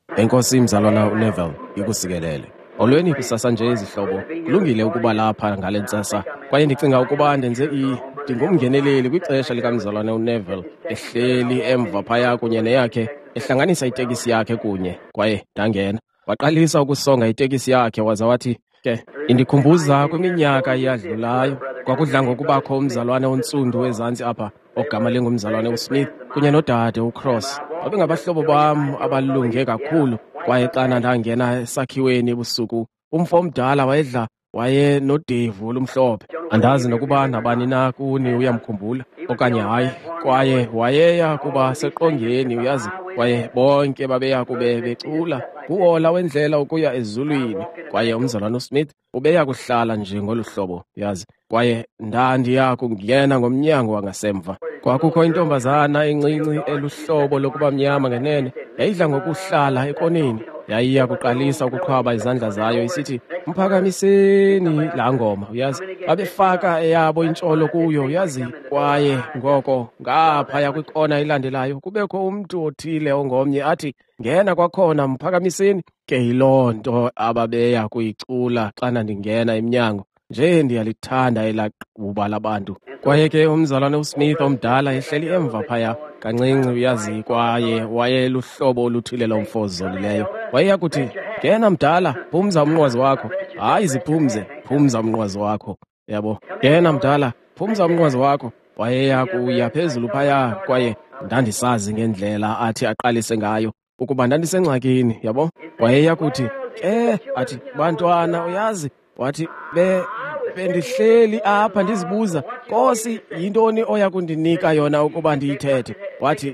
Enkosi mzalwana uNeville, ikusikelele. Olweni kusasa nje izihlobo, kulungile ukuba lapha ngale ntsasa, kwaye ndicinga ukuba ndingumngeneleli kwixesha likamzalwana uNeville, ehleli emva phaya kunye neyakhe, ehlanganisa itekisi yakhe kunye, kwaye ndangena. Waqalisa ukusonga itekisi yakhe waza wathi, ke, indikhumbuza kwiminyaka eyadlulayo, kwakudla ngokubakho umzalwane ontsundu wezantsi apha, ogama lingumzalwane uSmith, kunye nodade uCross. Babengabahlobo bam abalunge kakhulu, kwaye xana ndangena esakhiweni ebusuku, umfo omdala waye noDevu olumhlophe. Andazi nokuba nabani na kuni uyamkhumbula, okanye hayi, kwaye wayeya kuba seqongeni uyazi, kwaye bonke babeya kube becula kuhola wendlela ukuya ezulwini, kwaye umzalwane uSmith ubeya kuhlala nje ngolu hlobo yazi, kwaye ndandiya kungena ngomnyango wangasemva. Kwakukho intombazana encinci eluhlobo lokuba mnyama ngenene, yayidla ngokuhlala ekoneni, yayiya kuqalisa ukuqhwaba izandla zayo isithi, mphakamiseni laa ngoma uyazi. Babefaka eyabo intsholo kuyo uyazi, kwaye ngoko ngaphaya kwikona elandelayo kubekho umntu othile ongomnye athi, ngena kwakhona mphakamiseni. Ke yiloo nto ababeya kuyicula xana ndingena emnyango. Nje ndiyalithanda elaa quba labantu. Kwaye ke umzalwane uSmith omdala ehleli emva phaya kancinci uyazi, kwaye wayeluhlobo oluthile lomfo ozolileyo. Wayeya kuthi, ngena mdala, phumza umnqwazi wakho. Hayi ziphumze, phumza umnqwazi wakho. Yabo, ngena mdala, phumza umnqwazi wakho. Wayeya kuya phezulu phaya, kwaye ndandisazi ngendlela athi aqalise ngayo ukuba ndandisengxakini, yabo. Wayeya kuthi, athi, bantwana uyazi, wathi bendihleli apha ndizibuza, Nkosi, yintoni oya kundinika yona ukuba ndiyithethe? Wathi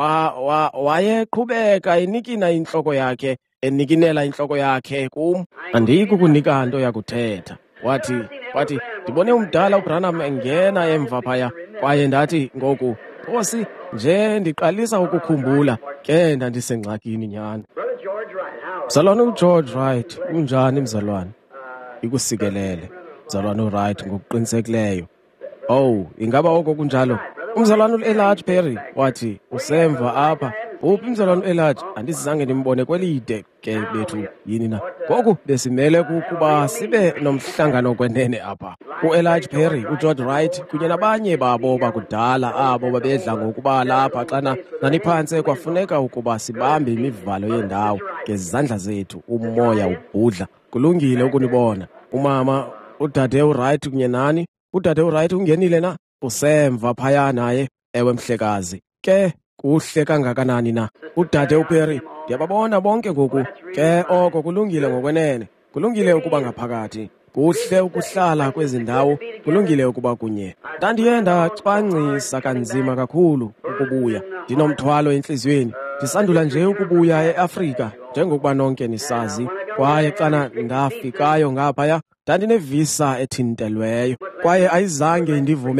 wayeqhubeka enikina intloko yakhe, enikinela intloko yakhe kum. Andiyi kukunika nto yakuthetha. Wathi ndibone umdala uBranham engena emva phaya, kwaye ndathi ngoku, Nkosi, nje ndiqalisa ukukhumbula, ke ndandisengxakini nyhani. Mzalwane uGeorge Wright, unjani mzalwane? Ikusikelele mzalwane uRight ngokuqinisekileyo. Oh, ingaba oko kunjalo? Umzalwane uElijah Perry wathi usemva apha. Uphi umzalwane uElijah? Andizange ndimbone kwelide ke bethu yini na. Ngoku besimele ukuba sibe nomhlangano kwenene apha. uElijah Perry, uGeorge Wright kunye nabanye babo bakudala abo babedla ngokuba lapha xana naniphantse kwafuneka ukuba sibambe imivalo yendawo ngezandla zethu, umoya ubhudla. Kulungile ukunibona. Umama udade uRight kunye nani. Udade uRight ungenile na? Usemva phaya naye. Ewe mhlekazi. Ke kuhle kangakanani na. Udade uPerry, ndiyababona bonke ngoku. Ke oko kulungile ngokwenene. Kulungile ukuba ngaphakathi. Kuhle ukuhlala kwezi ndawo. Kulungile ukuba kunye. Ndandiye ndacwangcisa kanzima kakhulu ukubuya. Ndinomthwalo enhliziyweni. Ndisandula nje ukubuya eAfrika, njengokuba nonke nisazi, kwaye xana ndafikayo ngaphaya ndandinevisa ethintelweyo, kwaye ayizange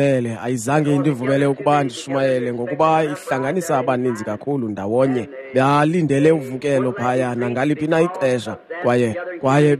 indivumele ukuba ndishumayele ngokuba ihlanganisa abaninzi kakhulu ndawonye. Balindele uvukelo phaya nangaliphi na ixesha, kwaye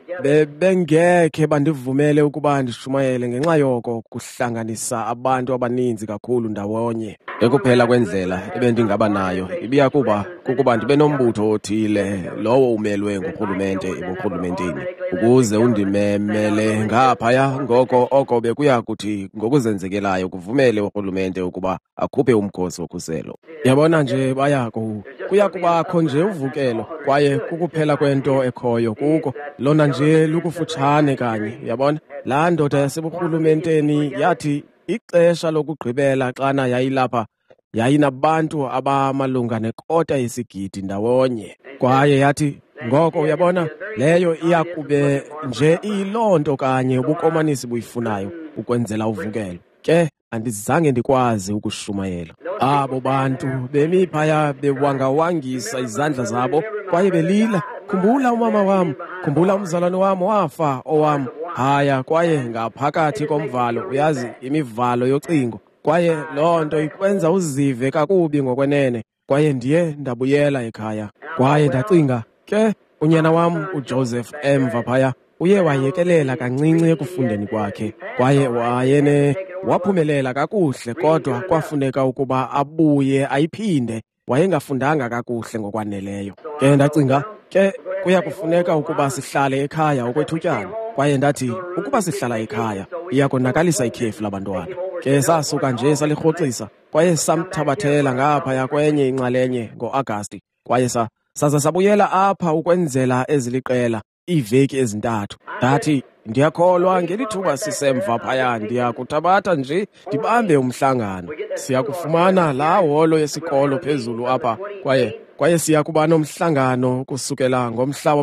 bengekhe bandivumele ukuba ndishumayele ngenxa yoko kuhlanganisa abantu abaninzi kakhulu ndawonye. Ekuphela kwendlela ebendingaba nayo ibiya kukuba ndibe nombutho othile lowo umelwe ngurhulumente eburhulumenteni ukuze undimemele ngaphaya. Ngoko oko bekuya kuthi ngokuzenzekelayo kuvumele urhulumente ukuba akhuphe umkhosi wokhuselo. Yabona nje kuya kubakho nje uvukelo, kwaye kukuphela kwento ekhoyo kuko lona nje lukufutshane kanye. Yabona, laa ndoda yaseburhulumenteni yathi ixesha lokugqibela xana yayilapha yayinabantu abamalunga nekota yesigidi ndawonye, kwaye yathi ngoko uyabona leyo iya kube nje iyiloo nto kanye ubukomanisi buyifunayo ukwenzela uvukelo. Ke andizange ndikwazi ukushumayela. Abo bantu bemi phaya bewangawangisa izandla zabo kwaye belila. Khumbula umama wam, khumbula umzalwane wam wafa owam phaya, kwaye ngaphakathi komvalo uyazi, imivalo yocingo, kwaye loo nto ikwenza uzive kakubi ngokwenene. Kwaye ndiye ndabuyela ekhaya, kwaye ndacinga, ke unyana wam uJoseph emva phaya uye wayekelela kancinci ekufundeni kwakhe, kwaye waphumelela kakuhle, kodwa kwafuneka ukuba abuye ayiphinde wayengafundanga kakuhle ngokwaneleyo. Ke ndacinga ke kuya kufuneka ukuba sihlale ekhaya okwethutyana, kwaye ndathi ukuba sihlala ekhaya iyakonakalisa ikhefu labantwana. Ke sasuka nje salirhoxisa, kwaye samthabathela ngaphaya kwenye inxalenye ngo-Agasti, kwaye saza sabuyela apha ukwenzela eziliqela iiveki ezintathu. Ndathi ndiyakholwa ngelithuba sisemva phaya ndiya kuthabatha nje ndibambe umhlangano. Siya kufumana laa holo yesikolo phezulu apha, kwaye siya kuba nomhlangano kusukela ngomhla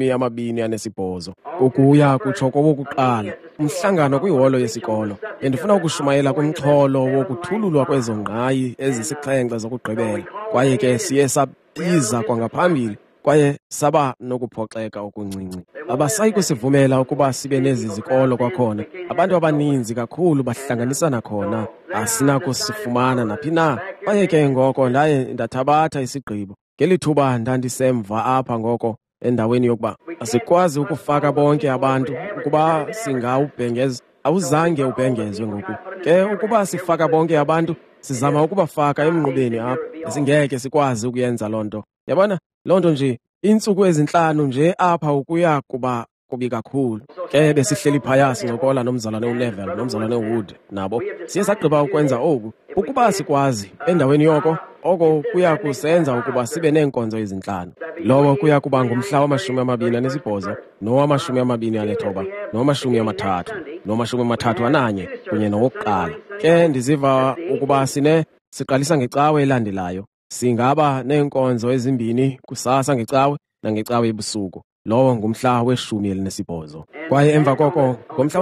wama-28 ukuya kutsho kowokuqala, umhlangano kwiholo yesikolo. Bendifuna ukushumayela kumxholo wokuthululwa kwezo ngqayi ezisixhenxe zokugqibela, kwaye ke siye sabiza kwangaphambili, kwaye saba nokuphoxeka okuncinci. Abasayi kusivumela ukuba sibe nezi zikolo kwakhona. Abantu abaninzi kakhulu bahlanganisana khona, asinakusifumana naphi na. Kwaye ke ngoko ndaye ndathabatha isigqibo. Ngelithuba ndandisemva apha ngoko endaweni yokuba asikwazi ukufaka bonke abantu ukuba singawubhengeza. Awuzange ubhengezwe ngoku. Ke ukuba sifaka bonke abantu, sizama ukubafaka emnqubeni apha. Asingeke sikwazi ukuyenza loo nto. Yabona, loo nto nje iintsuku ezintlanu nje apha ukuya kuba kubi kakhulu. Ke besihleli phaya sincokola nomzalwane uNeville nomzalwane uWood, nabo siye sagqiba ukwenza oku. Ukuba sikwazi endaweni yoko, oko kuya kusenza ukuba sibe neenkonzo ezintlanu. Lowo kuya kuba ngumhla wama-28 nowama-29 nowama-30 nowama-31 kunye nowokuqala. Ke ndiziva ukuba siqalisa ngecawe elandelayo. Singaba neenkonzo ezimbini, kusasa ngecawe nangecawe ebusuku. Lowo ngumhla we-18. Kwaye emva koko ngomhla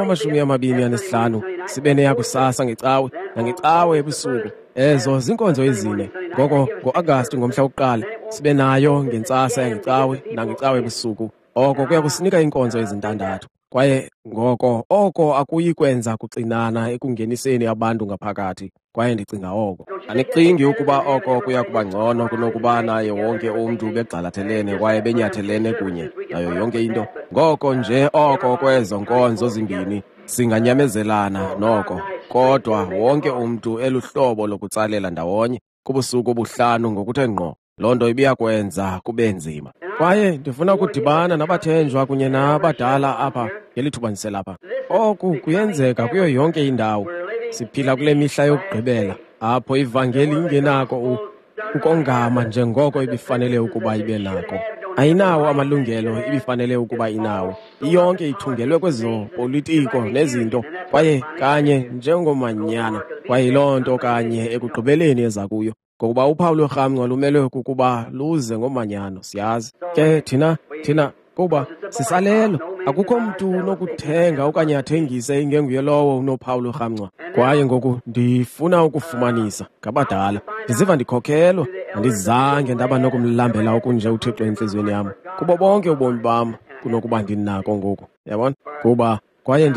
wama-25 sibe neyakusasa ngecawe nangecawe ebusuku. Ezo zinkonzo ezine. Ngoko ngo-Agasti ngomhla wokuqala sibe nayo ngentsasa yangecawe nangecawe ebusuku. Oko kuya kusinika iinkonzo ezintandathu. Kwaye ngoko oko akuyi kwenza kuxinana ekungeniseni abantu ngaphakathi, kwaye ndicinga oko. Anicingi ukuba oko kuya kuba ngcono kunokuba naye wonke umntu begxalathelene kwaye benyathelene kunye nayo yonke into? Ngoko nje oko kwezo nkonzo zimbini singanyamezelana noko, kodwa wonke umntu eluhlobo lokutsalela ndawonye kubusuku obuhlanu ngokuthe ngqo. Loo nto ibiyakwenza kube nzima. Kwaye ndifuna ukudibana nabathenjwa kunye nabadala apha ngelithuba ndiselapha. Oku kuyenzeka kuyo yonke indawo. Siphila kule mihla yokugqibela apho ivangeli ingenako ukongama njengoko ibifanele ukuba ibe nako. Ayinawo amalungelo ibifanele ukuba inawo. Iyonke ithungelwe kwezo politiko nezinto, kwaye kanye njengomanyana. Kwaye loo nto kanye ekugqibeleni eza kuyo, ngokuba uphawu lorhamncwa lumelwe kukuba luze ngomanyano, siyazi. Ke thina kuba sisalelo, akukho mntu unokuthenga okanye athengise ingenguye lowo unophawu lorhamncwa. Kwaye ngoku ndifuna ukufumanisa ngabadala. Ndiziva ndikhokhelwa, andizange ndaba nokumlambela okunje uThixo entliziyweni yam kubo bonke ubomi bam kunokuba ndinako ngoku, yabona. Kuba kwaye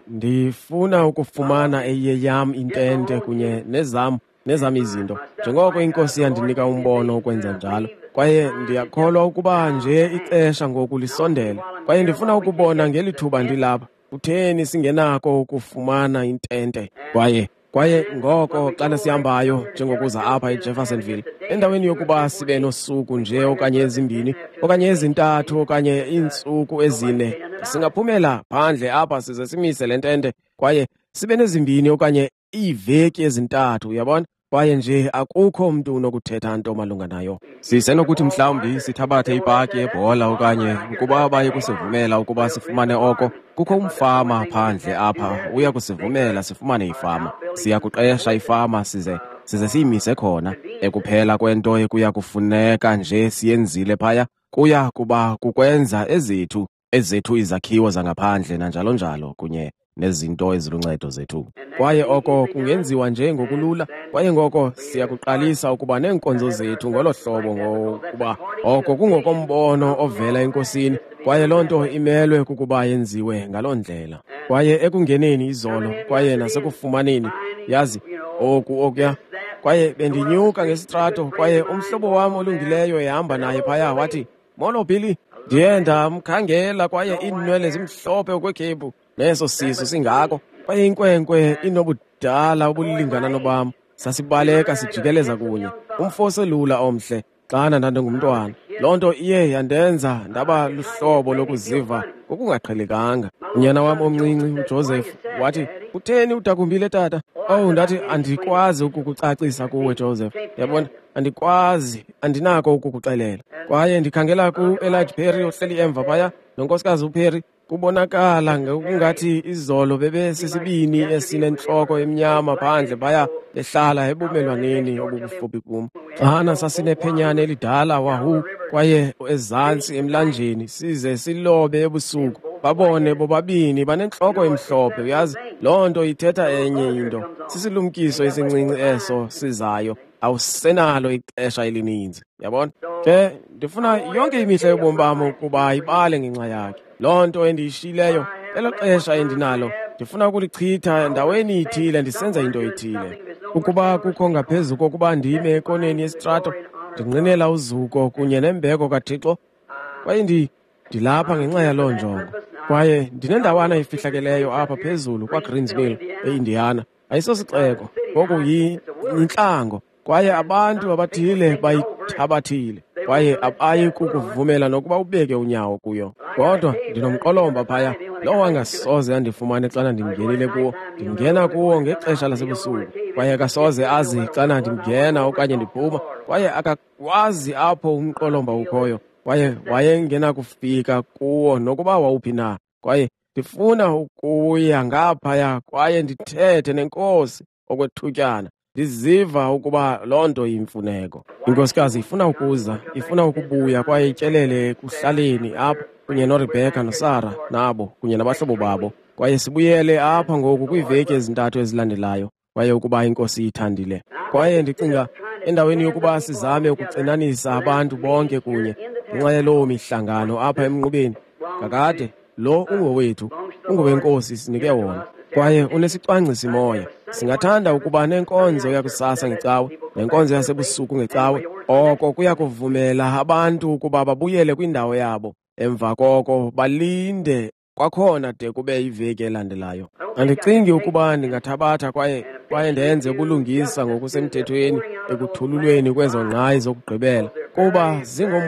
ndifuna ukufumana eyeyam intente kunye nezam izinto, njengoko iNkosi yandinika umbono ukwenza njalo. Kwaye ndiyakholwa ukuba nje ixesha ngoku lisondele, kwaye ndifuna ukubona ngelithuba ndilapha kutheni singenako ukufumana intente. Kwaye ngoko xana sihambayo njengokuza apha eJeffersonville, endaweni yokuba sibe nosuku nje okanye ezimbini okanye ezintathu okanye iintsuku ezine, singaphumela phandle apha size simise le ntente, kwaye sibe nezimbini okanye iiveki ezintathu, uyabona. Kwaye nje akukho mntu unokuthetha nto malunga nayo. Sisenokuthi mhlawumbi sithabathe ipaki yebhola okanye ukuba baye kusivumela ukuba sifumane oko. Kukho umfama phandle apha uya kusivumela sifumane ifama. Siya kuqesha ifama size siyimise khona. Ekuphela kwento ekuya kufuneka nje siyenzile phaya kuya kuba kukwenza ezethu izakhiwo zangaphandle nanjalo njalo kunye nezinto eziluncedo zethu. Kwaye oko kungenziwa nje ngokulula. Kwaye ngoko siya kuqalisa ukuba neenkonzo zethu ngolo hlobo, ngokuba oko kungokombono ovela enkosini, kwaye loo nto imelwe kukuba yenziwe ngaloo ndlela. Kwaye ekungeneni izolo kwaye nasekufumaneni, yazi okuya, kwaye bendinyuka ngesitrato, kwaye umhlobo wam olungileyo ehamba naye phaya wathi, "Molo Billy." Ndiye ndamkhangela, kwaye iinwele zimhlophe okwekhephu, neso siso singako, kwaye inkwenkwe inobudala obulingana nobam, sasibaleka sijikeleza kunye, umfo oselula omhle xana ndandingumntwana. Loo nto iye yandenza ndaba luhlobo lokuziva ngokungaqhelekanga. Unyana wam omncinci uJoseph wathi, "Utheni udakumbile tata?" Oh, ndathi andikwazi ukukucacisa kuwe Joseph. Yabona, andikwazi, andinako ukukuxelela. Kwaye ndikhangela ku-Elijah Perry ohleli emva phaya nonkosikazi uPerry. Kubonakala ngokungathi izolo bebesisibini esinentloko emnyama phandle phaya behlala ebumelwaneni obubufuphi kum. Xana sasinephenyane elidala wahu kwaye ezantsi emlanjeni size silobe ebusuku. Babone bobabini banentloko emhlophe. Uyazi, loo nto ithetha enye into. Sisilumkiso esincinci eso sizayo. Awusenalo ixesha elininzi. Yabona? Ke ndifuna yonke imihla yobomi bam ukuba ibale ngenxa yakhe. Loo nto endiyishiyileyo, elo xesha endinalo, ndifuna ukulichitha ndaweni ithile ndisenza into ethile. Ukuba kukho ngaphezu kokuba ndime ekoneni yesitrato, ndinqinela uzuko kunye nembeko kaThixo, kwaye ndilapha ngenxa yaloo njongo. Kwaye ndinendawana efihlakeleyo apha phezulu kwaGreensmill eIndiana. Ayisosixeko, ngoku yintlango, kwaye abantu abathile bayithabathile, kwaye abayi kukuvumela nokuba ubeke unyawo kuyo. Kodwa ndinomqolomba phaya, lowo angasoze andifumane xana ndingenile kuwo. Ndingena kuwo ngexesha lasebusuku, kwaye akasoze azi xana ndingena okanye ndiphuma, kwaye akakwazi apho umqolomba ukhoyo, kwaye wayengenakufika kuwo nokuba wawuphi na. Kwaye ndifuna ukuya ngaphaya kwaye ndithethe nenkosi okwethutyana. Ndiziva ukuba loo nto iyimfuneko. Inkosikazi ifuna ukuza, ifuna ukubuya kwaye ityelele kuhlaleni apho kunye noRebecca noSarah nabo kunye nabahlobo babo, kwaye sibuyele apha ngoku kwiiveki ezintathu ezilandelayo, kwaye ukuba inkosi ithandile. Kwaye ndicinga endaweni yokuba sizame ukucinanisa abantu bonke kunye ngenxa yaloo mihlangano apha emnqubeni, kakade lo ungowethu, ungowenkosi sinike wona, kwaye unesicwangcisi-moya. Singathanda ukuba nenkonzo yakusasa ngecawe nenkonzo yasebusuku ngecawe. Oko kuya kuvumela abantu ukuba babuyele kwindawo yabo. Emva koko balinde kwakhona de kube iveki elandelayo. Andicingi ukuba ndingathabatha kwaye ndenze ubulungisa ngokusemthethweni ekuthululweni kwezo ngqayi zokugqibela, kuba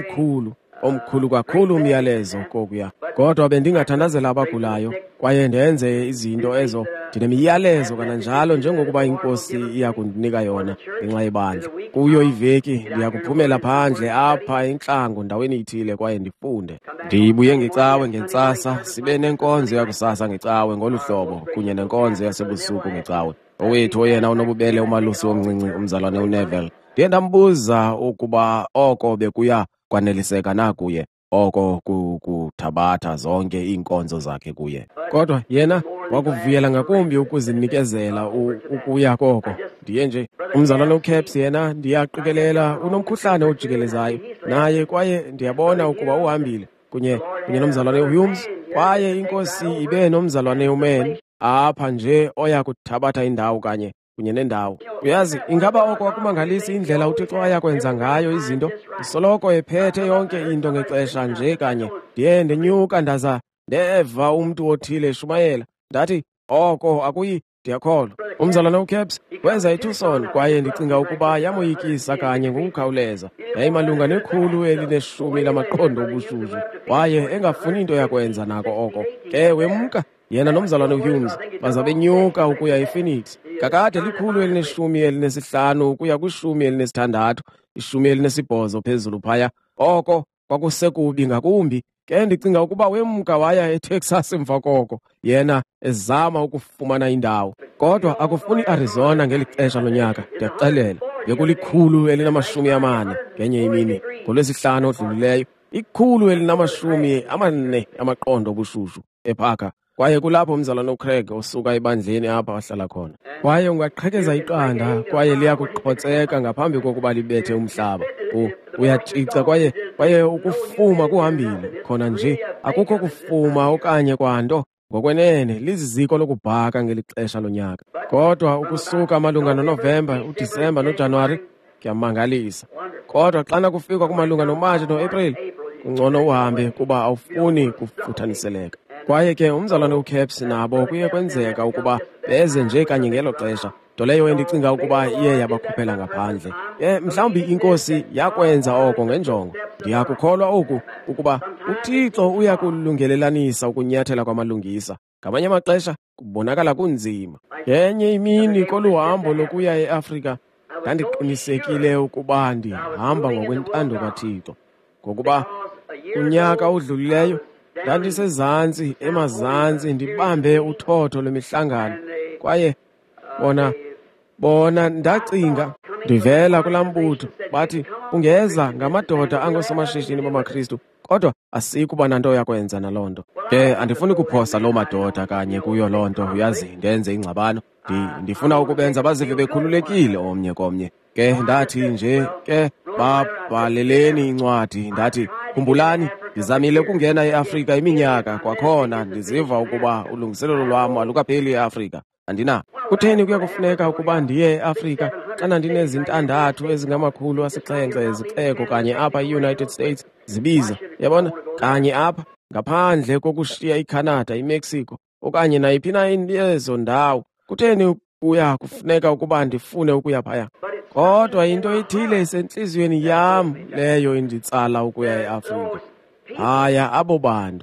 omkhulu kakhulu umyalezo kokuya. Kodwa bendingathandazela abagulayo kwaye ndenze izinto ezo. Ndinemiyalezo kananjalo njengokuba inkosi iya kundinika yona ngenxa yebandla. Kuyo iveki ndiya kuphumela phandle apha entlango ndaweni ithile kwaye ndifunde. Ndibuye ngecawe ngentsasa, sibe nenkonzo yakusasa ngecawe ngolu hlobo kunye nenkonzo yasebusuku ngecawe. Owethu oyena unobubele umalusi omncinci umzalwane uNeville, ndiye ndambuza ukuba oko bekuya kwaneliseka na kuye, oko kuthabatha zonke iinkonzo zakhe kuye. Kodwa yena wakuvuyela ngakumbi ukuzinikezela ukuya koko. Ndiye nje umzalwane uCaps yena ndiyaqikelela unomkhuhlane ojikelezayo naye, kwaye ndiyabona ukuba uhambile kunye nomzalwane uHumes, kwaye inkosi ibe nomzalwane uMan apha nje oya kuthabatha indawo kanye kunye nendawo. Uyazi, ingaba oko akumangalisi indlela uThixo ayakwenza ngayo izinto, isoloko ephethe yonke into ngexesha nje kanye. Ndiye ndenyuka ndaza ndeva umntu othile eshumayela, ndathi oko akuyi, ndiyakholwa. Umzalwane uCaps wenza iTucson, kwaye ndicinga ukuba yamoyikisa kanye ngokukhawuleza. Yayimalunga ne110 lamaqondo obushushu, waye engafuni into yakwenza nako oko. Ke wemka yena nomzalwane uHumes baza benyuka ukuya ePhoenix. Kakade 115 ukuya kwi16, 18 phezulu phaya. Oko kwakusekubi ngakumbi. Ke ndicinga ukuba wemka waya eTexas emva koko, yena ezama ukufumana indawo. Kodwa akufuni Arizona ngeli xesha lonyaka, ndiyakuxelela. Bekulikhulu-40 ngenye imini ngoLwesihlanu odlulileyo, 140 amaqondo obushushu eParker. Kwaye kulapho umzalwane uCraig osuka ebandleni apha wahlala khona. Kwaye ungaqhekeza iqanda kwaye liyakuqhotseka ngaphambi kokuba libethe umhlaba. Uyatshica kwaye ukufuma kuhambile. Khona nje akukho kufuma okanye kwanto. Ngokwenene liziziko lokubhaka ngeli xesha lonyaka. Kodwa ukusuka malunga noNovemba, uDisemba noJanuwari kuyamangalisa. Kodwa xana kufika kumalunga noMatshi noApril, kungcono uhambe kuba awufuni kufuthaniseleka. Kwaye ke umzalwane uCaps nabo kuye kwenzeka ukuba beze nje kanye ngelo xesha. nto leyo endicinga ukuba iye yabakhuphela ngaphandle. Mhlawumbi inkosi yakwenza oko ngenjongo. Ndiyakukholwa oku ukuba uThixo uyakulungelelanisa ukunyathela kwamalungisa. Ngamanye amaxesha kubonakala kunzima. Ngenye imini koluhambo lokuya eAfrika ndandiqinisekile ukuba ndihamba ngokwentando kaThixo, ngokuba unyaka udlulileyo ndandisezantsi emazantsi ndibambe uthotho lwemihlangano, kwaye bona ndacinga ndivela kulaa mbutho bathi ungeza ngamadoda angoosomashishini bamaKristu, kodwa asikuba nanto yakwenza naloo nto. Andifuni kuphosa loo madoda kanye kuyo loo nto, uyazi, ndenze ingxabano. Ndifuna ukubenza bazive bekhululekile omnye komnye. Ndathi nje babhaleleni incwadi, ndathi khumbulani, ndizamile ukungena eAfrika iminyaka, kwakhona ndiziva ukuba ulungiselelo lwam alukapheli eAfrika. Andina kutheni kuya kufuneka ukuba ndiye eAfrika xana ndinezintandathu ezingama700 zixeko kanye apha eUnited States zibiza, yabona, kanye apha ngaphandle kokushiya iCanada, iMexico okanye nayiphi na ezo ndawo. Kutheni kuya kufuneka ukuba ndifune ukuya phaya? Kodwa into ethile isentliziyweni yam leyo inditsala ukuya eAfrika. Haya, abo bantu,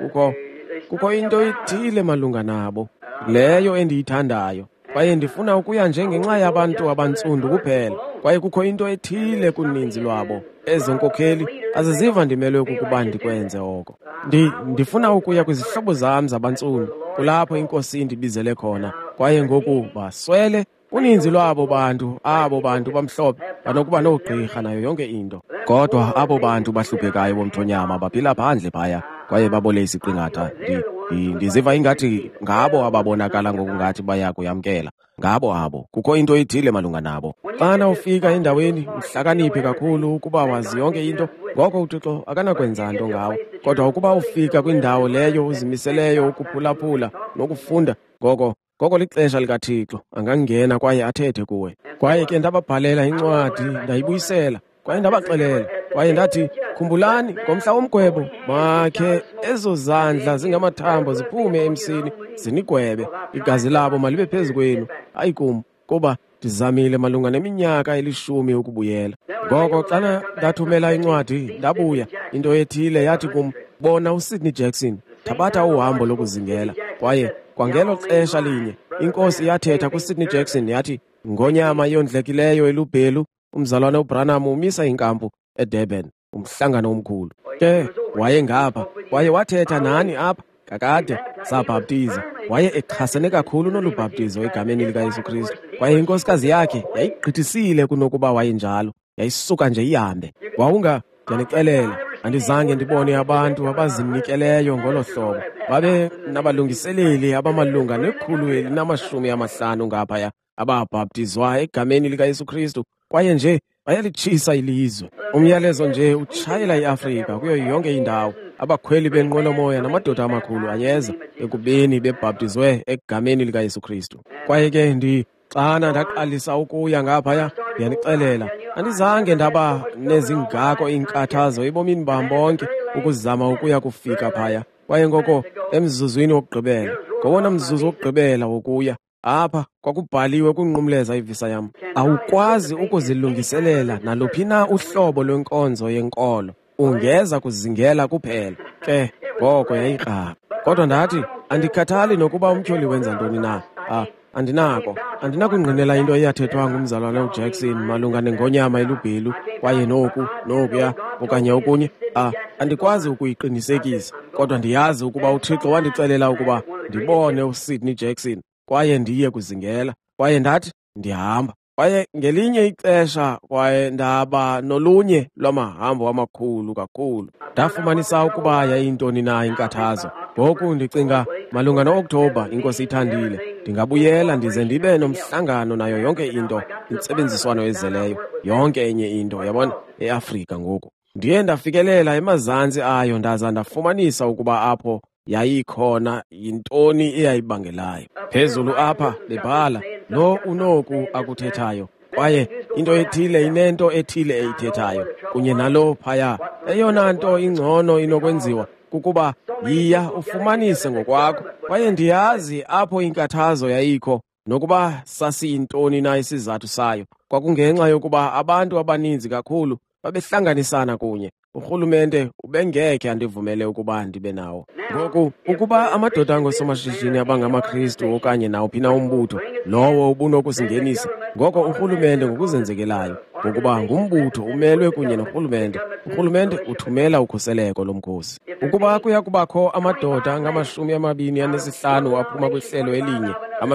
kukho into ethile malunga nabo leyo endiyithandayo, kwaye ndifuna ukuya nje ngenxa yabantu abantsundu kuphela, kwaye kukho into ethile kuninzi lwabo. Ezo nkokheli aziziva ndimelwe kukuba ndikwenze oko. Ndifuna ukuya kwizihlobo zam zabantsundu, kulapho inkosi indibizele khona, kwaye ngoku baswele uninzi lwabo bantu, abo bantu bamhlophe banokuba noogqirha nayo yonke into, kodwa abo bantu bahluphekayo bomthonyama baphila phandle phaya, kwaye babole isiqingatha. Ndiziva ingathi ngabo ababonakala ngokungathi baya kuyamkela. Ngabo abo, kukho into ethile malunga nabo. Xana ufika endaweni uhlakaniphe kakhulu ukuba wazi yonke into, ngoko uThixo akanakwenza nto ngawo. Kodwa ukuba ufika kwindawo leyo uzimiseleyo ukuphulaphula nokufunda, ngoko lixesha likaThixo angangena kwaye athethe kuwe. Kwaye ke ndababhalela incwadi, ndayibuyisela, kwaye ndabaxelela, kwaye ndathi, khumbulani, ngomhla womgwebo makhe ezo zandla zingamathambo ziphume emsini zinigwebe, igazi labo malibe phezu kwenu, hayi kum, kuba ndizamile malunga neminyaka 10 ukubuyela. Ngoko xana ndathumela incwadi ndabuya, into ethile yathi kum, bona uSydney Jackson, thabatha uhambo lokuzingela. Kwaye kwangelo xesha linye inkosi yathetha kuSydney Jackson yathi, ngonyama yondlekileyo elubhelu umzalwane uBranham umisa inkampu eDurban, umhlangano omkhulu. Wayengapha, waye wathetha nani apha kakade sabhaptiza. Waye exhasene kakhulu nolu bhaptizo egameni likaYesu Kristu, kwaye inkosikazi yakhe yayigqithisile kunokuba wayenjalo, yayisuka nje ihambe. Ndiyanixelela, andizange ndibone abantu abazinikeleyo ngolo hlobo. Babe nabalungiseleli abamalunga 150 ngaphaya ababhaptizwa egameni likaYesu Kristu, kwaye nje bayalitshisa ilizwe. Umyalezo nje utshayela iAfrika kuyo yonke indawo. Abakhweli benqwelomoya namadoda amakhulu ayeza ekubeni bebhaptizwe egameni likaYesu Kristu. Kwaye ke xana ndaqalisa ukuya ngaphaya, ndiyanixelela, andizange ndaba nezingako iinkathazo ebomini bam bonke ukuzama ukuya kufika phaya. Kwaye ngoko emzuzwini wokugqibela, ngowona mzuzu wokugqibela wokuya apha, kwakubhaliwe kunqumleza ivisa yam, awukwazi ukuzilungiselela naluphi na uhlobo lwenkonzo yenkolo, ungeza kuzingela kuphela. Ngoko yayikraba. Kodwa ndathi, andikhathali nokuba umtyholi wenza ntoni na. Andinakungqinela into eyathethwa ngumzalwane uJackson malunga nengonyama elubhelu, kwaye nokuya okanye okunye. Andikwazi ukuyiqinisekisa, kodwa ndiyazi ukuba uThixo wandixelela ukuba ndibone uSydney Jackson, kwaye ndiye kuzingela. Kwaye ndathi ndihamba, kwaye ngelinye ixesha kwaye ndaba nolunye lwamahambo amakhulu kakhulu. Ndafumanisa ukuba yayintoni na inkathazo. Ngoku ndicinga malunga no-Okthobha, inkosi ithandile, ndingabuyela ndize ndibe nomhlangano nayo yonke into, intsebenziswano ezeleyo, yonke enye into, yabona, eAfrika. Ngoku ndiye ndafikelela emazantsi ayo, ndaza ndafumanisa ukuba apho yayikhona yintoni eyayibangelayo. Phezulu apha bebhala, lo unoku akuthethayo, kwaye into ethile inento ethile eyithethayo, kunye nalo phaya. Eyona nto ingcono inokwenziwa kukuba yiya ufumanise ngokwakho, kwaye ndiyazi apho inkathazo yayikho nokuba sasiyintoni na isizathu sayo, kwakungenxa yokuba abantu abaninzi kakhulu babehlanganisana kunye. Urhulumente ubengekhe andivumele ukuba ndibe nawo. Ngoku ukuba amadoda angosomashishini abangamaKristu okanye nawuphi na umbutho lowo ubunokusingenisa, ngoko urhulumente ngokuzenzekelayo, ngokuba ngumbutho umelwe kunye norhulumente, urhulumente uthumela ukhuseleko lomkhosi. Ukuba kuya kubakho amadoda angama-25 aphuma kwihlelo elinye,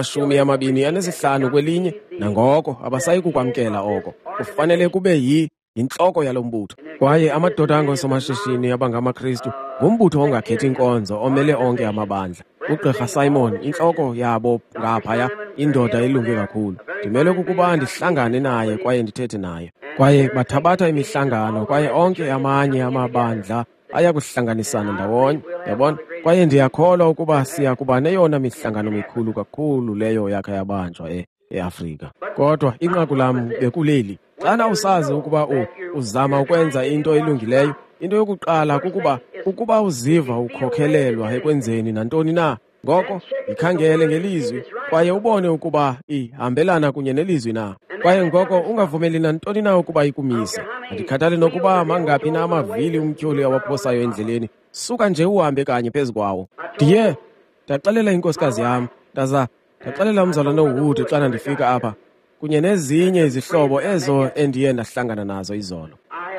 25 kwelinye, nangoko abasayi kukwamkela oko. Kufanele kube yintloko yalo mbutho. Kwaye amadoda angosomashishini abangamaKristu ngumbutho ongakhethi inkonzo omele onke amabandla. UGqirha Simon, intloko yabo ngaphaya, indoda elunge kakhulu. Ndimele kukuba ndihlangane naye kwaye ndithethe naye. Kwaye bathabatha imihlangano kwaye onke amanye amabandla ayakuhlanganisana ndawonye, yabona? Kwaye ndiyakholwa ukuba siya kuba neyona mihlangano mikhulu kakhulu leyo yakhe yabanjwa eAfrika. Kodwa inqaku lam bekuleli, xana usazi ukuba uzama ukwenza into elungileyo, into yokuqala ukuba uziva ukhokhelelwa ekwenzeni nantoni na, ngoko yikhangele ngelizwi kwaye ubone ukuba ihambelana kunye nelizwi na. Kwaye ngoko ungavumeli nantoni na ukuba ikumise. Andikhathali nokuba mangaphi na amavili umtyholi awaphosayo endleleni, suka nje uhambe kanye phezu kwawo. Ndiye ndaxelela inkosikazi yam, ndaxelela umzalwane uWood xana ndifika apha, kunye nezinye izihlobo ezo endiye ndahlangana nazo izolo.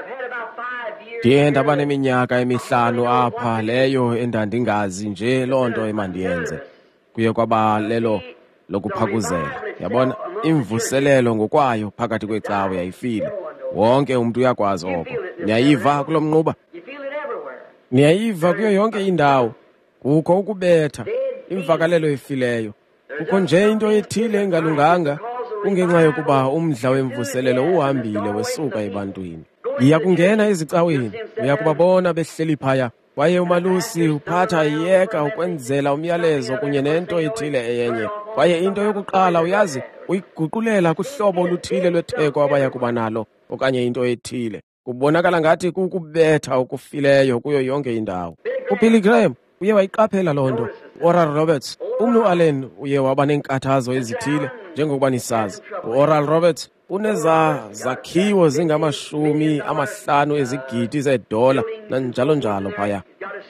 Ndiye ndaba neminyaka emihlanu apha leyo endandingazi nje loo nto emandiyenze. Kuye kwaba lelo lokuphakuzela, yabona? Imvuselelo ngokwayo phakathi kwecawe yayifile. Wonke umntu uyakwazi oko. Niyayiva kulo mnquba? Niyayiva kuyo yonke indawo. Kukho ukubetha, imvakalelo efileyo. Kukho nje into ethile engalunganga, kungenxa yokuba umdla wemvuselelo uhambile wesuka ebantwini. Iya kungena ezicaweni, uyakubabona behleli phaya, kwaye umalusi uphatha iyeka ukwenzela umyalezo kunye nento ethile eyenye. Kwaye into yokuqala uyazi, uyiguqulela kuhlobo oluthile lwetheko abaya kuba nalo, okanye into ethile. Kubonakala ngathi kukubetha okufileyo kuyo yonke indawo. UBilly Graham uye wayiqaphela loo nto. Oral Roberts, umnu Allen uye waba nenkathazo ezithile, njengokuba nisazi. Oral Roberts unezakhiwo zingama-50 ezigidi zedola nanjalo njalo phaya.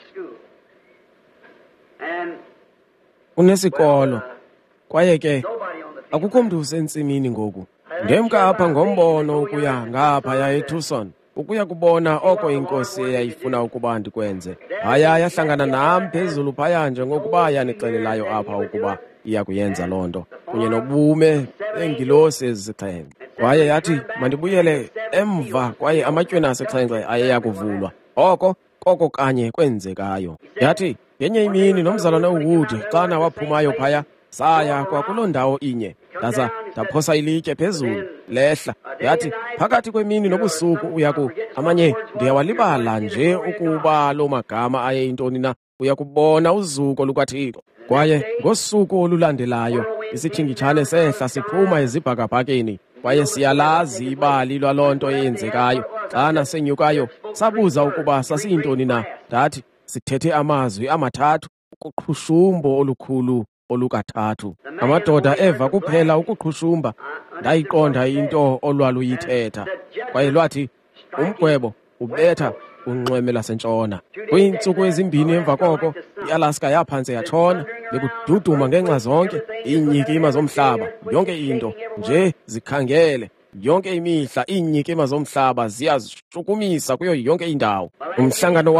Unesikolo, kwaye ke akukho mntu usentsimini ngoku. Ndemka apha ngombono ukuya ngaphaya eTucson, ukuya kubona oko inkosi eyayifuna ukuba ndikwenze. Phaya yahlangana nam phezulu phaya njengokuba yanixelelayo apha ukuba iya kuyenza loo nto, kunye nobume bengilosi ezisixhenxe. Kwaye yathi mandibuyele emva, kwaye amatyweni asixhenxe ayeya kuvulwa. Koko kanye kwenzekayo. Yathi ngenye imini nomzalwane uWood xana waphumayo phaya, saya kwakuloo ndawo inye, ndaza ndaphosa ilitye phezulu lehla. Yathi phakathi kwemini nobusuku amanye ndiyawalibala nje ukuba loo magama ayeyintoni na, uya kubona uzuko lukaThixo. Kwaye ngosuku olulandelayo isitshingitshane sehla siphuma ezibhakabhakeni, kwaye siyalazi ibali lwaloo nto eyenzekayo. Xana senyukayo sabuza ukuba sasiyintoni na, ndathi sithethe amazwi amathathu, ukuqhushumbo olukhulu olukathathu. Amadoda eva kuphela ukuqhushumba, ndayiqonda into olwaluyithetha, kwaye lwathi umgwebo ubetha unxweme lasentshona. Kwiintsuku ezimbini emva koko iAlaska yaphantse yatshona, bekududuma ngenxa zonke iinyikima zomhlaba, yonke into nje zikhangele. Yonke imihla iinyikima zomhlaba ziyazishukumisa kuyo yonke indawo. Umhlangano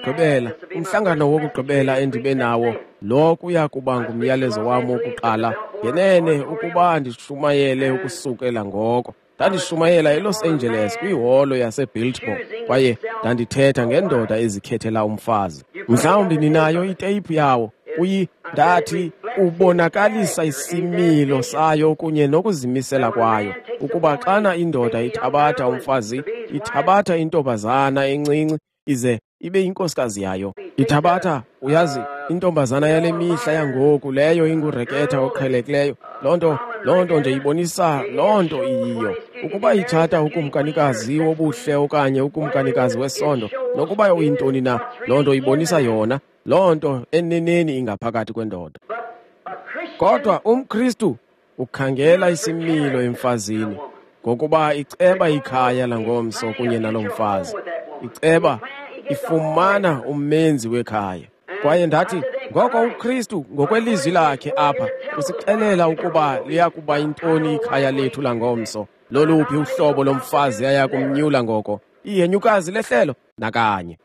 wokugqibela endibe nawo, lo kuya kuba ngumyalezo wam wokuqala ngenene ukuba ndishumayele ukusukela ngoko. Ndandishumayela eLos Angeles kwiholo yaseBiltmore, kwaye ndandithetha ngendoda ezikhethela umfazi. Mhlawumbi ninayo iteyiphu yawo. Ndathi ubonakalisa isimilo sayo kunye nokuzimisela kwayo, ukuba xana indoda ithabatha umfazi, ithabatha intombazana encinci ize ibe yinkosikazi yayo. Ithabatha, uyazi, intombazana yale mihla yangoku leyo ingureketha oqhelekileyo. Loo nto nje ibonisa loo nto iyiyo. Ukuba ithatha ukumkanikazi wobuhle okanye ukumkanikazi wesondo, nokuba uyintoni na, loo nto ibonisa yona loo nto eneneni ingaphakathi kwendoda. Kodwa umKristu ukhangela isimilo emfazini, ngokuba iceba ikhaya langomso kunye nalo mfazi. Iceba ifumana umenzi wekhaya. Kwaye ndathi, ngoko uKristu ngokwelizwi lakhe apha usixelela ukuba liya kuba yintoni ikhaya lethu langomso, loluphi uhlobo lomfazi aya kumnyula ngoko, ihenyukazi lehlelo nakanye.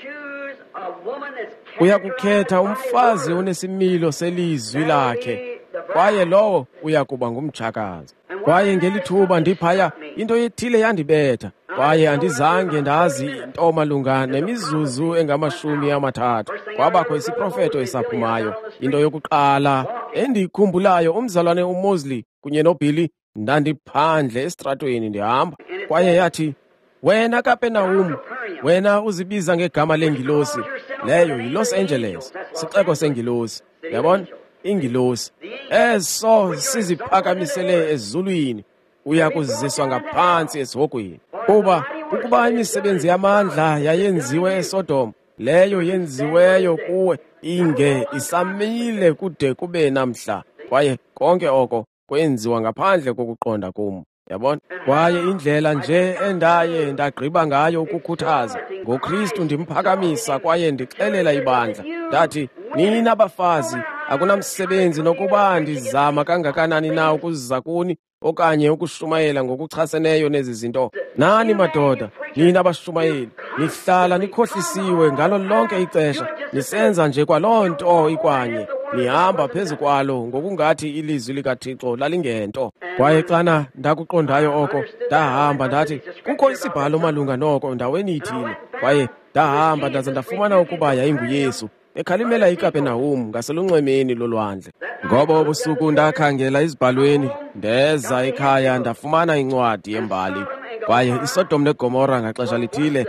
Uya kukhetha umfazi onesimilo selizwi lakhe, kwaye lowo uya kuba ngumtshakazi. Kwaye ngelithuba ndiphaya into ethile yandibetha, kwaye andizange ndazi into malunga nemizuzu enga-30. Kwabakho isiprofeto esaphumayo. Into yokuqala endiyikhumbulayo, umzalwane uMosley kunye noBilly ndandiphandle esitratweni ndihamba, kwaye yathi, wena Kapenawum, wena uzibiza ngegama lengilosi, leyo yiLos Angeles, sixeko sengilosi. Yabona, ingilosi eso siziphakamisele ezulwini, uya kuziswa ngaphantsi esihogweni. Ukuba imisebenzi yamandla yayenziwe eSodom, leyo yenziweyo kuwe inge isamile kude kube namhla, kwaye konke oko kwenziwa ngaphandle kokuqonda kum. Yabona, kwaye indlela nje endaye ndagqiba ngayo ukukhuthaza ngoKristu ndimphakamisa kwaye ndixelela ibandla, ndathi, nina bafazi, akunamsebenzi nokuba ndizama kangakanani na ukuziza kuni okanye ukushumayela ngokuchaseneyo nezi zinto. Nani madoda, nina bashumayeli, nihlala nikhohlisiwe ngalo lonke ixesha, nisenza nje kwaloo nto ikwanye, nihamba phezu kwalo ngokungathi ilizwi likaThixo lalingento. Kwaye xana ndakuqondayo oko, ndahamba ndathi, kukho isibhalo malunga noko ndaweni ithile, kwaye ndahamba ndaze ndafumana ukuba yayinguYesu ekhalimela iKapenawum ngaselunxwemeni lolwandle. Ngoba ubusuku ndakhangela izibhalweni, ndeza ekhaya ndafumana incwadi yembali, kwaye iSodom neGomora ngaxesha lithile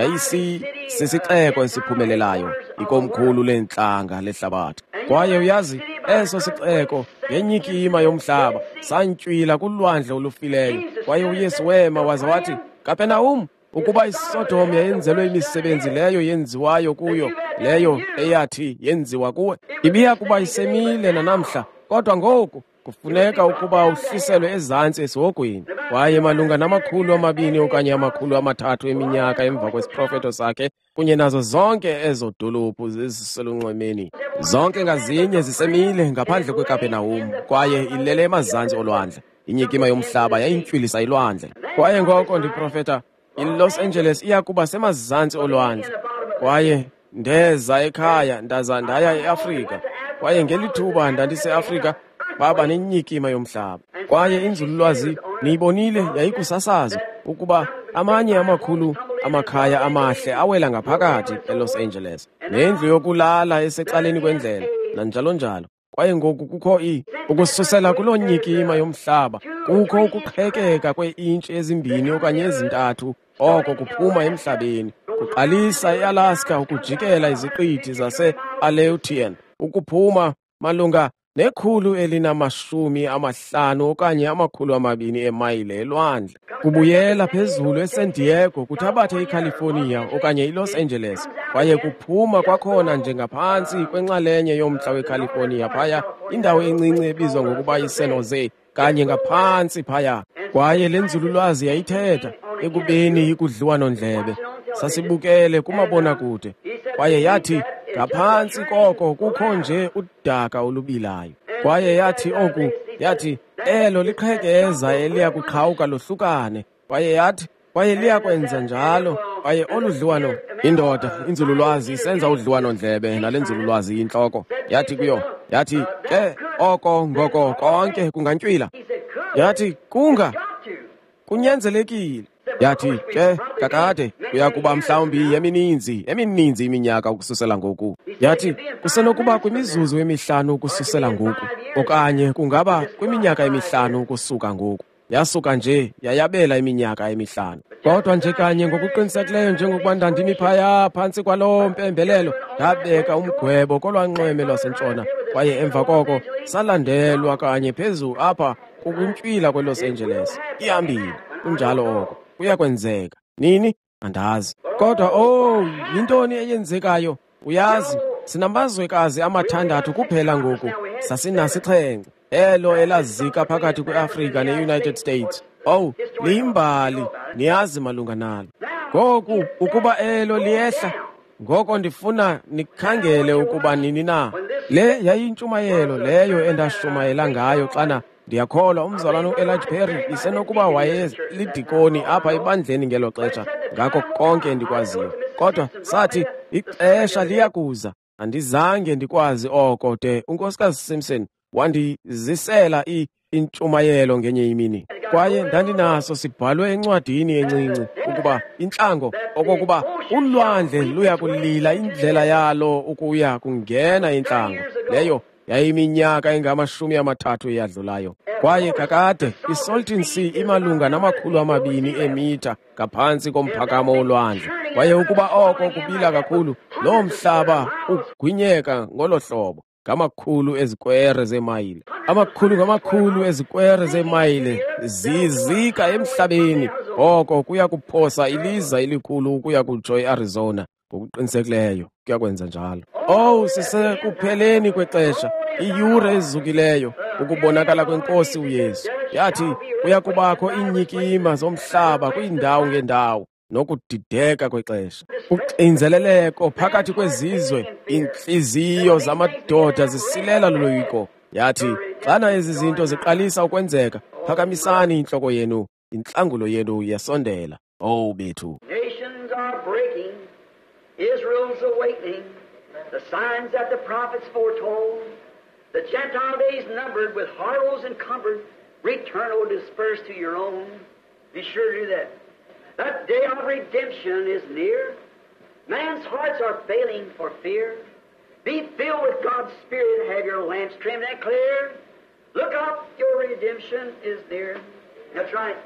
yayisisixeko esiphumelelayo, ikomkhulu lentlanga lehlabathi. Kwaye uyazi, eso sixeko ngenyikima yomhlaba santywila kulwandle olufileyo, kwaye uYesu wema waze wathi, Kapenawum, ukuba iSodom yayenzelwe imisebenzi leyo yenziwayo kuyo, leyo eyathi yenziwa kuwe, ibiya kuba isemile nanamhla, kodwa ngoku kufuneka ukuba uhliselwe ezantsi esihogweni. Kwaye malunga na200 okanye 300 eminyaka emva kwesiprofeto sakhe, kunye nazo zonke ezo dolophu ziselunxwemeni, zonke ngazinye zisemile ngaphandle kweKapenawum, kwaye ilele emazantsi olwandle. Inyikima yomhlaba yayintywilisa ilwandle. Kwaye ngoko ndiprofeta, iLos Angeles iya kuba semazantsi olwandle. Kwaye ndeza ekhaya ndaza ndaya eAfrika, kwaye ngelithuba ndandiseAfrika baba nenyikima yomhlaba. Kwaye inzululwazi niyibonile yayikusasazo ukuba amanye amakhulu amakhaya amahle awela ngaphakathi eLos Angeles, nendlu yokulala esecaleni kwendlela, nanjalo njalo. Kwaye ngoku kukho ukususela kuloo nyikima yomhlaba, kukho ukuqhekeka kwe-intshi ezimbini okanye ezintathu oko kuphuma emhlabeni, kuqalisa eAlaska ukujikela iziqithi zase-Aleutian, ukuphuma malunga 150 okanye 200 emayile elwandle, kubuyela phezulu eSan Diego kuthabathe iCalifornia okanye iLos Angeles, kwaye kuphuma kwakhona njengaphantsi kwenxalenye yomntla weCalifornia phaya, indawo encinci ebizwa ngokuba yiSan Jose, kanye ngaphantsi phaya. Kwaye le nzululwazi yayithetha ekubeni ikudliwanondlebe, sasibukele kumabonakude, kwaye yathi ngaphantsi koko kukho nje udaka olubilayo. Kwaye yathi elo liqhekeza eliya kuqhawuka lohlukane, kwaye liya kwenza njalo, kwaye oludliwano, indoda inzululwazi isenza udliwanondlebe nale nzululwazi yintloko, yathi kuyo, yathi, ke oko ngoko konke kungantywila, yathi kunyanzelekile, yathi ke kakade kuya kuba mhlawumbi emininzi iminyaka ukususela ngoku, yathi kusenokuba kwimizuzu emi5 ukususela ngoku, okanye kungaba kwiminyaka emi5 ukusuka ngoku. Yasuka nje yayabela iminyaka emi5. Kodwa nje kanye ngokuqinisekileyo njengokuba ndandimi phaya phantsi kwaloo mpembelelo, ndabeka umgwebo kolwanxweme lwasentshona, kwaye emva koko salandelwa kanye phezulu apha kukuntywila kweLos Angeles. Ihambile kunjalo oko, kuyakwenzeka nini andazi. Kodwa yintoni eyenzekayo? Uyazi, sinamazwekazi 6 kuphela ngoku, sasinasi 7. elo elazika phakathi kwe-Afrika ne-United States. Oh, liyimbali, niyazi malunga nalo. Ngoku ukuba elo liyehla, ngoko ndifuna nikhangele ukuba nini na. Le yayintshumayelo leyo endashumayela ngayo xana ndiyakholwa umzalwane u-Elijah Perry isenokuba wayelidikoni apha ebandleni ngelo xesha ngako konke endikwaziyo. Kodwa sathi ixesha liyakuza, andizange ndikwazi oko de unkosikazi Simpson wandizisela intshumayelo ngenye imini. Kwaye ndandinaso sibhalwe encwadini encinci ukuba intlango okokuba ulwandle luya kulila indlela yalo ukuya kungena intlango. Leyo yayiminyaka engama-30 eyadlulayo. Kwaye kakade iSalton Sea imalunga nama-200 emitha ngaphantsi komphakamo wolwandle. Kwaye ukuba oko kubila kakhulu, loo mhlaba ugwinyeka ngolo hlobo ngamakhulu ezikwere zeemayile. Ngamakhulu ezikwere zeemayile zizika emhlabeni. Oko kuya kuphosa iliza elikhulu ukuya kutsho eArizona. Ngokuqinisekileyo kuya kwenza njalo. Oh, sisekupheleni kwexesha, iiyure ezizukileyo ukubonakala kweNkosi uYesu. Yathi kuya kubakho iinyikima zomhlaba kwiindawo ngeendawo nokudideka kwexesha. Uxinzeleleko phakathi kwezizwe, iintliziyo zamadoda zisilela loloyiko. Yathi xana ezi zinto ziqalisa ukwenzeka, phakamisani intloko yenu, intlangulo yenu yasondela. Oh bethu. Nations are breaking, Israel's awakening, the signs that the prophets foretold, the Gentile days numbered with horrors encumbered, return, O disperse to your own. Be sure to do that. That day of redemption is near. Man's hearts are failing for fear. Be filled with God's Spirit and have your lamps trimmed and clear. Look up, your redemption is near. That's right.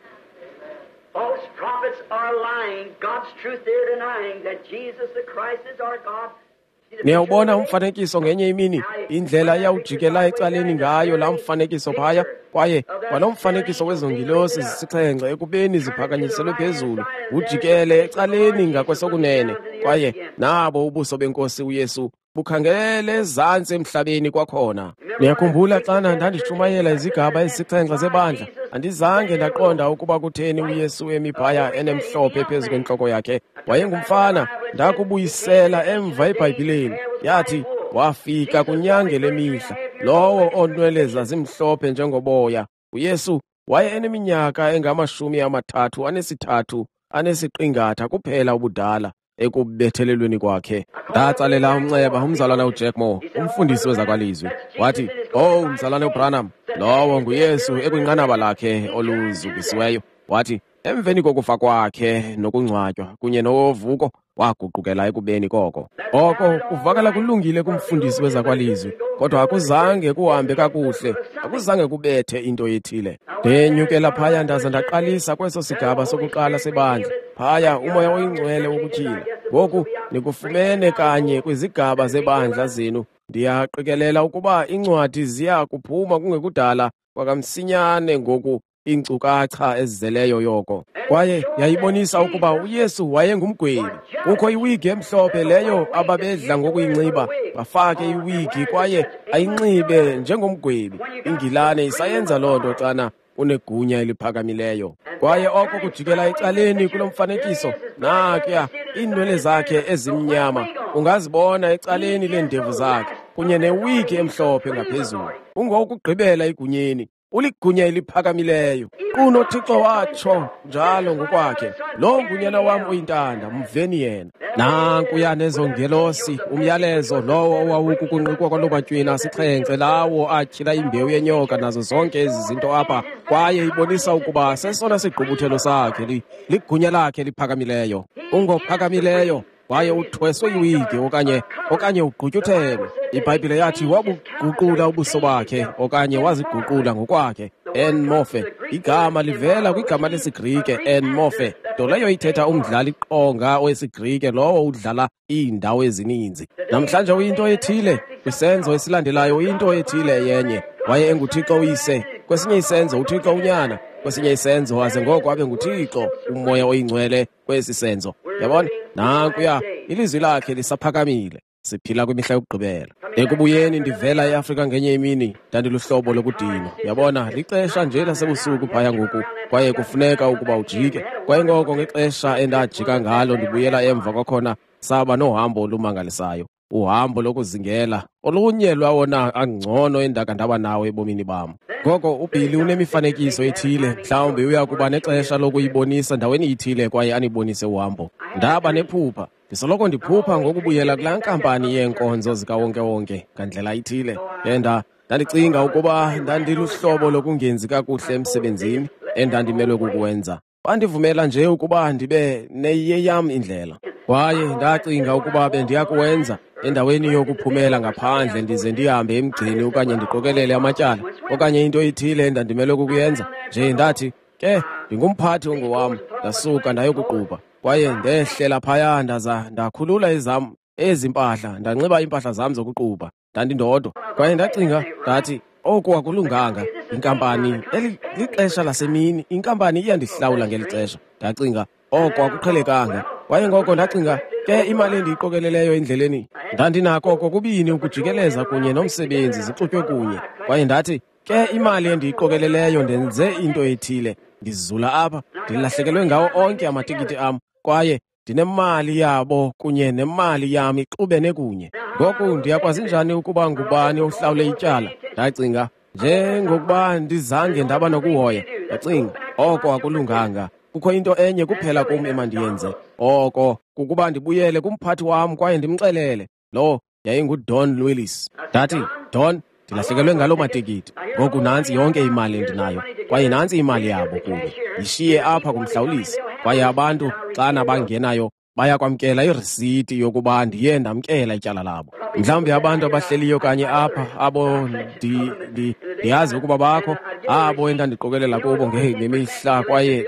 False prophets are lying, God's truth they're denying, that Jesus the Christ is our God. Niyawubona umfanekiso ngenye imini, indlela yawujikela ecaleni ngayo la mfanekiso phaya, kwaye kwalo mfanekiso wezongilosi zisixhenxe ekubeni ziphakanyiselwe phezulu, ujikele ecaleni ngakwesokunene, kwaye nabo ubuso beNkosi uYesu bukhangele ezantsi emhlabeni kwakhona. Niyakhumbula xana ndandishumayela izigaba ezisixhenxe zebandla, andizange ndaqonda ukuba kutheni uYesu emiphaya enemhlophe phezu kwentloko yakhe. Wayengumfana, ndakubuyisela emva eBhayibhileni. Yathi wafika kunyange lemihla, lowo onwele zazimhlophe njengoboya. uYesu waye eneminyaka engama-33 anesiqingatha kuphela ubudala ekubethelelweni kwakhe. Ndatsalela umnxeba umzalwana uJack Moore, umfundisi wezakwalizwi. Wathi, "Oh, mzalwane uBranham, lowo nguYesu ekwinqanaba lakhe oluzukisiweyo." Wathi, emveni kokufa kwakhe nokungcwatywa kunye novuko, waguqukela ekubeni koko. Oko kuvakala kulungile kumfundisi wezakwalizwi, kodwa akuzange kuhambe kakuhle, akuzange kubethe into ethile. Ndenyukela phaya ndaza ndaqalisa kweso sigaba sokuqala sebandla, phaya umoya oyingcwele wokutyhila. Ngoku nikufumene kanye kwizigaba zebandla zenu. Ndiyaqikelela ukuba incwadi ziya kuphuma kungekudala kwakamsinyane ngoku inkcukacha ezizeleyo yoko. Kwaye yayibonisa ukuba uYesu wayengumgwebi. Kukho iwigi emhlophe leyo ababedla ngokuyinxiba, bafake iwigi kwaye ayinxibe njengomgwebi. Ingilane isayenza loo nto xana unegunya eliphakamileyo. Kwaye oko kujikela ecaleni kulo mfanekiso, nakya iinwele zakhe ezimnyama, ungazibona ecaleni leendevu zakhe, kunye newigi emhlophe ngaphezulu. Ungokugqibela igunyeni, uligunya eliphakamileyo. UnoThixo watsho njalo ngokwakhe, "Lo ngunyana wam oyintanda, mveni yena." Nankuya nezongelosi, umyalezo lowo owawukukunqikwa kwalomatyweni asixhenxe lawo atyhila imbewu yenyoka nazo zonke ezi zinto apha, kwaye ibonisa ukuba sesona sigqubuthelo sakhe ligunya lakhe liphakamileyo. Ungophakamileyo kwaye uthweswe iwigi okanye ugqutyuthelwe. iBhayibhile yathi wabuguqula ubuso bakhe okanye waziguqula ngokwakhe. En morphe, igama livela kwigama lesiGrike en morphe, nto leyo ithetha umdlali qonga wesiGrike lowo udlala iindawo ezininzi. Namhlanje uyinto ethile, kwisenzo esilandelayo uyinto ethile yenye. Waye enguThixo uyise, kwesinye isenzo uThixo unyana, kwesinye isenzo aze ngoko abe nguThixo umoya oyingcwele kwesi senzo. Yabona, nankuya ilizwi lakhe lisaphakamile. siphila kwimihla yokugqibela. Ekubuyeni ndivela eAfrika ngenye imini ndandiluhlobo lokudinwa. Yabona, lixesha nje lasebusuku phaya ngoku, kwaye kufuneka ukuba ujike. Kwaye ngoko ngexesha endajika ngalo ndibuyela emva kwakhona saba nohambo olumangalisayo, uhambo lokuzingela, olunye lwawona angcono endaka ndaba nawo ebomini bam. Ngoko uBilly unemifanekiso ethile, mhlawumbi uya kuba nexesha lokuyibonisa ndaweni ithile kwaye anibonise uhambo. Ndaba nephupha, ndisoloko ndiphupha ngokubuyela kulaa nkampani yeenkonzo zikawonke-wonke ngandlela ithile. Ndandicinga ukuba ndandiluhlobo lokungenzi kakuhle emsebenzini endandimelwe kukuwenza. Bandivumela nje ukuba ndibe neyeyam indlela, kwaye ndacinga ukuba bendiya kuwenza endaweni yokuphumela ngaphandle ndize ndihambe emgceni okanye ndiqokelele amatyala okanye into ethile endandimelwe kukuyenza. Nje ndathi, ke ndingumphathi ongowam, ndasuka ndayokuqubha, kwaye ndehlela phaya ndaza ndakhulula ezam ezi mpahla, ndanxiba iimpahla zam zokuqubha, ndandindodwa. Kwaye ndacinga ndathi, oku akulunganga, inkampani eli lixesha lasemini, inkampani iyandihlawula ngeli xesha. Ndacinga oko akuqhelekanga, kwaye ngoko ndacinga, ke imali endiyiqokeleleyo endleleni ndandinako kokubini ukujikeleza kunye nomsebenzi zixutywe kunye. Kwaye ndathi, ke imali endiyiqokeleleyo ndenze into ethile, ndizula apha, ndilahlekelwe ngawo onke amatikiti am, kwaye ndinemali yabo kunye nemali yam ixubene kunye. Ngoku ndiyakwazi njani ukuba ngubani ohlawule ityala? Ndacinga, njengokuba ndizange ndaba nokuhoya, ndacinga oko akulunganga. Kukho into enye kuphela kum emandiyenze, oko kukuba ndibuyele kumphathi wam kwaye ndimxelele. Lo yayinguDon Willis. Ndathi, Don, ndilahlekelwe ngaloo matikiti, ngoku nantsi yonke imali endinayo, kwaye nantsi imali yabo kunye, yishiye apha kumhlawulisi. Kwaye abantu xana bangenayo bayakwamkela irisiti yokuba ndiye ndamkela ityala labo. Mhlawumbi abantu abahleliyo kanye apha abo ndiyazi ukuba bakho, abo endandiqokelela kubo ngemihla, kwaye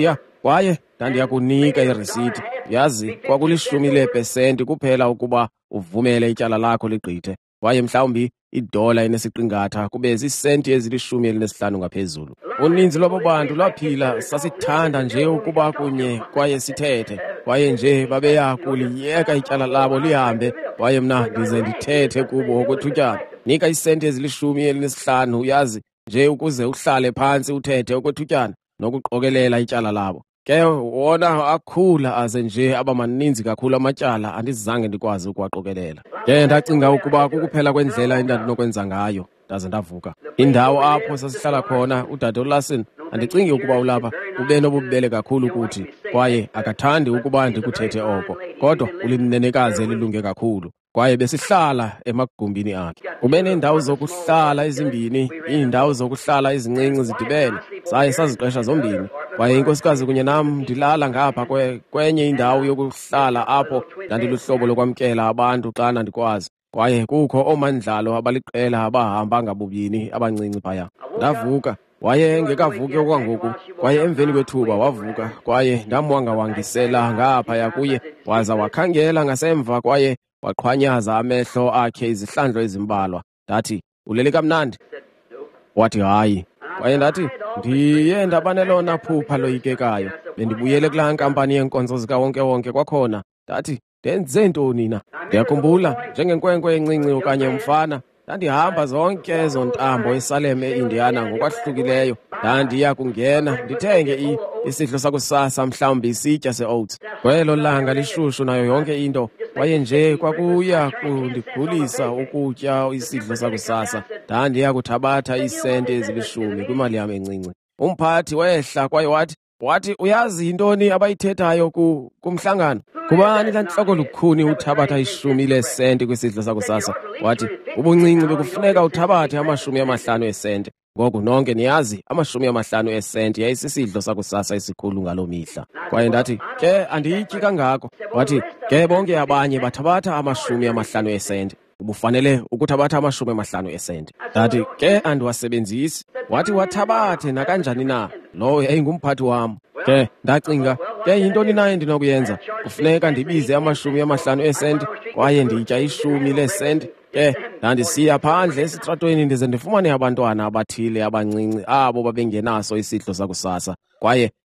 ndandiya kunika irisiti. Yazi, kwakulishumi leepesenti kuphela ukuba uvumele ityala lakho ligqithe, kwaye mhlawumbi idola enesiqingatha kube ziisenti ezili-15 ngaphezulu. Uninzi lwabo bantu lwaphila sasithanda nje ukuba kunye kwaye sithethe, kwaye nje babeya kuliyeka ityala labo lihambe, kwaye mna ndize ndithethe kubo okwethutyana. Nika iisenti ezili-15, uyazi, nje ukuze uhlale phantsi uthethe okwethutyana nokuqokelela ityala labo. Ke wona akhula aze nje aba maninzi kakhulu amatyala andizange ndikwazi ukuwaqokelela. Ke ndacinga ukuba kukuphela kwendlela endandinokwenza ngayo, ndaze ndavuka. Indawo apho sasihlala khona udade uLassen, andicingi ukuba ulapha, ube nobubele kakhulu kuthi, kwaye akathandi ukuba ndikuthethe oko, kodwa ulimnenekazi elilunge kakhulu, kwaye besihlala emagumbini akhe. Ube neendawo zokuhlala ezimbini, iindawo zokuhlala ezincinci zidibene, saye saziqesha zombini, kwaye inkosikazi kunye nam ndilala ngapha kwenye indawo yokuhlala apho ndandiluhlobo lokwamkela abantu xana ndikwazi, kwaye kukho oomandlalo abaliqela abahamba ngabubini abancinci phaya. Ndavuka, waye engekavuki okwangoku, kwaye emveni kwethuba wavuka, kwaye ndamwangawangisela ngaphaya kuye, waza wakhangela ngasemva, kwaye waqhwanyaza amehlo akhe izihlandlo ezimbalwa. Ndathi, ulele kamnandi? Wathi, hayi. Kwaye ndathi, ndiye ndaba nelona phupha loyikekayo, bendibuyele kulaa nkampani yeenkonzo zikawonke-wonke kwakhona. Ndathi, ndenze ntoni na? Ndiyakhumbula njengenkwenkwe encinci okanye umfana, ndandihamba zonke ezo ntambo eSalem eIndiana ngokwahlukileyo. Ndandiya kungena ndithenge isidlo sakusasa, mhlawumbi isitya se-oats. Kwelo langa lishushu nayo yonke into, kwaye nje kwakuya kundigulisa ukutya isidlo sakusasa. Ndandiya kuthabatha iisenti ezili-10 kwimali yam encinci. Umphathi wehla kwaye wathi, uyazi yintoni abayithethayo kumhlangano? Kubani laa ntloko lukhuni uthabatha 10 leesenti kwisidlo sakusasa? Wathi, ubuncinci bekufuneka uthabathe 50 eesenti. Ngoku nonke niyazi 50 eesenti yayisisidlo sakusasa esikhulu ngaloo mihla. Kwaye ndathi, ke andiyityi kangako. Wathi, ke bonke abanye bathabatha 50 eesenti. Ubufanele ukuthabatha 50 eesenti. Ndathi, ke andiwasebenzisi. Wathi, wathabathe nakanjani na? Lo yayingumphathi wam. Ke ndacinga, ke yintoni na endinokuyenza? Kufuneka ndibize 50 eesenti, kwaye nditya 10 leesenti. Ke ndandisiya phandle esitratweni ndize ndifumane abantwana abathile abancinci abo babengenaso isidlo sakusasa, kwaye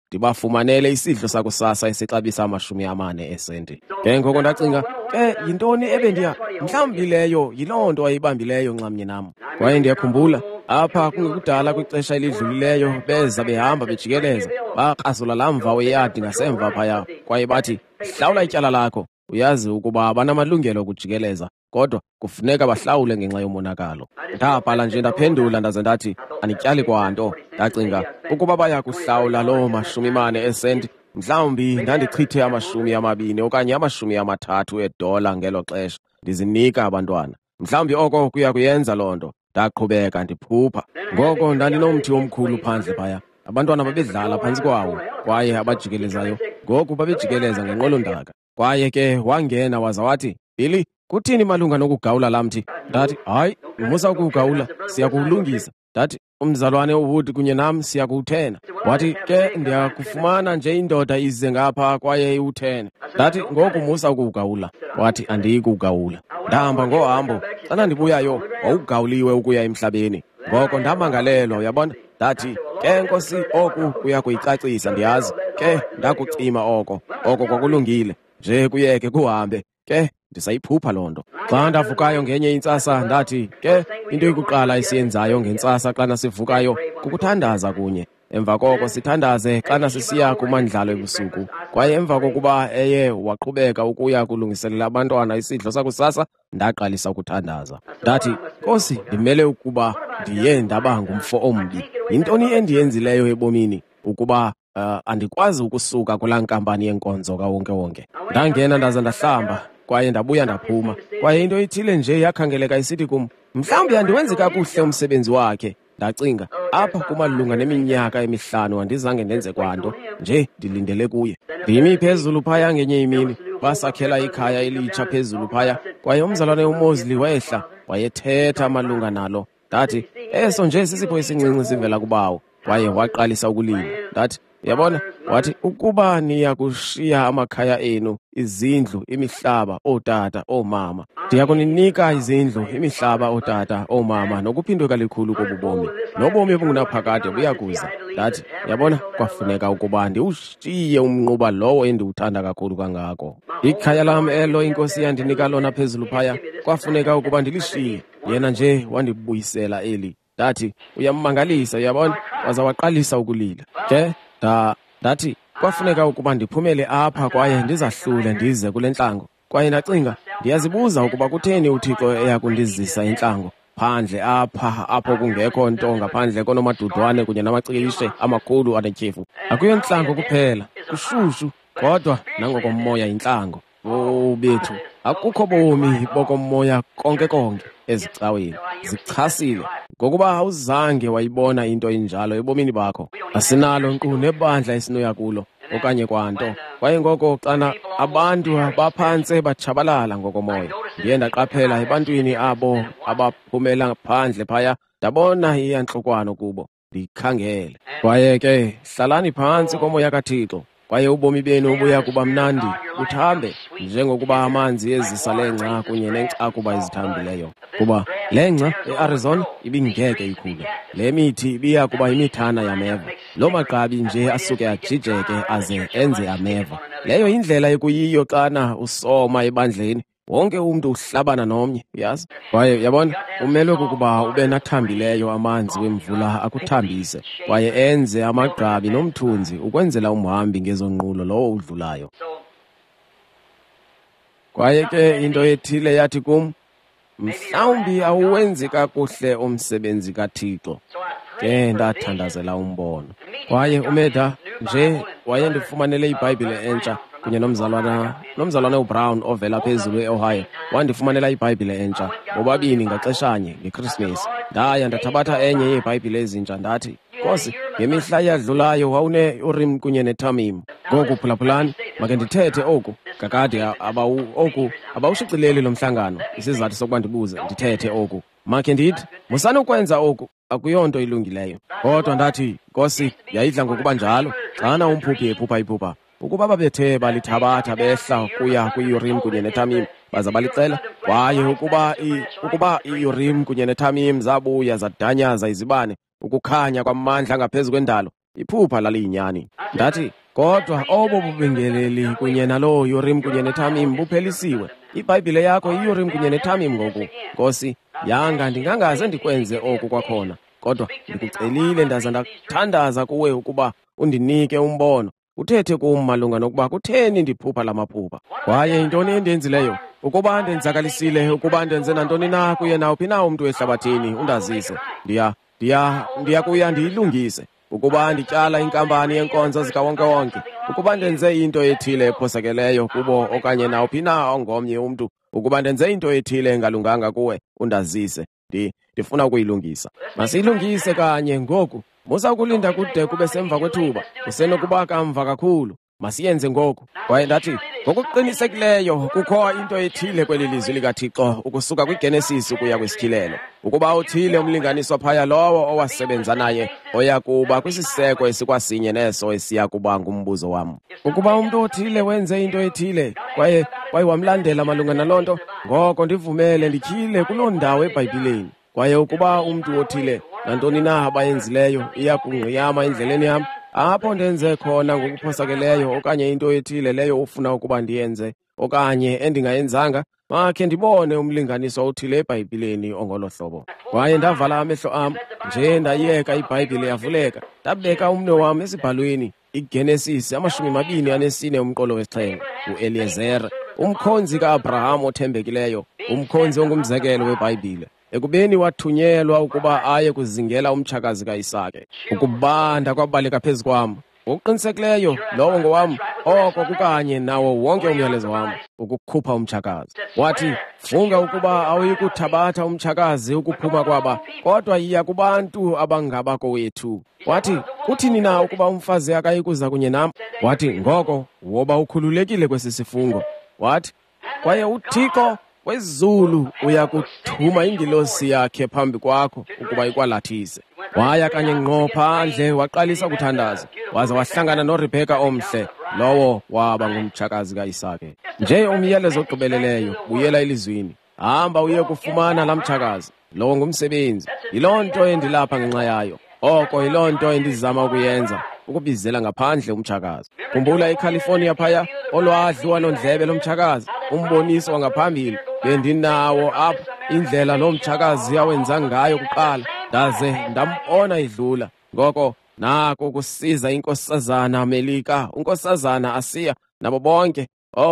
ndibafumanele isidlo sakusasa esixabisa 40 eesenti. Ke ngoko ndacinga, ke yintoni ebendiya mhlawumbi leyo yiloo nto ayibambileyo nxamnye nam. Kwaye ndiyakhumbula apha kungekudala kwixesha elidlulileyo beza behamba bejikeleza baqasula laa mva weyadi ngasemva phaya, kwaye bathi, hlawula ityala lakho. Uyazi ukuba banamalungelo okujikeleza, kodwa kufuneka bahlawule ngenxa yomonakalo. Ndabhala nje ndaphendula ndaze ndathi, anityali kwanto. Ndacinga ukuba baya kuhlawula loo 40 eesenti, mhlawumbi ndandichithe 20 okanye 30 edola ngelo xesha ndizinika abantwana. Mhlawumbi oko kuya kuyenza loo nto. Ndaqhubeka ndiphupha. Ngoko ndandinomthi omkhulu phandle phaya. Abantwana babedlala phantsi kwawo, kwaye abajikelezayo ngoku babejikeleza ngenqolondaka. Kwaye ke wangena waza wathi, Billy, kuthini malunga nokugawula laa mthi? Ndathi, hayi, musa ukuwugawula, siya kuwulungisa. Ndathi, umzalwane uWood kunye nam siya kuwuthena. Wathi, ke ndiyakufumana nje indoda ize ngapha kwaye iwuthene. Ndathi, ngoku musa ukuwugawula. Wathi, andiyi kuwugawula. Ndahamba ngohambo, xana ndibuyayo wawugawuliwe ukuya emhlabeni. Ngoko ndamangalelwa, uyabona. Ndathi, ke Nkosi, oku kuya kuyicacisa ndiyazi. Ke ndakucima oko kwakulungile. Nje kuyeke kuhambe, ke ndisayiphupha loo nto. Xa ndavukayo ngenye intsasa ndathi, ke into yokuqala esiyenzayo ngentsasa xana sivukayo kukuthandaza kunye. Emva koko sithandaze xana sisiya kumandlalo ebusuku. Kwaye emva kokuba eye waqhubeka ukuya kulungiselela abantwana isidlo sakusasa, ndaqalisa ukuthandaza. Ndathi, Nkosi, ndimele ukuba ndiye ndaba ngumfo ombi. Yintoni endiyenzileyo ebomini ukuba andikwazi ukusuka kulaa nkampani yenkonzo kawonke-wonke? Ndangena ndaze ndahlamba, kwaye ndabuya ndaphuma. Kwaye into ithile nje yakhangeleka isithi kum, mhlawumbi andiwenzi kakuhle umsebenzi wakhe. Ndacinga, apha kumalunga neminyaka emihlanu andizange ndenze kwanto, nje ndilindele kuye. Ndimi phezulu phaya ngenye imini, basakhela ikhaya elitsha phezulu phaya, kwaye umzalwane uMosley wehla, wayethetha malunga nalo. Ndathi, eso nje sisipho esincinci sivela kubawo, kwaye waqalisa ukulila. Ndathi, uyabona, wathi, ukuba niya kushiya amakhaya enu, izindlu, imihlaba, ootata, oomama, ndiya kuninika izindlu, imihlaba, ootata, oomama, nokuphindwe kalikhulu kobubomi, nobomi obungunaphakade buyakuza. Ndathi, uyabona, kwafuneka ukuba ndiwushiye umnquba lowo endiwuthanda kakhulu kangako. Ikhaya lam elo inkosi yandinika lona phezulu phaya, kwafuneka ukuba ndilishiye. Yena nje wandibuyisela eli. Ndathi, uyammangalisa, uyabona, waza waqalisa ukulila. Ke ndathi, kwafuneka ukuba ndiphumele apha kwaye ndizahlule ndize kule ntlango. Kwaye ndacinga, ndiyazibuza ukuba kutheni uThixo eyakundizisa intlango phandle apho kungekho nto ngaphandle konomadudwane kunye namacikishe amakhulu anetyhefu. Akuyo ntlango kuphela, kushushu, kodwa nangokomoya intlango. Bethu, akukho bomi bokomoya konke ezicaweni. Zichasile, ngokuba awuzange wayibona into enjalo ebomini bakho. Asinalo nkqu nebandla esinoya kulo, okanye kwanto. Kwaye ngoko xana abantu baphantse batshabalala ngokomoya, ndiye ndaqaphela ebantwini abo abaphumela phandle phaya, ndabona iyantlukwano kubo, ndikhangele. Kwaye ke, hlalani phantsi komoya kaThixo, kwaye ubomi benu buya kuba mnandi, uthambe, njengokuba amanzi ezisa lengca kunye nenkcakuba ezithambileyo. Kuba lengca eArizona ibingeke ikhule. Le mithi ibiya kuba imithana yameva. Loo magqabi nje asuke ajijeke aze enze ameva. Leyo indlela ekuyiyo xana usoma ebandleni. Wonke umuntu uhlabana nomnye, yazi? Kwaye yabona, umele ukuba ube nathambileyo amanzi wemvula akuthambise, kwaye enze amagqabi nomthunzi ukwenzela umhambi ngezonqulo lowo udlulayo. Kwaye ke into ethile yathi kum, mhlawumbi awuwenzi kakuhle umsebenzi kaThixo. Ke ndathandazela umbono. Kwaye uMeda nje wayendifumanele iBhayibhile entsha kunye nomzalwana uBrown ovela phezulu eOhio. Wandifumanela iBhayibhile entsha, bobabini ngaxeshanye ngeChristmas. Ndaya ndathabatha enye yeeBhayibhile ezintsha ndathi, Nkosi, ngemihla eyadlulayo wawune-Urim kunye neThamim. Ngoku phulaphulani, make ndithethe oku. Kakade abawushicileli lo mhlangano. Isizathu sokuba ndibuze ndithethe oku. Make ndithi, musanukwenza oku, akuyonto ilungileyo. Kodwa ndathi, Nkosi, yayidla ngokuba njalo, xana umphuphi ephupha iphupha, ukuba babethe balithabatha behla kuya kwi-Urim kunye neThamim, baza balicela, kwaye ukuba i-Urim kunye neThamim zabuya zadanyaza izibane, ukukhanya kwamandla ngaphezu kwendalo, iphupha laliyinyani. Ndathi, kodwa obo bubingeleli kunye naloo Urim kunye neThamim buphelisiwe. iBhayibhile yakho iUrim kunye neThamim ngoku. Nkosi, yanga ndingangaze ndikwenze oku kwakhona, kodwa ndikucelile ndaza ndakuthandaza kuwe ukuba undinike umbono, uthethe kum malunga nokuba kutheni ndiphupha la maphupha. Kwaye yintoni endenzileyo? Ukuba ndenzakalisile, ukuba ndenze nantoni na kuye nawuphi na umntu ehlabathini, undazise. Ndiyakuya ndiyilungise. Ukuba ndityala inkampani yenkonzo zikawonke-wonke, ukuba ndenze into ethile ephosakeleyo kubo okanye nawuphi na ongomnye umntu, ukuba ndenze into ethile engalunganga kuwe, undazise. Ndifuna ukuyilungisa. Masiyilungise kanye ngoku. Musa ukulinda kude kube semva kwethuba, kusenokuba kamva kakhulu. Masiyenze ngoku. Kwaye ndathi, ngokuqinisekileyo kukho into ethile kweli lizwi likaThixo ukusuka kwiGenesis ukuya kwisityhilelo. Ukuba uthile umlinganiswa phaya lowo owasebenza naye oya kuba kwisiseko esikwasinye neso esiya kuba ngumbuzo wam. Ukuba umntu othile wenze into ethile kwaye wamlandela malunga naloo nto, ngoko ndivumele ndityhile kuloo ndawo eBhayibhileni. Kwaye ukuba umntu othile nantoni na abayenzileyo iya kungqiyama endleleni yam, apho ndenze khona ngokuphosakeleyo okanye into ethile leyo ufuna ukuba ndiyenze okanye endingayenzanga, makhe ndibone umlinganiswa othile eBhayibhileni ongolo hlobo. Kwaye ndavala amehlo am, nje ndayiyeka iBhayibhile yavuleka, ndabeka umnwe wam esibhalweni, iGenesis 24 umqolo wesi-7, uEliyezeri, umkhonzi kaAbraham othembekileyo, umkhonzi ongumzekelo weBhayibhile, ekubeni wathunyelwa ukuba aye kuzingela umtshakazi kaIsake. Ukubanda kwabaleka phezu kwam. Ngokuqinisekileyo lowo ngowam, oko kukanye nawo wonke umyalezo wam, ukukhupha umtshakazi. Wathi, funga ukuba awuyikuthabatha umtshakazi ukuphuma kwaba, kodwa yiya kubantu abangabakowethu. Wathi, kuthini na ukuba umfazi akayikuza kunye nam? Wathi, ngoko woba ukhululekile kwesi sifungo. Wathi, kwaye uThixo wezulu uyakuthuma ingilosi yakhe phambi kwakho ukuba ikwalathise. Waya kanye ngqo phandle waqalisa kuthandaza, waze wahlangana noRibheka omhle, lowo waba ngumtshakazi kaIsake. Nje umyalezo ogqibeleleyo, buyela elizwini, hamba uye kufumana la mtshakazi. Lowo ngumsebenzi, yiloo nto endilapha ngenxa yayo. Oko yiloo nto endizama ukuyenza, ukubizela ngaphandle umtshakazi. Khumbula eCalifornia phaya, olwadliwa nondlebe lomtshakazi, umboniso wangaphambili. Bendinawo apho indlela lo mtshakazi awenza ngayo kuqala, ndaze ndambona idlula. Ngoko nako kusiza inkosazana Melika, unkosazana Asiya, nabo bonke,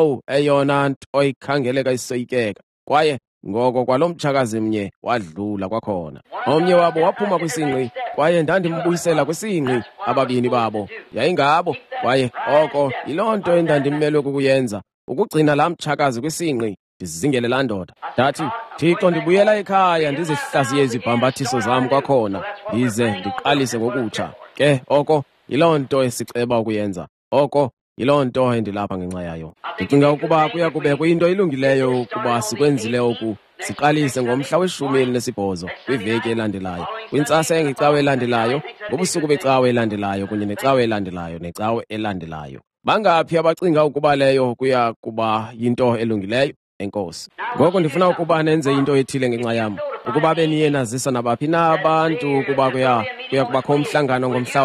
eyona nto oyikhangeleka isoyikeka. Kwaye ngoko kwalo mtshakazi mnye wadlula kwakhona. Omnye wabo waphuma kwisingqi, kwaye ndandimbuyisela kwisingqi. Ababini babo yayingabo, kwaye oko yiloo nto endandimelwe kukuyenza, ukugcina la mtshakazi kwisingqi, ndizingele laa ndoda. Ndathi, Thixo, ndibuyela ekhaya ndizihlaziye izibhambathiso zam kwakhona, ndize ndiqalise ngokutsha. Ke oko yiloo nto esiceba ukuyenza, oko yiloo nto endilapha ngenxa yayo. Ndicinga ukuba kuya kube kuyinto ilungileyo ukuba sikwenzile oku, siqalise ngomhla we-18 kwiveki elandelayo, kwintsasa engecawe elandelayo, ngobusuku becawe elandelayo kunye necawe elandelayo necawe elandelayo. Bangaphi abacinga ukuba leyo kuya kuba yinto elungileyo? Enkosi. Ngoko ndifuna ukuba nenze into ethile ngenxa yam. Ukuba beniye nazisa nabaphi na abantu ukuba kuya kubakho umhlangano ngomhla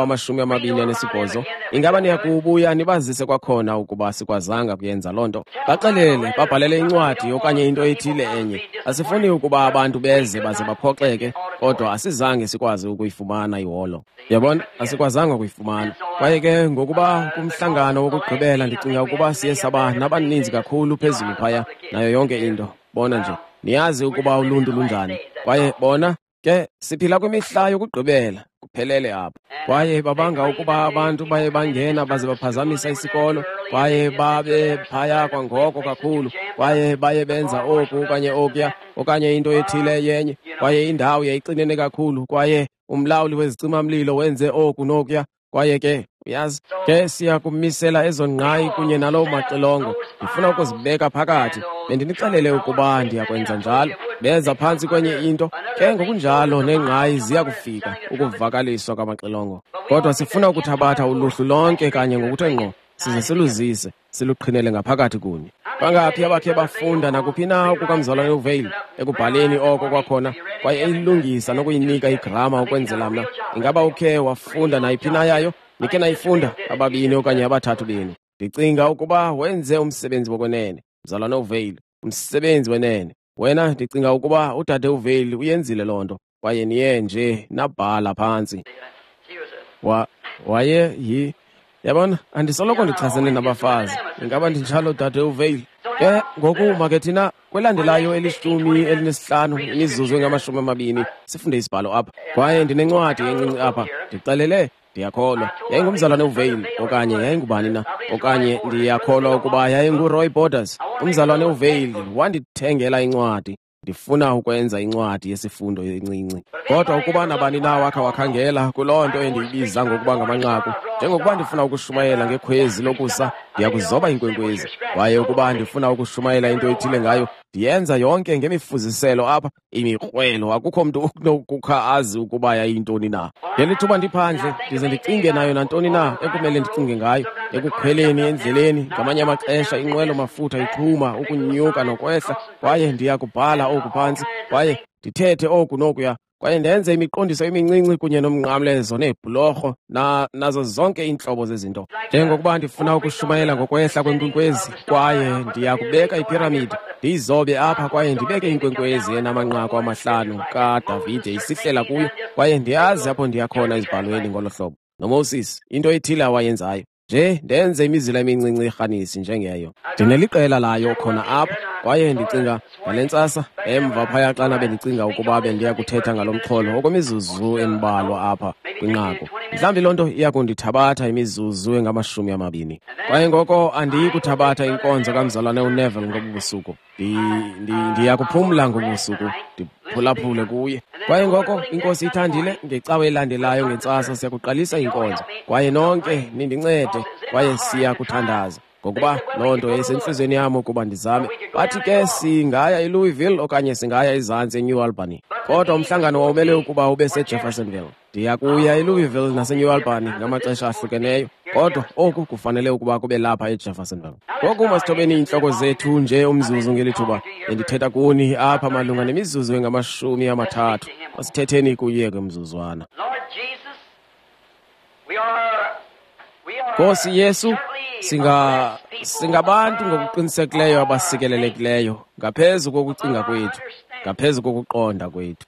wama-28, ingaba niyakubuya nibazise kwakhona ukuba sikwazanga kuyenza loo nto. Baxelele, babhalele incwadi okanye into ethile enye. Asifuni ukuba abantu beze baze baphoxeke, kodwa asizange sikwazi ukuyifumana iholo. Yabona, asikwazanga ukuyifumana. Kwaye ke ngokuba kumhlangano wokugqibela ndicinga ukuba siye saba nabaninzi kakhulu phezulu phaya nayo yonke into. Bona nje, niyazi ukuba uluntu lunjani. Kwaye bona ke siphila kwimihla yokugqibela, kuphelele apho. Kwaye babanga ukuba abantu baye bangena baze baphazamisa isikolo, kwaye babe phaya kwangoko kakhulu, kwaye baye benza oku okanye okuya, okanye into ethile yenye, kwaye indawo yayixinene kakhulu, kwaye umlawuli wezicimamlilo wenze oku nokuya. Kwaye ke uyazi ke siya kumisela ezo ngqayi kunye naloo maxilongo. Ndifuna ukuzibeka phakathi. Bendinixelele ukuba ndiyakwenza njalo. Beza phantsi kwenye into, ke ngokunjalo neengqayi ziya kufika ukuvakaliswa kwamaxilongo. Kodwa sifuna ukuthabatha uluhlu lonke kanye ngokuthe ngqo, size siluzise, siluqhinele ngaphakathi kunye. bangaphi abakhe bafunda nakuphi na kukamzalwane uVale ekubhaleni oko kwakhona kwaye elilungisa nokuyinika igrama ukwenzela mna? Ingaba ukhe wafunda nayiphi na yayo? Nikhe nayifunda ababini okanye abathathu benu? Ndicinga ukuba wenze umsebenzi wokwenene, mzalwane uVale, umsebenzi wenene. Wena ndicinga ukuba udade uVale uyenzile loo nto, kwaye niye nje nabhala phantsi. Yabona, andisoloko ndichasene nabafazi. Ingaba ndinjalo dade uVale? Ngoku make thina kwelandelayo eli-15 imizuzu engama-20 sifunde isibhalo apha, kwaye ndinencwadi encinci apha. Ndixelele, ndiyakholwa yayingumzalwane uVale, okanye yayingubani na, okanye ndiyakholwa ukuba yayinguRoy Borders. Umzalwane uVale wandithengela incwadi. Ndifuna ukwenza incwadi yesifundo encinci. Kodwa ukuba nabani na wakha wakhangela kuloo nto endiyibiza ngokuba ngamanqaku, njengokuba ndifuna ukushumayela ngekhwezi lokusa, ndiyakuzoba inkwenkwezi. Kwaye ukuba ndifuna ukushumayela into ethile ngayo, ndiyenza yonke ngemifuziselo apha, imikrwelo. Akukho mntu unokukha azi ukuba yayintoni na. Ngelithuba ndiphandle, ndize ndicinge nayo nantoni na ekumele ndicinge ngayo, ekukhweleni endleleni, ngamanye amaxesha inqwelo mafutha ixhuma ukunyuka nokwehla, kwaye ndiyakubhala oku phantsi, kwaye ndithethe oku nokuya, kwaye ndenze imiqondiso emincinci kunye nomnqamlezo neebhulorho nazo zonke iintlobo zezinto, njengokuba ndifuna ukushumayela ngokwehla kwenkwenkwezi. Kwaye ndiyakubeka ipiramidi, ndiyizobe apha, kwaye ndibeke inkwenkwezi enamanqaku 5 kaDavide isihlela kuyo, kwaye ndiyazi apho ndiyakhona ezibhalweni ngolo hlobo. NoMoses into ethile awayenzayo, nje ndenze imizila emincinci erhanisi njengeyo. Ndineliqela layo khona apha, kwaye ndicinga ngale ntsasa emva phaya xana bendicinga ukuba bendiya kuthetha ngalo mxholo okwemizuzu embalwa apha kwinqaku. Mhlawumbi loo nto iya kundithabatha imizuzu engama-20. Kwaye ngoko andiyi kuthabatha inkonzo kamzalwane uNeville ngobu busuku. Ndiya kuphumla ngobu busuku, ndiphulaphule kuye. Kwaye ngoko inkosi ithandile, ngecawe elandelayo ngentsasa siya kuqalisa inkonzo, kwaye nonke nindincede, kwaye siya kuthandaza. Ngokuba loo nto yayisentliziyweni yam ukuba ndizame. Bathi ke singaya eLouisville okanye singaya ezantsi eNew Albany, kodwa umhlangano wawumele ukuba ube seJeffersonville. Ndiya kuya eLouisville naseNew Albany ngamaxesha ahlukeneyo, kodwa oku kufanele ukuba kube lapha eJeffersonville. Ngoku masithobeni iintloko zethu nje umzuzu ngelithuba. Bendithetha kuni apha malunga nemizuzu engama-30. Masithetheni kuye kwemzuzwana. Nkosi Yesu, singabantu ngokuqinisekileyo abasikelelekileyo, ngaphezu kokucinga kwethu, ngaphezu kokuqonda kwethu.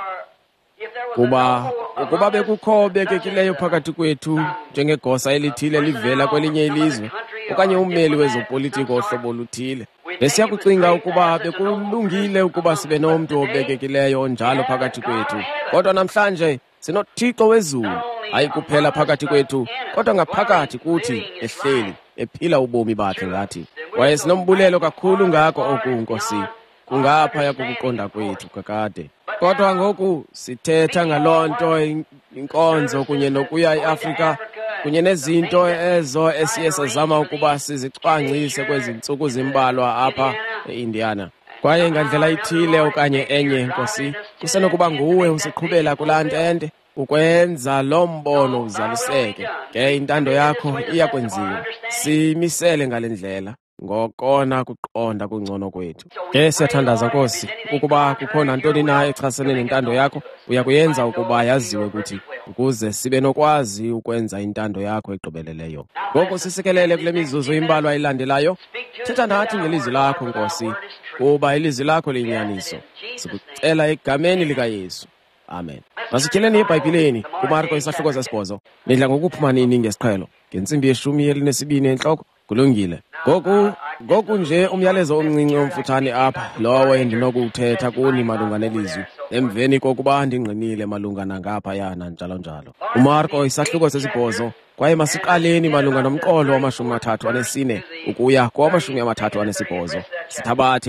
Ukuba bekukho bekekileyo phakathi kwethu, njengegosa elithile livela kwelinye ilizwe, okanye ummeli wezopolitiko ohlobo oluthile, besiya kucinga ukuba bekulungile ukuba sibe nomntu obekekileyo onjalo phakathi kwethu. Kodwa namhlanje sinoThixo wezulu, hayi kuphela phakathi kwethu, kodwa ngaphakathi kuthi, ehleli, ephila ubomi bakhe ngathi. Kwaye sinombulelo kakhulu ngako oku, Nkosi, kungaphaya kokuqonda kwethu kakade. Kodwa ngoku sithetha ngaloo nto, inkonzo kunye nokuya eAfrika, kunye nezinto ezo esiye sazama ukuba sizicwangcise kwezi ntsuku zimbalwa apha eIndiana. Kwaye ngandlela ithile okanye enye, Nkosi, kusenokuba nguwe usiqhubela kulaa ntente, ukwenza lo mbono uzaliseke. Ke intando yakho iyakwenziwa. Simisele ngale ndlela, ngokona kuqonda kungcono kwethu. Ke siyathandaza Nkosi, ukuba kukhona nantoni na echasene nentando yakho, uyakuyenza ukuba yaziwe kuthi, ukuze sibe nokwazi ukwenza intando yakho egqibeleleyo. Ngoko sisikelele kule mizuzu imbalwa ilandelayo. Thetha nathi ngelizwi lakho, Nkosi, kuba ilizwi lakho liyinyaniso. Sikucela egameni likaYesu. Amen. Masityeleni eBhayibhileni kuMarko isahluko 8. Nidla ngokuphuma nini ngesiqhelo? Ngentsimbi ye-12 entloko. Kulungile. Ngoku nje umyalezo omncinci omfutshane apha, lowo endinokuwuthetha kuni malunga nelizwi, emveni kokuba ndingqinile malunga nangaphaya nanjalo njalo. uMarko isahluko 8. Kwaye masiqaleni malunga nomqolo wama-34 ukuya kowama-38. Sithabathe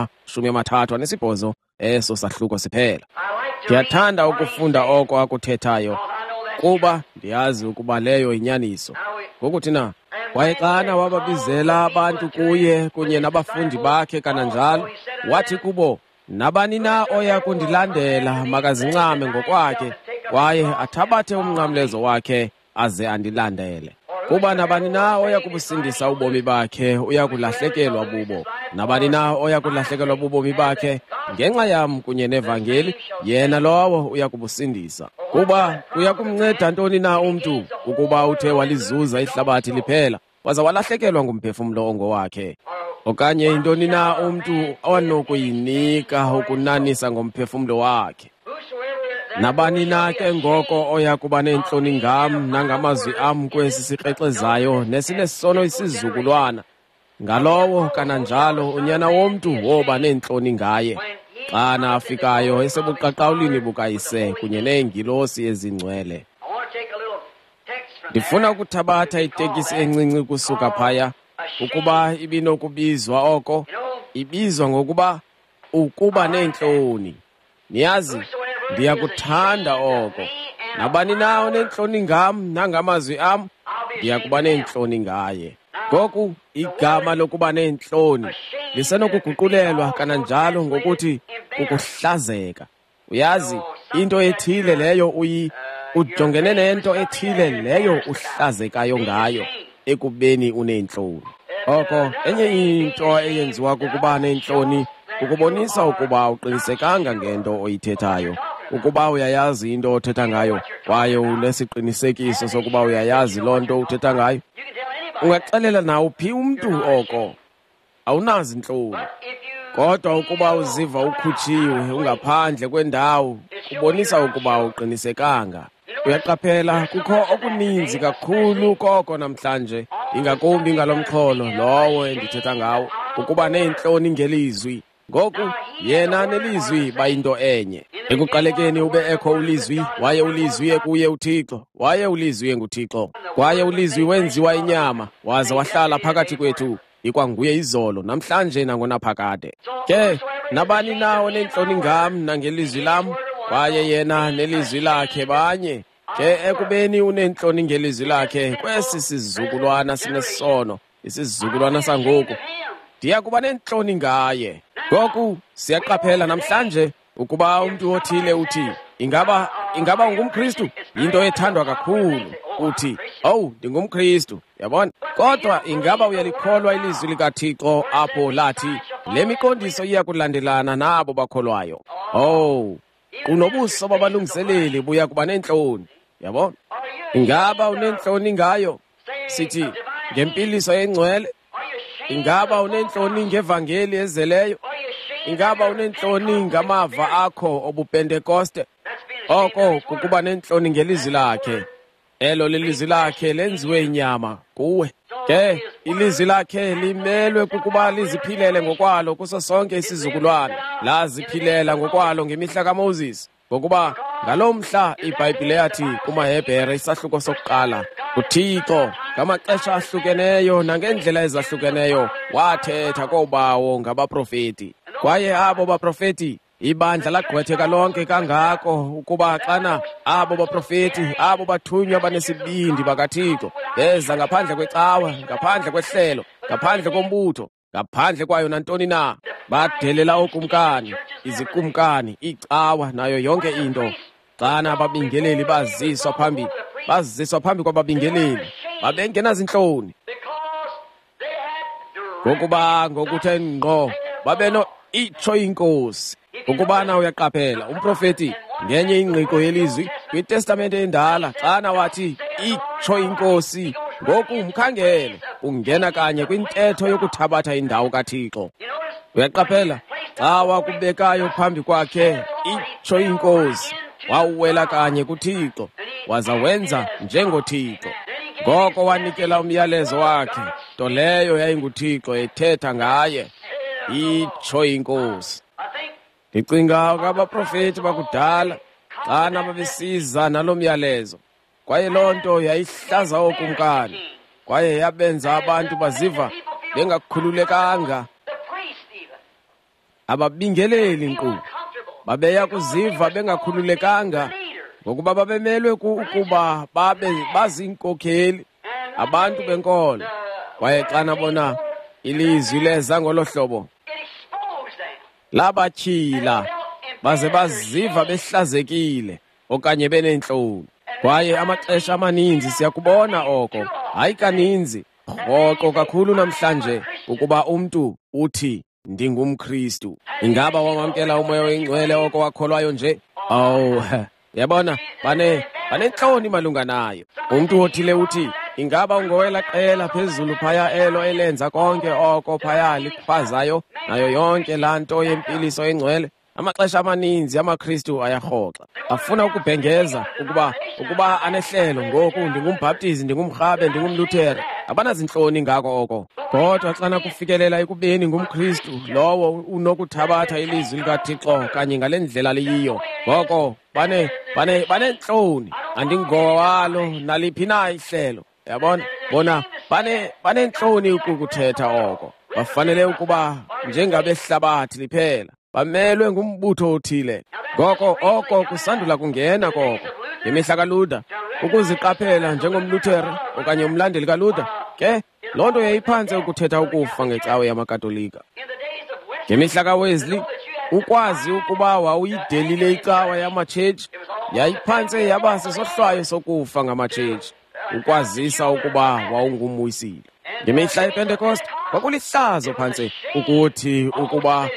owama-38 eso sahluko siphela. Ndiyathanda ukufunda oko akuthethayo, kuba ndiyazi ukuba leyo inyaniso. Ngokuthi na, kwaye xana wababizela abantu kuye kunye nabafundi bakhe kananjalo, wathi kubo, nabani na oya kundilandela makazincame ngokwakhe, kwaye athabathe umnqamlezo wakhe aze andilandele. kuba nabani na oya kubusindisa ubomi bakhe uya kulahlekelwa bubo. Nabani na oya kulahlekelwa bubomi bakhe ngenxa yam kunye nevangeli, yena lowo uya kubusindisa. Kuba kuya kumnceda ntoni na umntu ukuba uthe walizuza ihlabathi liphela, waza walahlekelwa ngumphefumlo ongowakhe? Okanye intoni na umntu anokuyinika ukunanisa ngomphefumlo wakhe? Nabani na ke ngoko oya kuba neentloni ngam nangamazwi am kwesi sikrexezayo nesinesono isizukulwana, ngalowo kananjalo unyana womntu woba neentloni ngaye xana afikayo esebuqaqawulini bukayise kunye neengilosi ezingcwele. Ndifuna ukuthabatha itekisi encinci kusuka phaya. Ukuba ibinokubizwa oko, ibizwa ngokuba ukuba neentloni. Niyazi, ndiyakuthanda oko. Nabani na oneentloni ngam nangamazwi am, ndiyakuba neentloni ngaye. Ngoku igama lokuba neentloni lisenokuguqulelwa kananjalo ngokuthi ukuhlazeka. Uyazi, into ethile leyo ujongene nento ethile leyo uhlazekayo ngayo ekubeni uneentloni. Oko enye into eyenziwa kukuba neentloni ukubonisa ukuba uqinisekanga ngento oyithethayo, ukuba uyayazi into othetha ngayo kwaye unesiqinisekiso sokuba uyayazi loo nto uthetha ngayo. Ungaxelela nawuphi umntu oko, awunazi intloni. Kodwa ukuba uziva ukhutshiwe ungaphandle kwendawo, kubonisa ukuba uqinisekanga. Uyaqaphela, kukho okuninzi kakhulu koko namhlanje, ingakumbi ngalo mxholo lowo endithetha ngawo, ukuba neentloni ngelizwi. Ngoku yena nelizwi bayinto enye. Ekuqalekeni ube ekho ulizwi, waye ulizwi ekuye uThixo, waye ulizwi enguThixo, kwaye ulizwi wenziwa inyama, waza wahlala phakathi kwethu. Ikwanguye izolo, namhlanje nangonaphakade. Ke nabani na oneentloni ngam nangelizwi lam, kwaye yena nelizwi lakhe banye. Ke ekubeni uneentloni ngelizwi lakhe kwesi sizukulwana sinesono, isizukulwana sangoku, ndiya kuba neentloni ngaye. Ngoku siyaqaphela namhlanje ukuba umntu othile uthi, ingaba ungumKristu? Yinto ethandwa kakhulu. Uthi, "Oh, ndingumKristu." Yabona? Kodwa ingaba uyalikholwa ilizwi likaThixo apho lathi, "Le miqondiso iya kulandelana nabo bakholwayo." Oh, kunobuso babalungiseleli buya kuba neentloni. Yabona? Ingaba uneentloni ngayo? Sithi, ngempiliso engcwele? Ingaba uneentloni ngevangeli ezeleyo? Ingaba uneentloni ngamava akho obupentekoste? Oko kukuba neentloni ngelizwi lakhe. Elo lilizwi lakhe lenziwe inyama kuwe. Ke ilizwi lakhe limelwe kukuba liziphilele ngokwalo kuso sonke isizukulwana. Laziphilela ngokwalo ngemihla kaMoses. Ngokuba ngaloo mhla iBhayibhile yathi kumaHebhere isahluko sokuqala, uThixo ngamaxesha ahlukeneyo nangendlela ezahlukeneyo wathetha koobawo ngabaprofeti. Kwaye abo baprofeti ibandla lagqwetheka lonke kangako ukuba xana abo baprofeti, abo bathunywa banesibindi bakaThixo beza ngaphandle kwecawa, ngaphandle kwehlelo, ngaphandle kombutho, ngaphandle kwayo nantoni na, badelela ukumkani, izikumkani, icawa nayo yonke into. Xana ababingeleli baziswa phambi kwababingeleli, babengenazintloni. Ngokuba ngokuthe ngqo babeno itsho inkosi. Ukubana uyaqaphela umprofeti ngenye ingqiqo yelizwi kwiTestamente endala, xana wathi itsho inkosi, ngoku umkhangele ungena kanye kwintetho yokuthabatha indawo kaThixo. Uyaqaphela, xa wakubekayo phambi kwakhe itsho inkosi, wawuwela kanye kuThixo, waza wenza njengoThixo. Ngoko wanikela umyalezo wakhe, nto leyo yayinguThixo ethetha ngaye, itsho inkosi. Ndicinga abaprofeti bakudala xana babesiza nalo myalezo, kwaye loo nto yayihlaza okumkani, kwaye yabenza abantu baziva bengakhululekanga. Ababingeleli nkqu babeya kuziva bengakhululekanga ngokuba babemelwe ukuba babe baziinkokheli, abantu benkolo. Kwaye xana bona ilizwi leza ngolo hlobo, labatyhila baze baziva behlazekile okanye beneentloni. Kwaye amaxesha amaninzi siyakubona oko, hayi kaninzi, rhoqo kakhulu namhlanje ukuba umntu uthi ndingumKristu. Ingaba wamamkela umoya oyingcwele oko wakholwayo nje? Yabona, banentloni malunga nayo. Umntu othile uthi, ingaba ungowela qela phezulu phaya elo elenza konke oko phaya likhwazayo nayo yonke laa nto yempiliso engcwele? Amaxesha amaninzi amaKristu ayarhoxa, afuna ukubhengeza ukuba anehlelo ngoku ndingumbhaptizi, ndingumrhabe, ndingumluthere. Abanazintloni ngako oko. Kodwa xana kufikelela ekubeni ngumKristu, lowo unokuthabatha ilizwi likaThixo kanye ngale ndlela liyiyo. Ngoko banentloni, andingowalo naliphi na ihlelo. Yabona, bona banentloni ukukuthetha oko. Bafanele ukuba njengabehlabathi liphela, bamelwe ngumbutho othile. Ngoko oko kusandula kungena koko. Ngemihla kaLuther, ukuziqaphela njengomluthere okanye umlandeli kaLuther, ke loo nto yayiphantse ukuthetha ukufa ngecawe yamakatolika. Ngemihla kaWesley, ukwazi ukuba wawuyidelile icawa yamatshetshi yayiphantse yaba sisohlwayo sokufa ngamatshetshi, ukwazisa ukuba wawungumwisile. Ngemihla yePentecost, kwakulihlazo phantse ukuthi ukuba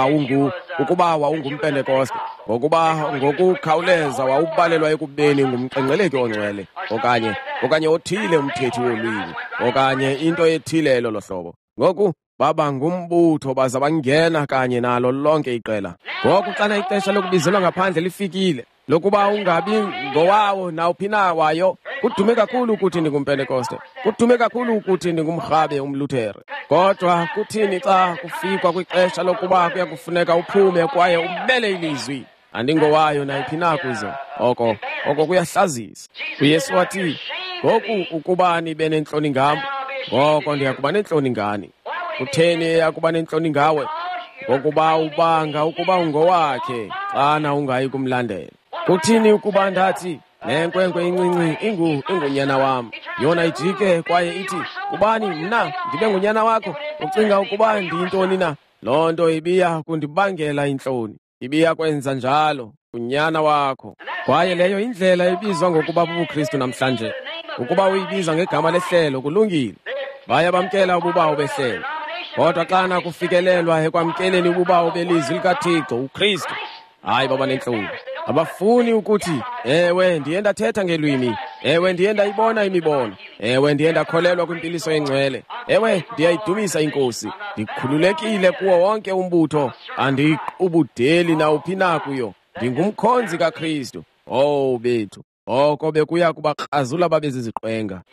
wawungumPentecost, ngokuba ngokukhawuleza wawubalelwa ekubeni ngumqengqeleki ongcwele okanye othile umthethi wolwimi okanye into ethile elo hlobo. Ngoku baba ngumbutho baza bangena kanye nalo lonke iqela. Ngoku xana ixesha lokubizelwa ngaphandle lifikile, lokuba ungabi ngowawo nawuphi na wayo, kudume kakhulu ukuthi ndingumPentecost, kudume kakhulu ukuthi ndingumrhabe, umluthere. Kodwa kuthini xa kufikwa kwixesha lokuba kuya kufuneka uphume kwaye umele ilizwi? Andingowayo nayiphi na kuzo. Oko kuyahlazisa. UYesu wathi, ngoku ukuba nibe nentloni ngam, ngoko ndiyakuba nentloni ngani. Kutheni eyakuba nentloni ngawe? Ngokuba ubanga ukuba ungowakhe xana ungayi kumlandela. Kuthini ukuba ndathi le nkwenkwe incinci ingunyana wam, yona ijike kwaye ithi, ubani mna ndibe ngunyana wakho? Ucinga ukuba ndiyintoni na? Loo nto ibiya kundibangela intloni, ibiya kwenza njalo unyana wakho. Kwaye leyo indlela ebizwa ngokuba bubuKristu namhlanje. Ukuba uyibiza ngegama lehlelo kulungile, bayabamkela ububawo behlelo. Kodwa xana kufikelelwa ekwamkeleni ububawo belizwi likaThixo, uKristu, hayi baba nentloni. Abafuni ukuthi, ewe ndiye ndathetha ngelwimi, ewe ndiye ndayibona imibono, ewe ndiye ndakholelwa kwimpiliso engcwele, ewe ndiyayidumisa iNkosi, ndikhululekile kuwo wonke umbutho, andiqubudeli nawuphi na kuyo, ndingumkhonzi kaKristu. Bethu, oko bekuya kubakrazula babeziziqwenga.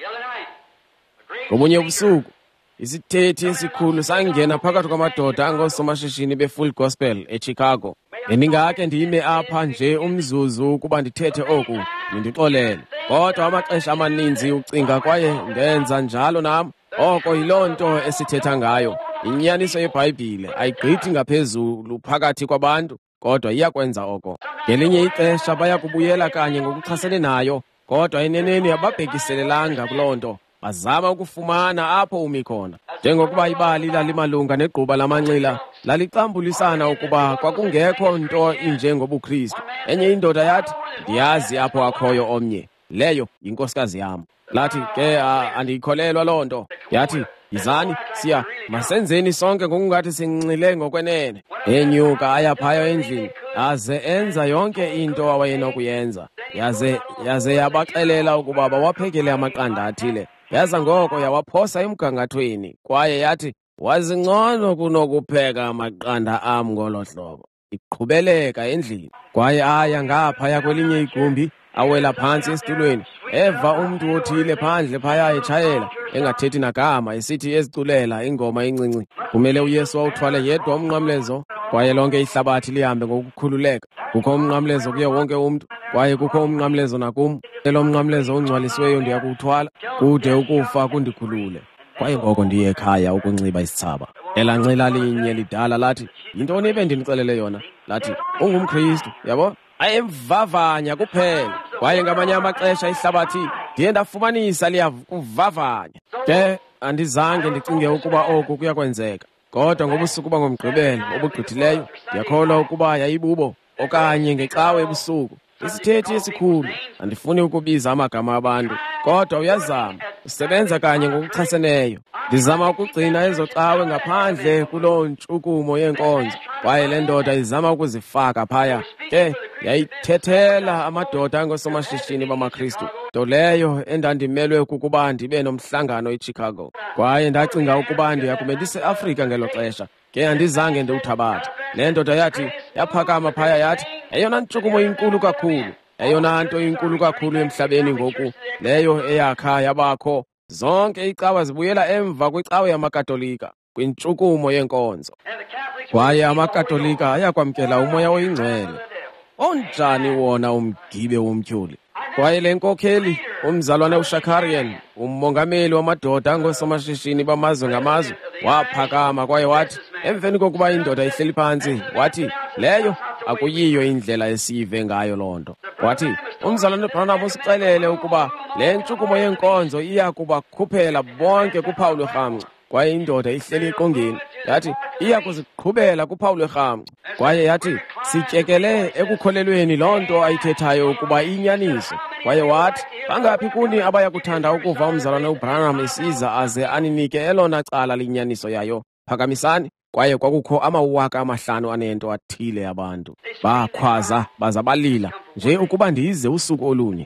Ngobunye ubusuku, isithethi esikhulu sangena phakathi kwamadoda angoosomashishini be-Full Gospel eChicago. Bendingake ndime apha nje umzuzu ukuba ndithethe oku, nindixolele. Kodwa amaxesha amaninzi ucinga kwaye ndenza njalo nam. Oko yiloo nto esithetha ngayo. Inyaniso yeBhayibhile ayigqithi ngaphezulu phakathi kwabantu, kodwa iyakwenza oko. Ngelinye ixesha baya kubuyela kanye ngokuchasene nayo, kodwa eneneni ababhekiselelanga kuloo nto. Bazama ukufumana apho umi khona. Njengokuba ibali lalimalunga negquba lamanxila laliqambulisana ukuba kwakungekho nto inje ngobuKristu. Enye indoda yathi, ndiyazi apho akhoyo omnye, leyo yinkosikazi yam. Lathi ke andiyikholelwa loo nto. Yathi, yizani masenzeni sonke ngokungathi sinxile ngokwenene. Enyuka aya phaya endlini, aze enza yonke into awayenokuyenza. Yaze yabaxelela ukuba bawaphekele amaqanda athile. Yaza ngoko yawaphosa emgangathweni, kwaye yathi, wazingcono kunokupheka amaqanda am ngolo hlobo. Iqhubeleka endlini, kwaye aya ngaphaya kwelinye igumbi, awela phantsi esitulweni, eva umntu othile phandle phaya etshayela, engathethi nagama, esithi eziculela ingoma encinci. Kumele uYesu awuthwale yedwa umnqamlezo, kwaye lonke ihlabathi lihambe ngokukhululeka. Kukho umnqamlezo kuye wonke umntu, kwaye kukho umnqamlezo nakum. Elo mnqamlezo ungcwalisiweyo ndiyakuwuthwala, kude ukufa kundikhulule. Kwaye ngoko ndiye ekhaya ukunxiba isithsaba. Elaa nxila linye lidala lathi, yintoni ebendinixelele yona? Lathi, ungumKristu, yabo? Ayemvavanya kuphela. Kwaye ngamanye amaxesha ihlabathi ndiye ndafumanisa liyakuvavanya. Ke andizange ndicinge ukuba oku kuyakwenzeka. Kodwa ngobusuku bangomgqibelo obugqithileyo, ndiyakholwa ukuba yayibubo, okanye ngecawe ebusuku. Isithethi esikhulu, andifuni ukubiza amagama abantu, kodwa uyazama, usebenza kanye ngokuchaseneyo. Ndizama ukugcina ezo cawe ngaphandle kuloo ntshukumo yenkonzo, kwaye le ndoda izama ukuzifaka phaya. Ke yayithethela amadoda angosomashishini bamaKristu, nto leyo endandimelwe kukuba ndibe nomhlangano eChicago, kwaye ndacinga ukuba ndiya kube ndiseAfrika ngelo xesha. Ke andizange ndiwuthabatha. Le ndoda yathi yaphakama phaya yathi, eyona ntshukumo inkulu kakhulu, eyona nto inkulu kakhulu emhlabeni ngoku, leyo eyakha yabakho zonke icawa zibuyela emva kwicawa yamaKatolika kwintshukumo yenkonzo, kwaye amaKatolika ayakwamkela umoya oyingcwele. Onjani wona umgibe womtyholi? Kwaye le nkokheli, umzalwane uShakarian, umongameli wamadoda angosomashishini bamazwe ngamazwe, waphakama kwaye wathi, emveni kokuba indoda ihleli phantsi, wathi, leyo akuyiyo indlela esiyive ngayo loo nto. Wathi, umzalwane uBranham usixelele ukuba le ntshukumo yenkonzo iya kuba khuphela bonke kuphawu lwerhamncwa, kwaye indoda ihleli eqongeni. Yathi iya kuziqhubela kuphawu lwerhamncwa, kwaye yathi sityekele ekukholelweni loo nto ayithethayo ukuba iyinyaniso. Kwaye wathi, bangaphi kuni abaya kuthanda ukuva umzalwane uBranham esiza aze aninike elona cala linyaniso yayo? Phakamisani. Kwaye kwakukho 5,000 anento athile abantu. Bakhwaza baza balila nje ukuba ndize usuku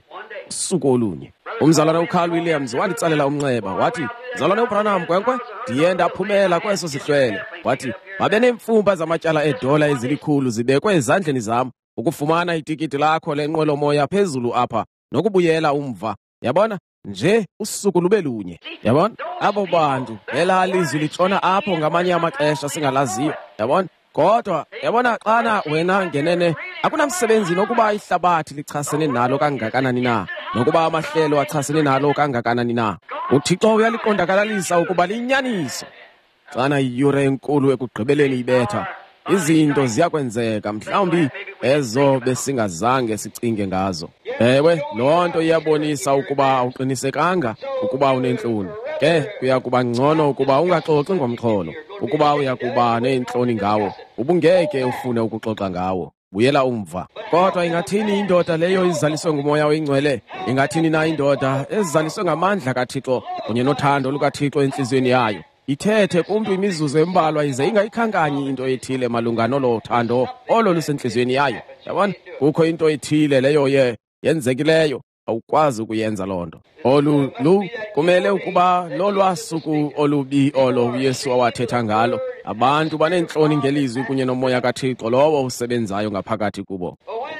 olunye. Umzalwane uCarl Williams wanditsalela umnxeba, wathi, mzalwane uBranham kwenkwe, ndiye ndaphumela kweso sihlwele. Wathi, babe neemfumba zamatyala edola ezilikhulu zibekwe ezandleni zam ukufumana itikiti lakho lenqwelomoya phezulu apha nokubuyela umva. Yabona, nje usuku lube lunye. Yabona, abo bantu elalizwi litshona apho ngamanye amaxesha singalaziyo. Yabona, kodwa yabona, xana wena ngenene akunamsebenzi nokuba ihlabathi lichasene nalo kangakanani na, nokuba amahlelo achasene nalo kangakanani na, uThixo uyaliqondakalalisa ukuba linyaniso. Xana iyure enkulu ekugqibeleni ibetha, izinto ziyakwenzeka mhlawumbi ezo besingazange sicinge ngazo. Ewe, loo nto iyabonisa ukuba awuqinisekanga ukuba unentloni. Ke kuya kuba ngcono ukuba ungaxoxi ngomxholo. Ukuba uya kuba neentloni ngawo, ubungeke ufune ukuxoxa ngawo. Buyela umva. Kodwa ingathini indoda leyo izaliswe ngumoya oyingcwele? Ingathini na indoda ezizaliswe ngamandla kaThixo kunye nothando lukaThixo entliziyweni yayo? Ithethe kumntu imizuzu embalwa ize ingayikhankanyi into ethile malunga nolo thando olo lusentliziyweni yayo. Yabona, kukho into ethile leyo yenzekileyo, awukwazi ukuyenza loo nto. Olu kumele ukuba lolwasuku olubi olo uYesu awathetha ngalo. Abantu baneentloni ngelizwi kunye nomoya kaThixo lowo usebenzayo ngaphakathi kubo.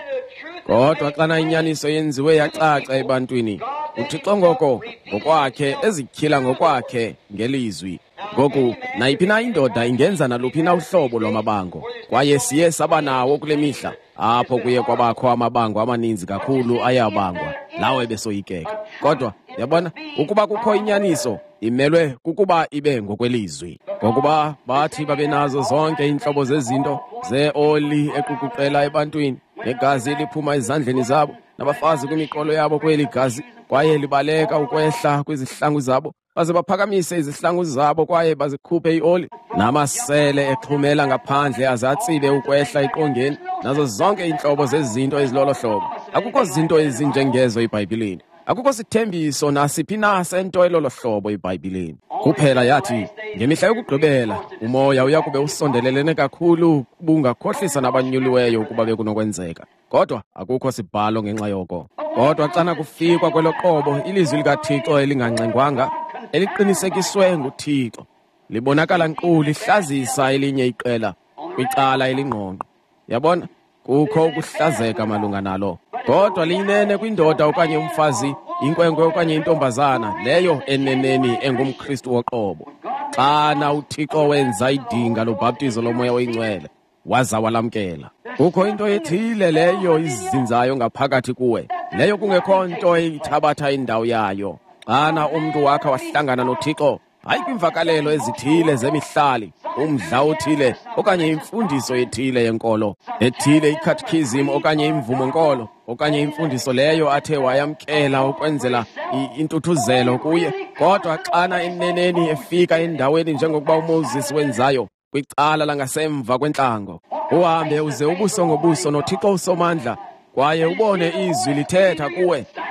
Kodwa xana inyaniso yenziwe yacaca ebantwini, uThixo ngokwakhe ezityhila ngokwakhe ngelizwi. Ngoku nayiphi na indoda ingenza naluphi na uhlobo lwamabango, kwaye siye sabanawo kule mihla apho kuye kwabakho amabango amaninzi kakhulu ayabangwa lawo ebesoyikeka. Kodwa yabona, ukuba kukho inyaniso imelwe kukuba ibe ngokwelizwi. Ngokuba bathi babe nazo zonke iintlobo zezinto zeoli ekukuqela ebantwini, negazi eliphuma ezandleni zabo, nabafazi kwimiqolo yabo kweli gazi, kwaye libaleka ukwehla kwizihlangu zabo, baze baphakamise izihlangu zabo kwaye bazikhuphe ioli, namasele exhumela ngaphandle aze atsibe ukwehla eqongeni, nazo zonke iintlobo zezinto ezilolo hlobo. Akukho zinto ezinjengezo eBhayibhileni. Akukho sithembiso nasiphi na sento elolo hlobo eBhayibhileni. Kuphela yathi, ngemihla yokugqibela umoya uyakube usondelelene kakhulu bungakhohlisa nabanyuliweyo ukuba bekunokwenzeka. Kodwa akukho sibhalo ngenxa yoko. Kodwa xana kufikwa kwelo qobo ilizwi likaThixo elingancengwanga, eliqinisekiswe nguThixo, libonakala nkqu lihlazisa elinye iqela kwicala elingqongqo. Yabona, kukho ukuhlazeka malunga nalo. Kodwa liyinene kwindoda okanye umfazi, inkwenkwe okanye intombazana, leyo eneneni engumKristu woqobo. Xana uThixo wenza idinga lobhaptizo lomoya oyingcwele, waza walamkela. Kukho into ethile leyo izinzayo ngaphakathi kuwe, leyo kungekho nto eyithabatha indawo yayo. Xana umntu wakhe wahlangana noThixo, hayi kwimvakalelo ezithile zemihlali, umdla othile okanye imfundiso ethile yenkolo, ethile ikhathikizim okanye imvumo-nkolo, okanye imfundiso leyo athe wayamkela ukwenzela intuthuzelo kuye. Kodwa xana eneneni efika endaweni njengokuba uMoses wenzayo, kwicala langasemva kwentlango, uhambe uze ubuso ngobuso noThixo usomandla, kwaye ubone izwi lithetha kuwe,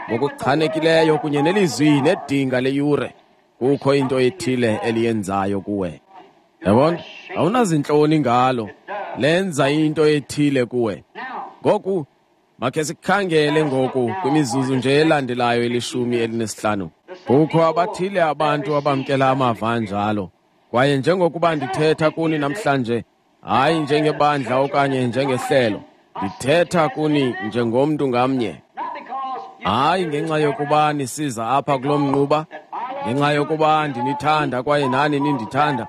ngokuchanekileyo kunye nelizwi nedinga leyure, kukho into ethile eliyenzayo kuwe. Yabona, awunazintloni ngalo, lenza into ethile kuwe. Ngoku makhe sikhangele ngoku kwimizuzu nje elandelayo 15. Kukho abathile abantu abamkela amava njalo, kwaye njengokuba ndithetha kuni namhlanje, hayi njengebandla okanye njengehlelo, ndithetha kuni njengomntu ngamnye. Hayi ngenxa yokuba nisiza apha kulo mnquba, ngenxa yokuba ndinithanda kwaye nani nindithanda,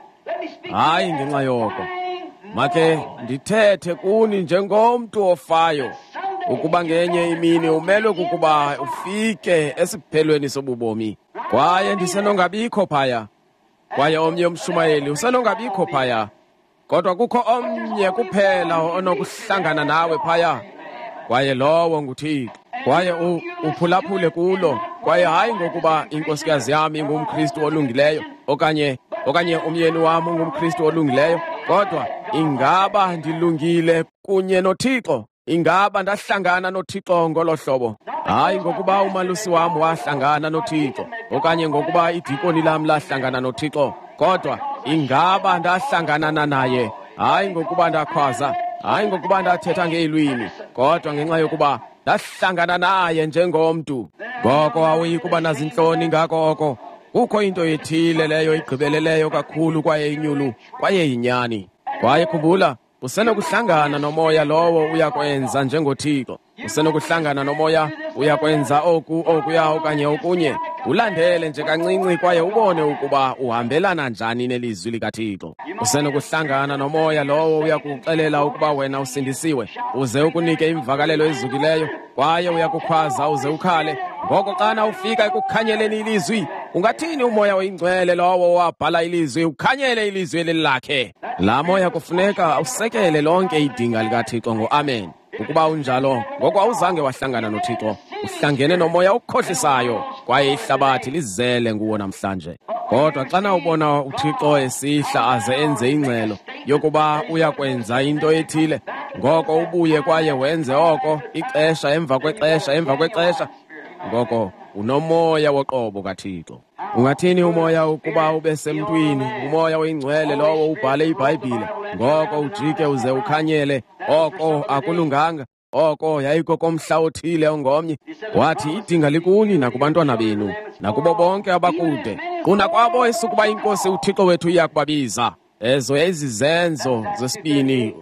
hayi ngenxa yoko. Makhe ndithethe kuni njengomntu ofayo, ukuba ngenye imini umelwe kukuba ufike esiphelweni sobubomi, kwaye ndisenongabikho phaya, kwaye omnye umshumayeli usenongabikho phaya, kodwa kukho omnye kuphela onokuhlangana nawe phaya, kwaye lowo nguThixo. Kwaye uphulaphule kulo, kwaye hayi ngokuba inkosikazi yami ingumKristu olungileyo, okanye umyeni wami ungumKristu olungileyo, kodwa ingaba ndilungile kunye noThixo? Ingaba ndahlangana noThixo ngolo hlobo? Hayi ngokuba umalusi wam wahlangana noThixo, okanye ngokuba idikoni lam lahlangana noThixo, kodwa ingaba ndahlangana naye, hayi ngokuba ndakhwaza, hayi ngokuba ndathetha ngeelwimi, kodwa ngenxa yokuba ndahlangana naye njengomntu. Ngoko awuyi kuba nazintloni ngako oko. Kukho into ethile leyo igqibeleleyo kakhulu kwaye inyulu kwaye yinyani. Kwaye khumbula, usenokuhlangana nomoya lowo uyakwenza njengoThixo. Usenokuhlangana nomoya uyakwenza okuya okanye okunye. Ulandele nje kancinci kwaye ubone ukuba uhambelana njani nelizwi likaThixo. Usenokuhlangana nomoya lowo uyakuxelela ukuba wena usindisiwe, uze ukunike imvakalelo ezukileyo, kwaye uyakukhwaza uze ukhale. Ngoko xana ufika ekukhanyeleni ilizwi, ungathini umoya oyingcwele lowo wabhala ilizwi ukhanyele ilizwi elilakhe? Laa moya kufuneka usekele lonke idinga likaThixo ngo-amen. Ukuba unjalo, ngoko awuzange wahlangana noThixo, uhlangene nomoya ukhohlisayo, kwaye ihlabathi lizele nguwo namhlanje. Kodwa xana ubona uThixo esihla aze enze ingxelo yokuba uyakwenza into ethile, ngoko ubuye kwaye wenze oko ixesha emva kwexesha, ngoko unomoya woqobo kaThixo. Ungathini umoya ukuba ube semntwini, umoya oyingcwele lowo ubhale iBhayibhile, ngoko ujike uze ukhanyele, oko akulunganga, oko yayikokomhla othile ongomnye. Wathi idinga likuni nakubantwana benu, nakubo bonke abakude, kunakwabo esukuba inkosi uThixo wethu iyakubabiza. Ezo yayizizenzo zesibini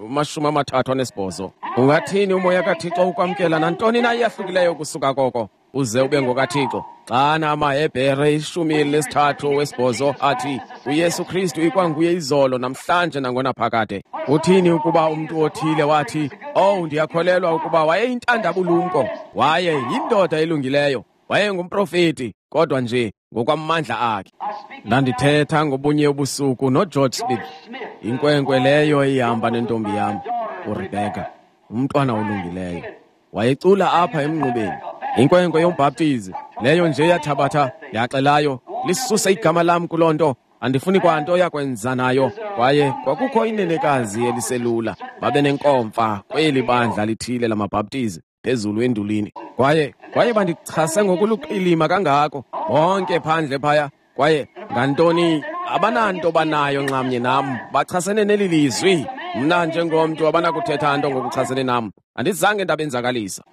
38. Ungathini umoya kaThixo ukwamkela nantoni na iyahlukileyo kusuka koko, uze ube ngokaThixo? Xana amaHebhere 13:8 athi uYesu Kristu ikwanguye izolo namhlanje nangona phakade. Uthini ukuba umntu othile wathi, ndiyakholelwa ukuba wayeyintandabulumko, waye yindoda elungileyo, wayengumprofeti, kodwa nje ngokwamandla akhe? Ndandithetha ngobunye ubusuku noGeorge Smith, inkwenkwe leyo ihamba nentombi yam uRebecca, umntwana olungileyo, wayecula apha emnqubeni. Inkwenkwe yombhaptizi leyo nje yathabatha yaxelayo, lisuse igama lam kuloo nto, andifuni kwanto yakwenza nayo. Kwaye kwakukho inenekazi eliselula, babe nenkomfa kweli bandla lithile lamabhaptizi phezulu endulini, kwaye bandichase ngokuluqilima kangako bonke phandle phaya, kwaye ngantoni abananto banayo nxamnye nam, bachasene neli lizwi. Mna njengomntu abanakuthetha nto ngokuchasene nam, andizange ndabenzakalisa.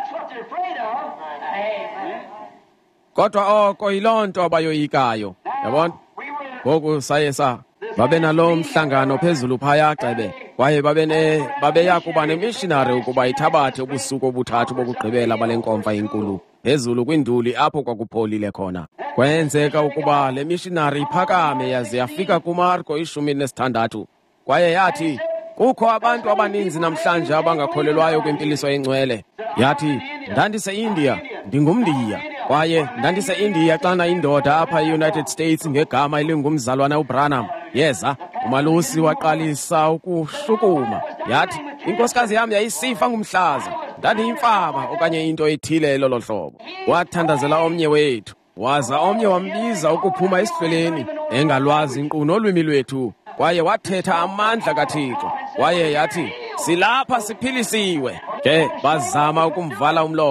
Kodwa oko yiloo nto abayoyikayo, yabona. Ngoku babe nalo mhlangano phezulu phaya Gxebe, kwaye babeya kuba nemissionary ukuba ithabathe ubusuku obuthathu bokugqibela bale nkomfa enkulu phezulu kwinduli apho kwakupholile khona. Kwenzeka ukuba le missionary iphakame yaze yafika kuMarko 16, kwaye yathi, kukho abantu abaninzi namhlanje abangakholelwayo kwimpiliso engcwele. Yathi, ndandise-India, ndingumNdiya, kwaye ndandise-India xana indoda apha e-United States ngegama elingumzalwana uBranham yeza, umalusi waqalisa ukushukuma. Yathi, inkosikazi yam yayisifa ngumhlaza, ndandiyimfama okanye into ethile elolo hlobo. Wathandazela omnye wethu, waza omnye wambiza ukuphuma esihlweleni, engalwazi nkqu nolwimi lwethu, kwaye wathetha amandla kaThixo, kwaye yathi, silapha siphilisiwe. Ke bazama ukumvala umlomo,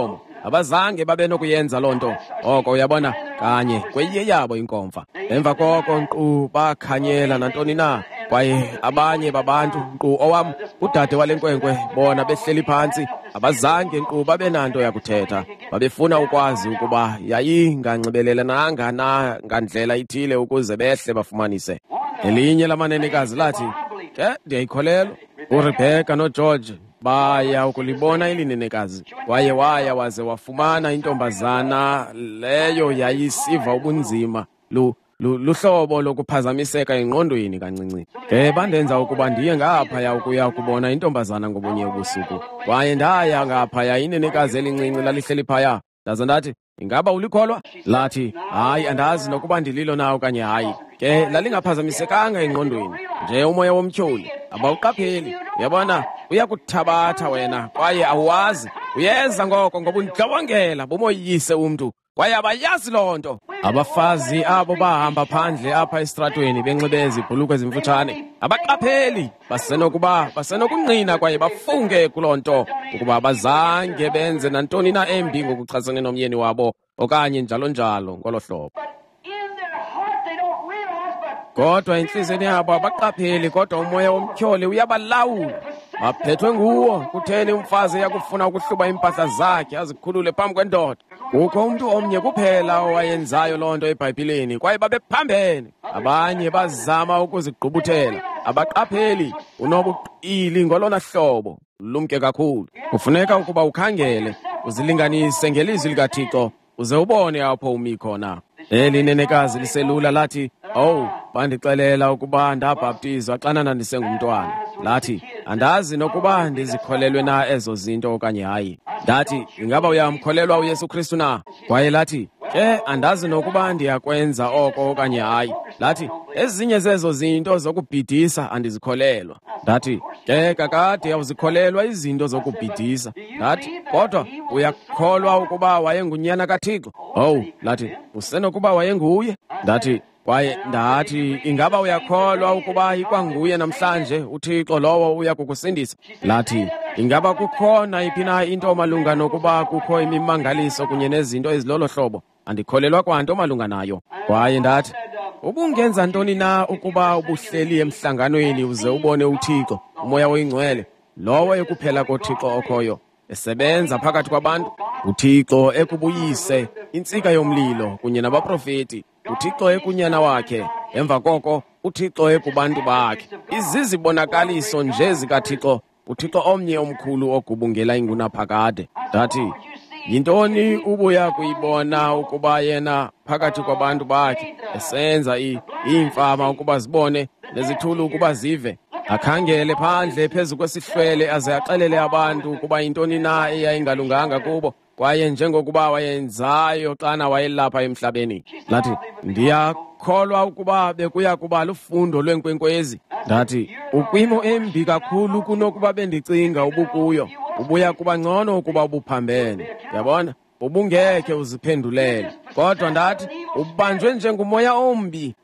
abazange babe nokuyenza loo nto. Oko uyabona, kanye kweyiye yabo inkomfa. Emva koko nkqu bakhanyela nantoni na, kwaye abanye babantu nkqu owam udade wale nkwenkwe bona behleli phantsi, abazange nkqu babe nanto yakuthetha. Babefuna ukwazi ukuba yayinganxibelelananga na ngandlela ithile ukuze behle bafumanise. Elinye lamanenekazi lathi, ke ndiyayikholelwa. uRebecca noGeorge baya ukulibona eli nenekazi, kwaye waya waze wafumana intombazana leyo yayisiva ubunzima luhlobo lokuphazamiseka engqondweni kancinci. Ke bandenza ukuba ndiye ngaphaya ukuya kubona intombazana ngobunye ubusuku, kwaye ndaya ngaphaya inenekazi elincinci lalihleli phaya. Ndaze ndathi, ingaba ulikholwa? Lathi, hayi, andazi nokuba ndililo na okanye hayi. Ke lalingaphazamisekanga engqondweni, nje umoya womtyholi. Abawuqapheli, uyabona, uyakuthabatha wena, kwaye awazi. Uyeza ngoko ngobundlobongela bumoyise umntu, kwaye abayazi loo nto. Abafazi abo bahamba phandle apha esitratweni benxibe izibhulukhwe ezimfutshane, abaqapheli, basenokunqina kwaye bafunge kuloo nto ukuba bazange benze nantoni na embi ngokuchasene nomyeni wabo okanye njalo njalo ngolo hlobo. Kodwa entliziyweni yabo abaqapheli, kodwa umoya womtyholi uyabalawula. Baphethwe nguwo. Kutheni umfazi yakufuna ukuhluba impahla zakhe azikhulule phambi kwendoda? Kukho umntu omnye kuphela owayenzayo loo nto eBhayibhileni, kwaye babephambene. Abanye bazama ukuzigqubuthela. Abaqapheli, unobuqili ngolona hlobo, lumke kakhulu. Kufuneka ukuba ukhangele, uzilinganise ngelizwi likaThixo, uze ubone apho umi khona. Eli nenekazi liselula lathi, bandixelela ukuba ndabhaptizwa xana ndisengumntwana. Lathi, andazi nokuba ndizikholelwe na ezo zinto okanye hayi. Ndathi, ingaba uyamkholelwa uYesu Kristu na? Kwaye lathi, ke andazi nokuba ndiyakwenza oko okanye hayi. Lathi, ezinye zezo zinto zokubhidisa andizikholelwa. Ndathi, ke kakade awuzikholelwa izinto zokubhidisa. Ndathi, kodwa uyakholwa ukuba wayengunyana kaThixo? Lathi, usenokuba wayenguye? Ndathi, ingaba uyakholwa ukuba ikwanguye namhlanje uThixo lowo uya kukusindisa? Lathi, ingaba kukhona iphi na into malunga nokuba kukho imimangaliso kunye nezinto ezilolo hlobo? Andikholelwa kwanto malunga nayo. Kwaye ndathi, ubungenza ntoni na ukuba ubuhleli emhlanganweni uze ubone uThixo, umoya oyingcwele, lowo ekuphela koThixo okhoyo, esebenza phakathi kwabantu? uThixo ekubuyise intsika yomlilo kunye nabaprofeti, uThixo ekunyana wakhe, emva koko uThixo ekubantu bakhe. Izizibonakaliso nje zikaThixo, uThixo omnye omkhulu ogubungela ingunaphakade. Ndathi, yintoni ubuya kuyibona ukuba yena phakathi kwabantu bakhe esenza iimfama ukuba zibone nezithulu ukuba zive? Akhangele phandle phezu kwesihlwele aze axelele abantu ukuba yintoni na eyayingalunganga kubo, kwaye njengokuba wayenzayo xana wayelapha emhlabeni. Lathi, ndiyakholwa ukuba bekuya kuba lufundo lweenkwenkwezi. Ndathi, ukwimo embi kakhulu kunokuba bendicinga ubukuyo. Ubuya kuba ngcono ukuba ubuphambene. Yabona, ubungekhe uziphendulele. Kodwa ndathi, ubanjwe njengomoya ombi.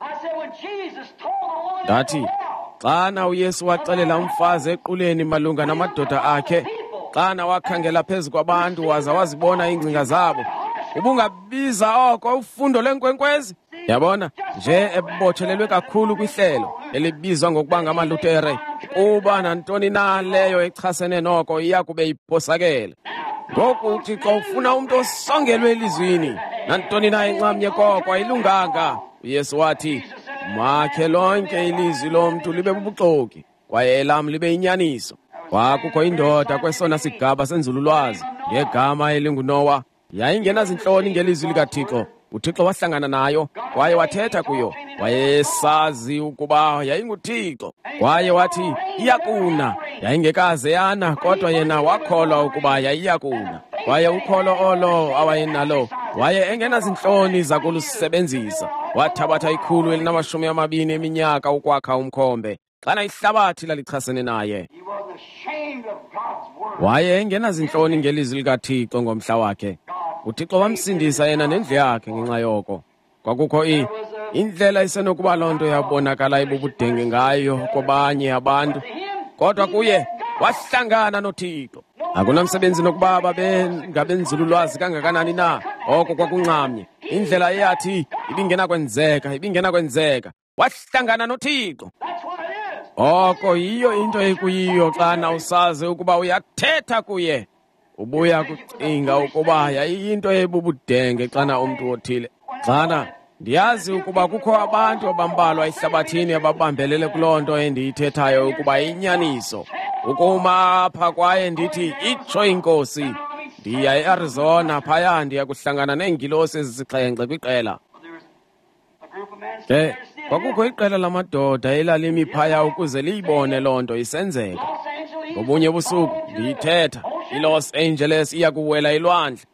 Ndathi, xana uYesu waxelela umfazi equleni malunga namadoda akhe, xana wakhangela phezu kwabantu waza wazibona iingcinga zabo, ubungabiza oko ufundo lweenkwenkwezi? Yabona, nje ebotshelelwe kakhulu kwihlelo elibizwa ngokuba ngamaLutere, kuba nantoni na leyo echasene noko iya kube iphosakele. Ngoku uThixo ufuna umntu osongelwe elizwini, nantoni na enxamnye koko ayilunganga. uYesu wathi, makhe lonke ilizwi lomntu libe bubuxoki, kwaye elam libe inyaniso. Kwakukho indoda kwesona sigaba senzululwazi ngegama elinguNowa, yayingenazintloni ngelizwi likaThixo. uThixo wahlangana nayo, kwaye wathetha kuyo. Wayesazi ukuba yayinguThixo, kwaye wathi iyakuna. Yayingekaze yana, kodwa yena wakholwa ukuba yayiyakuna. Kwaye ukholo olo awayenalo waye engenazintloni zakulusebenzisa. Wathabatha 120 eminyaka ukwakha umkhombe, xana ihlabathi lalichasene naye. Waye engenazintloni ngelizwi likaThixo ngomhla wakhe. uThixo wamsindisa yena nendlu yakhe ngenxa yoko. Kwakukho indlela isenokuba loo nto yabonakala ibubudenge ngayo kwabanye abantu, kodwa kuye wahlangana noThixo. Akunamsebenzi nokuba babengabenzululwazi kangakanani na, oko kwakuncamnye. Indlela eyathi ibingenakwenzeka. Wahlangana noThixo. Oko yiyo into ekuyiyo xana usazi ukuba uyathetha kuye. Ubuya kucinga ukuba yayiyinto ebubudenge xana umntu othile. Xana ndiyazi ukuba kukho abantu abambalwa ehlabathini ababambelele kuloo nto endiyithethayo ukuba inyaniso. Ukuma apha kwaye ndithi itsho inkosi. Ndiya eArizona phaya ndiya kuhlangana neengilosi ezisixhenxe kwiqela. Kwakukho iqela lamadoda elalimi phaya ukuze liyibone loo nto isenzeka. Ngobunye busuku ndiyithetha, iLos Angeles iya kuwela ilwandle.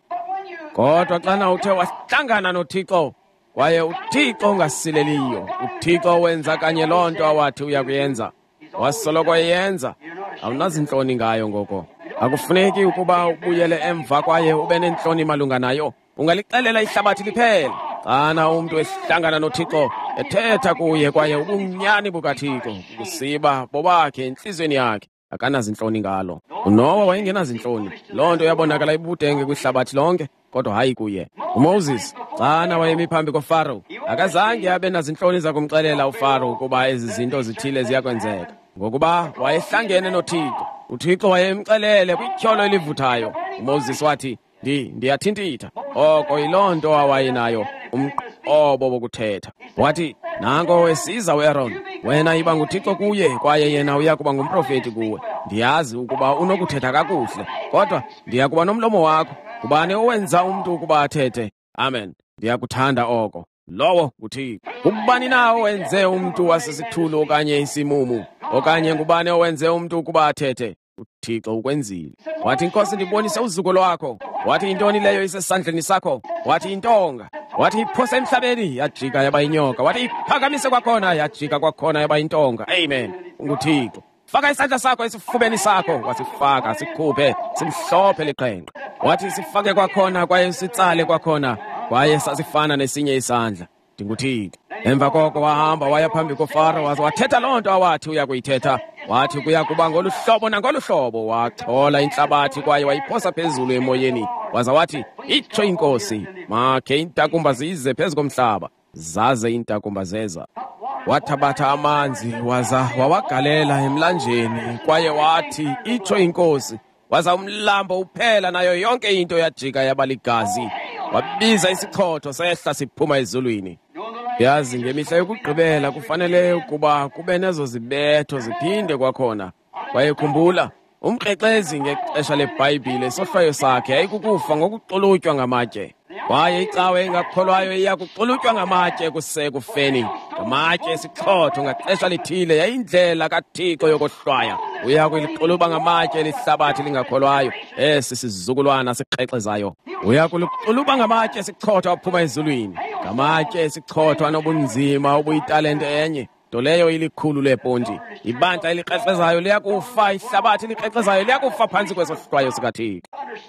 Kodwa xana uthe wahlangana noThixo, kwaye uThixo ungasileliyo, uThixo wenza kanye loo nto awathi uya kuyenza, wasoloko eyenza, awunazintloni ngayo ngoko. Akufuneki ukuba ubuyele emva kwaye ube nentloni malunga nayo. Ungalixelela ihlabathi liphela. Xana umntu ehlangana noThixo, ethetha kuye kwaye ubunyani bukaThixo, busiba bobakhe entliziyweni yakhe, akanazintloni ngalo. uNowa wayengenazintloni. Loo nto yabonakala ibudenge kwihlabathi lonke, kodwa hayi kuye. uMoses, xana wayemi phambi koFaro, akazange abe nazintloni zakumxelela uFaro ukuba ezi zinto zithile ziyakwenzeka, ngokuba wayehlangene noThixo. uThixo wayemxelele kwityholo elivuthayo. uMoses wathi, ndiyathintitha. Oko yiloo nto awayenayo, umqobo wokuthetha. Wathi, nanko wesiza uAaron, wena iba nguThixo kuye, kwaye yena uya kuba ngumprofeti kuwe. Ndiyazi ukuba unokuthetha kakuhle, kodwa ndiya kuba nomlomo wakho. Ngubani owenza umntu ukuba athethe? Amen. Ndiyakuthanda oko. Lowo nguThixo. Ngubani na owenze umntu wasesithulu okanye isimumu? Okanye ngubani owenze umntu ukuba athethe? uThixo ukwenzile. Wathi, Nkosi, ndibonise uzuko lwakho. Wathi, intoni leyo isesandleni sakho? Wathi, intonga. Wathi, iphose emhlabeni, yajika yaba inyoka. Wathi, iphakamise kwakhona, yajika kwakhona yaba intonga. Amen. UnguThixo. Faka isandla sakho esifubeni sakho. Wasifaka, sikhuphe, simhlophe liqhenqe. Wathi, sifake kwakhona kwaye sitsale kwakhona, kwaye sasifana nesinye isandla. NdinguThixo. Emva koko wahamba waya phambi koFaro, waze wathetha loo nto awathi uya kuyithetha. Wathi kuya kuba ngolu hlobo nangolu hlobo. Wachola inhlabathi kwaye wayiphosa phezulu emoyeni. Waza wathi, itsho inkosi, makhe iintakumba zize phezu komhlaba. Zaze iintakumba zeza. Wathabatha amanzi waza wawagalela emlanjeni, kwaye wathi, itsho inkosi. Waza umlambo uphela nayo yonke into yajika yaba ligazi. Wabiza isichotho sehla siphuma ezulwini. Yazi ngemihla yokugqibela kufanele ukuba kube nezo zibetho ziphinde kwakhona. Wayekhumbula umkrexezi ngexesha leBhayibhile isohlwayo sakhe yayikukufa ngokuxulutywa ngamatye. Kwaye icawe engakholwayo iya kuxulutywa ngamatye kusekufeni. Ngamatye esichotho ngaxesha lithile yayindlela kaThixo yokohlwaya. Uya kuliquluba ngamatye lihlabathi lingakholwayo, esi sizukulwana sikrexezayo. Uya kuliquluba ngamatye esichotho aphuma ezulwini. Ngamatye esichotho anobunzima obuyitalente enye, nto leyo ilikhulu leponti. Ibandla elikrexezayo liyakufa, ihlabathi likrexezayo liyakufa phantsi kwesohlwayo sikaThixo.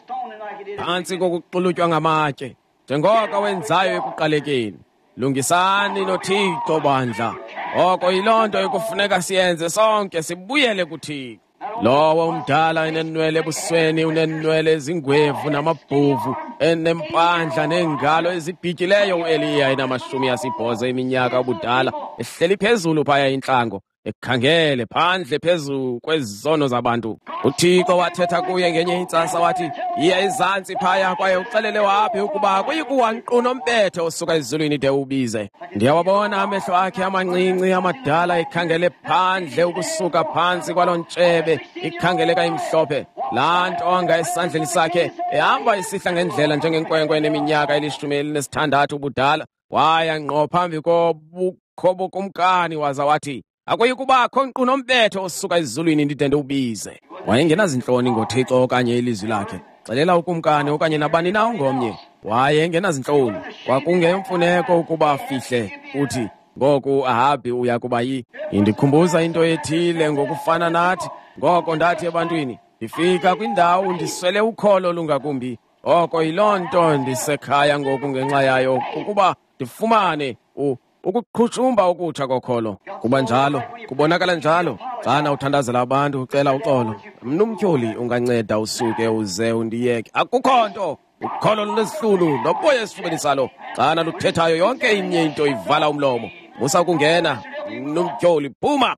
Phantsi kokuxulutywa ngamatye, njengoko wenzayo ekuqalekeni. Lungisani noThixo bandla. Oko yiloo nto ekufuneka siyenze sonke, sibuyele kuThixo. Lowo umdala enenwele ebusweni, unenwele ezingwevu namabhuvu, enempandla neengalo ezibhityileyo, uEliya enama-80 eminyaka obudala, ehleli phezulu phaya intlango, ekhangele phandle phezu kwezono zabantu. uThixo wathetha kuye ngenye intsasa wathi, yiya ezantsi phaya kwaye uxelele waphi ukuba kuyikuwa nkqu nombethe osuka ezulwini de ubize. Ndiyawabona amehlo akhe amancinci amadala ekhangele phandle ukusuka phantsi kwaloo ntshebe ikhangeleka imhlophe. Laa ntonga esandleni sakhe ehamba isihla ngendlela njengenkwenkwe eneminyaka 16 ubudala. Waya ngqo phambi kobukho bokumkani waza wathi, akuyikubakho nkqu nombethe osuka ezulwini ndide ndiwubize. Wayengenazintloni ngoThixo okanye ilizwi lakhe. Xelela ukumkani okanye nabani na ungomnye. Wayengenazintloni. Kwakungeyomfuneko ukuba afihle. Uthi, ngoku Ahabi uya kuba indikhumbuza into ethile ngokufana nathi. Ngoko ndathi ebantwini, ndifika kwindawo ndiswele ukholo lungakumbi. Oko yiloo nto ndisekhaya ngoku ngenxa yayo, ukuba ndifumane ukuqhushumba okutsha kokholo. Kuba njalo, kubonakala njalo, xana uthandazela abantu ucela uxolo. Mnumtyholi unganceda usuke uze undiyeke. Akukho nto, ukholo lunesihlunu, noboya esifubeni salo. Xana luthethayo yonke inye into ivala umlomo. Musa kungena, mnumtyholi, phuma!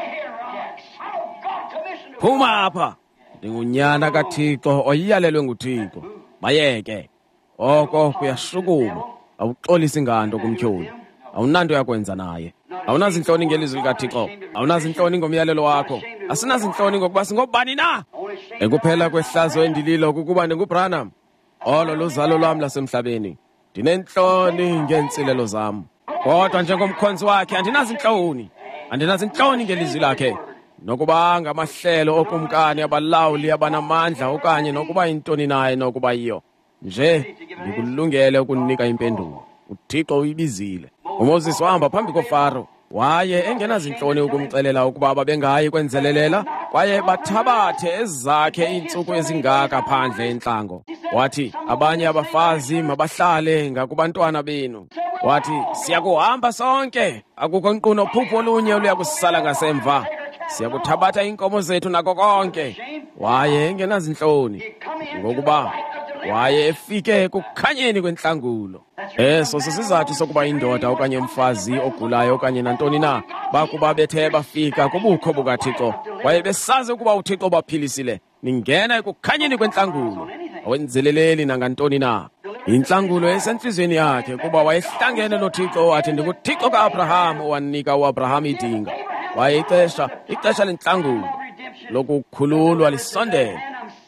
Phuma apha! Ndingunyana kaThixo oyiyalelwe nguThixo. Bayeke. Oko kuyashukuma. Awuxolisi nganto kumtyholi. Awunanto yakwenza naye. Awunazintloni ngelizwi likaThixo. Awunazintloni ngomyalelo wakho. Asinazintloni ngokuba singobani na? Ekuphela kwehlazo endililo kukuba ndinguBranham. Olo luzalo lwam lasemhlabeni. Ndinentloni ngeentsilelo zam. Kodwa njengomkhonzi wakhe andinazintloni. Andinazintloni ngelizwi lakhe. Nokuba ngamahlelo okumkani abalawuli abanamandla okanye nokuba yintoni naye nokuba yiyo. Nje ndikulungele ukunika impendulo. uThixo uyibizile. uMoses wahamba phambi koFaro. Waye engenazintloni ukumcelela ukuba babengayi kwenzelelela kwaye bathabathe ezakhe iintsuku ezingaka phandle entlango. Wathi abanye abafazi mabahlale ngakubantwana benu. Wathi siyakuhamba sonke. Akukho nkquno phupho olunye oluya kusala ngasemva. Siyakuthabatha inkomo zethu nako konke. Waye engenazintloni ngokuba waye efike kukhanyeni kwentlangulo. Eso sisizathu sokuba indoda okanye umfazi ogulayo okanye nantoni na bakuba bethe bafika kubukho bukaThixo kwaye besazi ukuba uThixo baphilisile, ningena ekukhanyeni kwentlangulo. Awenzeleleli nangantoni na. Intlangulo esentliziyweni yakhe kuba wayehlangene noThixo wathi ndinguThixo kaAbraham owanika uAbraham idinga. Waye ixesha lentlangulo lokukhululwa lisondele.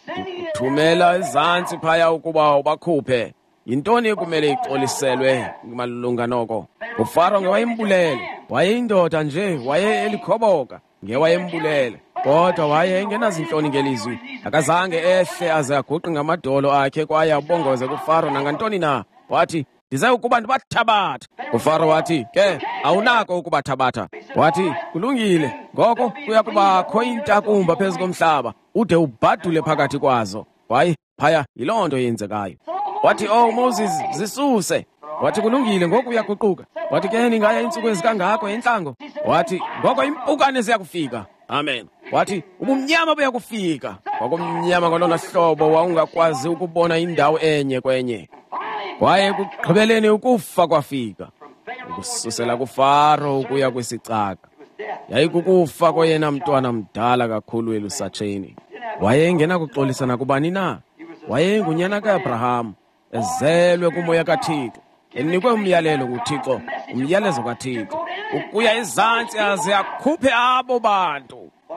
Thumela ezantsi phaya ukuba ubakhuphe. Yintoni ekumele ixoliselwe malunga noko? uFaro ngewayembulele, wayeyindoda nje, waye elikhoboka ngewayembulele. Kodwa waye engenazintloni ngelizwi. Akazange ehle aze aguqe ngamadolo akhe kwaye abongoze kuFaro nangantoni na. Wathi ndize ukuba ndibathabatha. uFaro wathi ke awunako ukubathabatha. Wathi kulungile, ngoko kuya kubakho intakumba phezu komhlaba ude ubhadule phakathi kwazo. Wayi phaya yiloo nto yenzekayo. Wathi Moses zisuse. Wathi kulungile, ngoku uyaguquka. Wathi ke ningaya iintsuku ezikangako entlango. Wathi ngoko impukane ziyakufika. Amen. Wathi ubumnyama buyakufika. Kwakumnyama ngolona hlobo wawungakwazi ukubona indawo enye kwenye. Kwaye kugqibeleni ukufa kwafika. Ukususela kuFaro ukuya kwisicaka. Yayikukufa koyena mntwana mdala kakhulu elusatsheni. Wayengena kuxolisana kubani na. Wayengunyana kaAbraham, ezelwe kumoya kaThixo, enikwe umyalelo nguThixo, umyalezo kaThixo, ukuya ezantsi aze akhuphe abo bantu.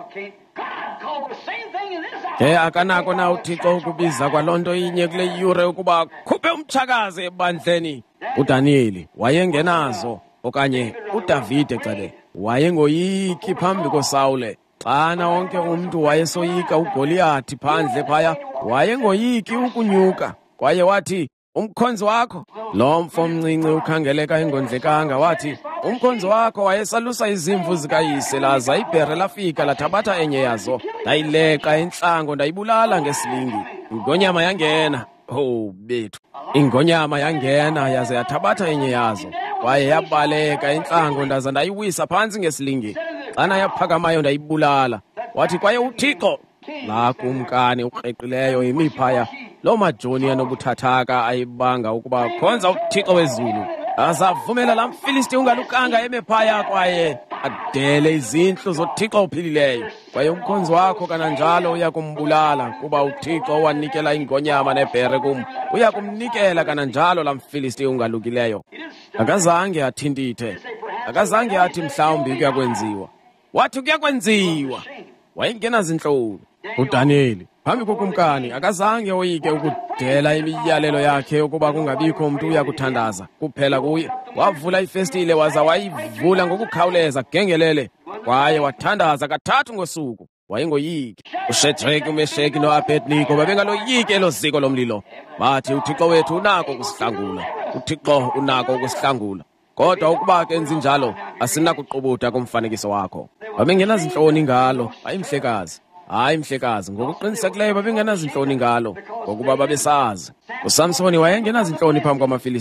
Ke akanako na uThixo ukubiza kwaloo nto inye kule yure ukuba akhuphe umtshakazi ebandleni? uDanieli wayengenazo, okanye uDavide cele wayengoyiki phambi koSawule. Xana wonke umntu wayesoyika uGoliathi phandle phaya, wayengoyiki ukunyuka. Kwaye wathi umkhonzi wakho, lo mfo mncinci ukhangeleka engondlekanga, wathi umkhonzi wakho wayesalusa izimvu zikayise, laza ibhere lafika lathabatha enye yazo, ndayileqa entlango ndayibulala ngesilingi. Ingonyama yangena, bethu, ingonyama yangena yaze yathabatha enye yazo, kwaye yabaleka entlango ndaza ndayiwisa phantsi ngesilingi. Xana yaphakamayo ndayibulala. Wathi kwaye uThixo, lakumkani ukreqileyo imiphaya, loo majoni anobuthathaka ayibanga ukuba khonza uThixo wezulu, azavumela laa Mfilisti ungalukanga emephaya kwaye adele izintlu zoThixo ophilileyo. Kwaye umkhonzi wakho kananjalo uya kumbulala, kuba uThixo wanikela ingonyama nebhere kum, uya kumnikela kananjalo laa Mfilisti ungalukileyo. Akazange athintithe, akazange athi mhlawumbi kuyakwenziwa. Wathi kuyakwenziwa. Wayengenazintloni. uDanieli phambi kokumkani akazange oyike ukudela imiyalelo yakhe ukuba kungabikho umntu uyakuthandaza kuphela kuye. Wavula ifestile waza wayivula ngokukhawuleza gengelele, kwaye wathandaza kathathu ngosuku. Wayengoyiki. uShedraki, uMeshaki noAbednego babengaloyiki elo ziko lomlilo. Bathi uThixo wethu unako ukusihlangula, uThixo unako ukusihlangula. Kodwa ukuba kenzi njalo asinakuqubutha kumfanekiso wakho. Babengenazintloni ngalo. Hayi mhlekazi, hayi mhlekazi, ngokuqinisekileyo babengenazintloni ngalo, ngokuba babesazi. uSamsoni wayengenazintloni phambi kwamaFilisti.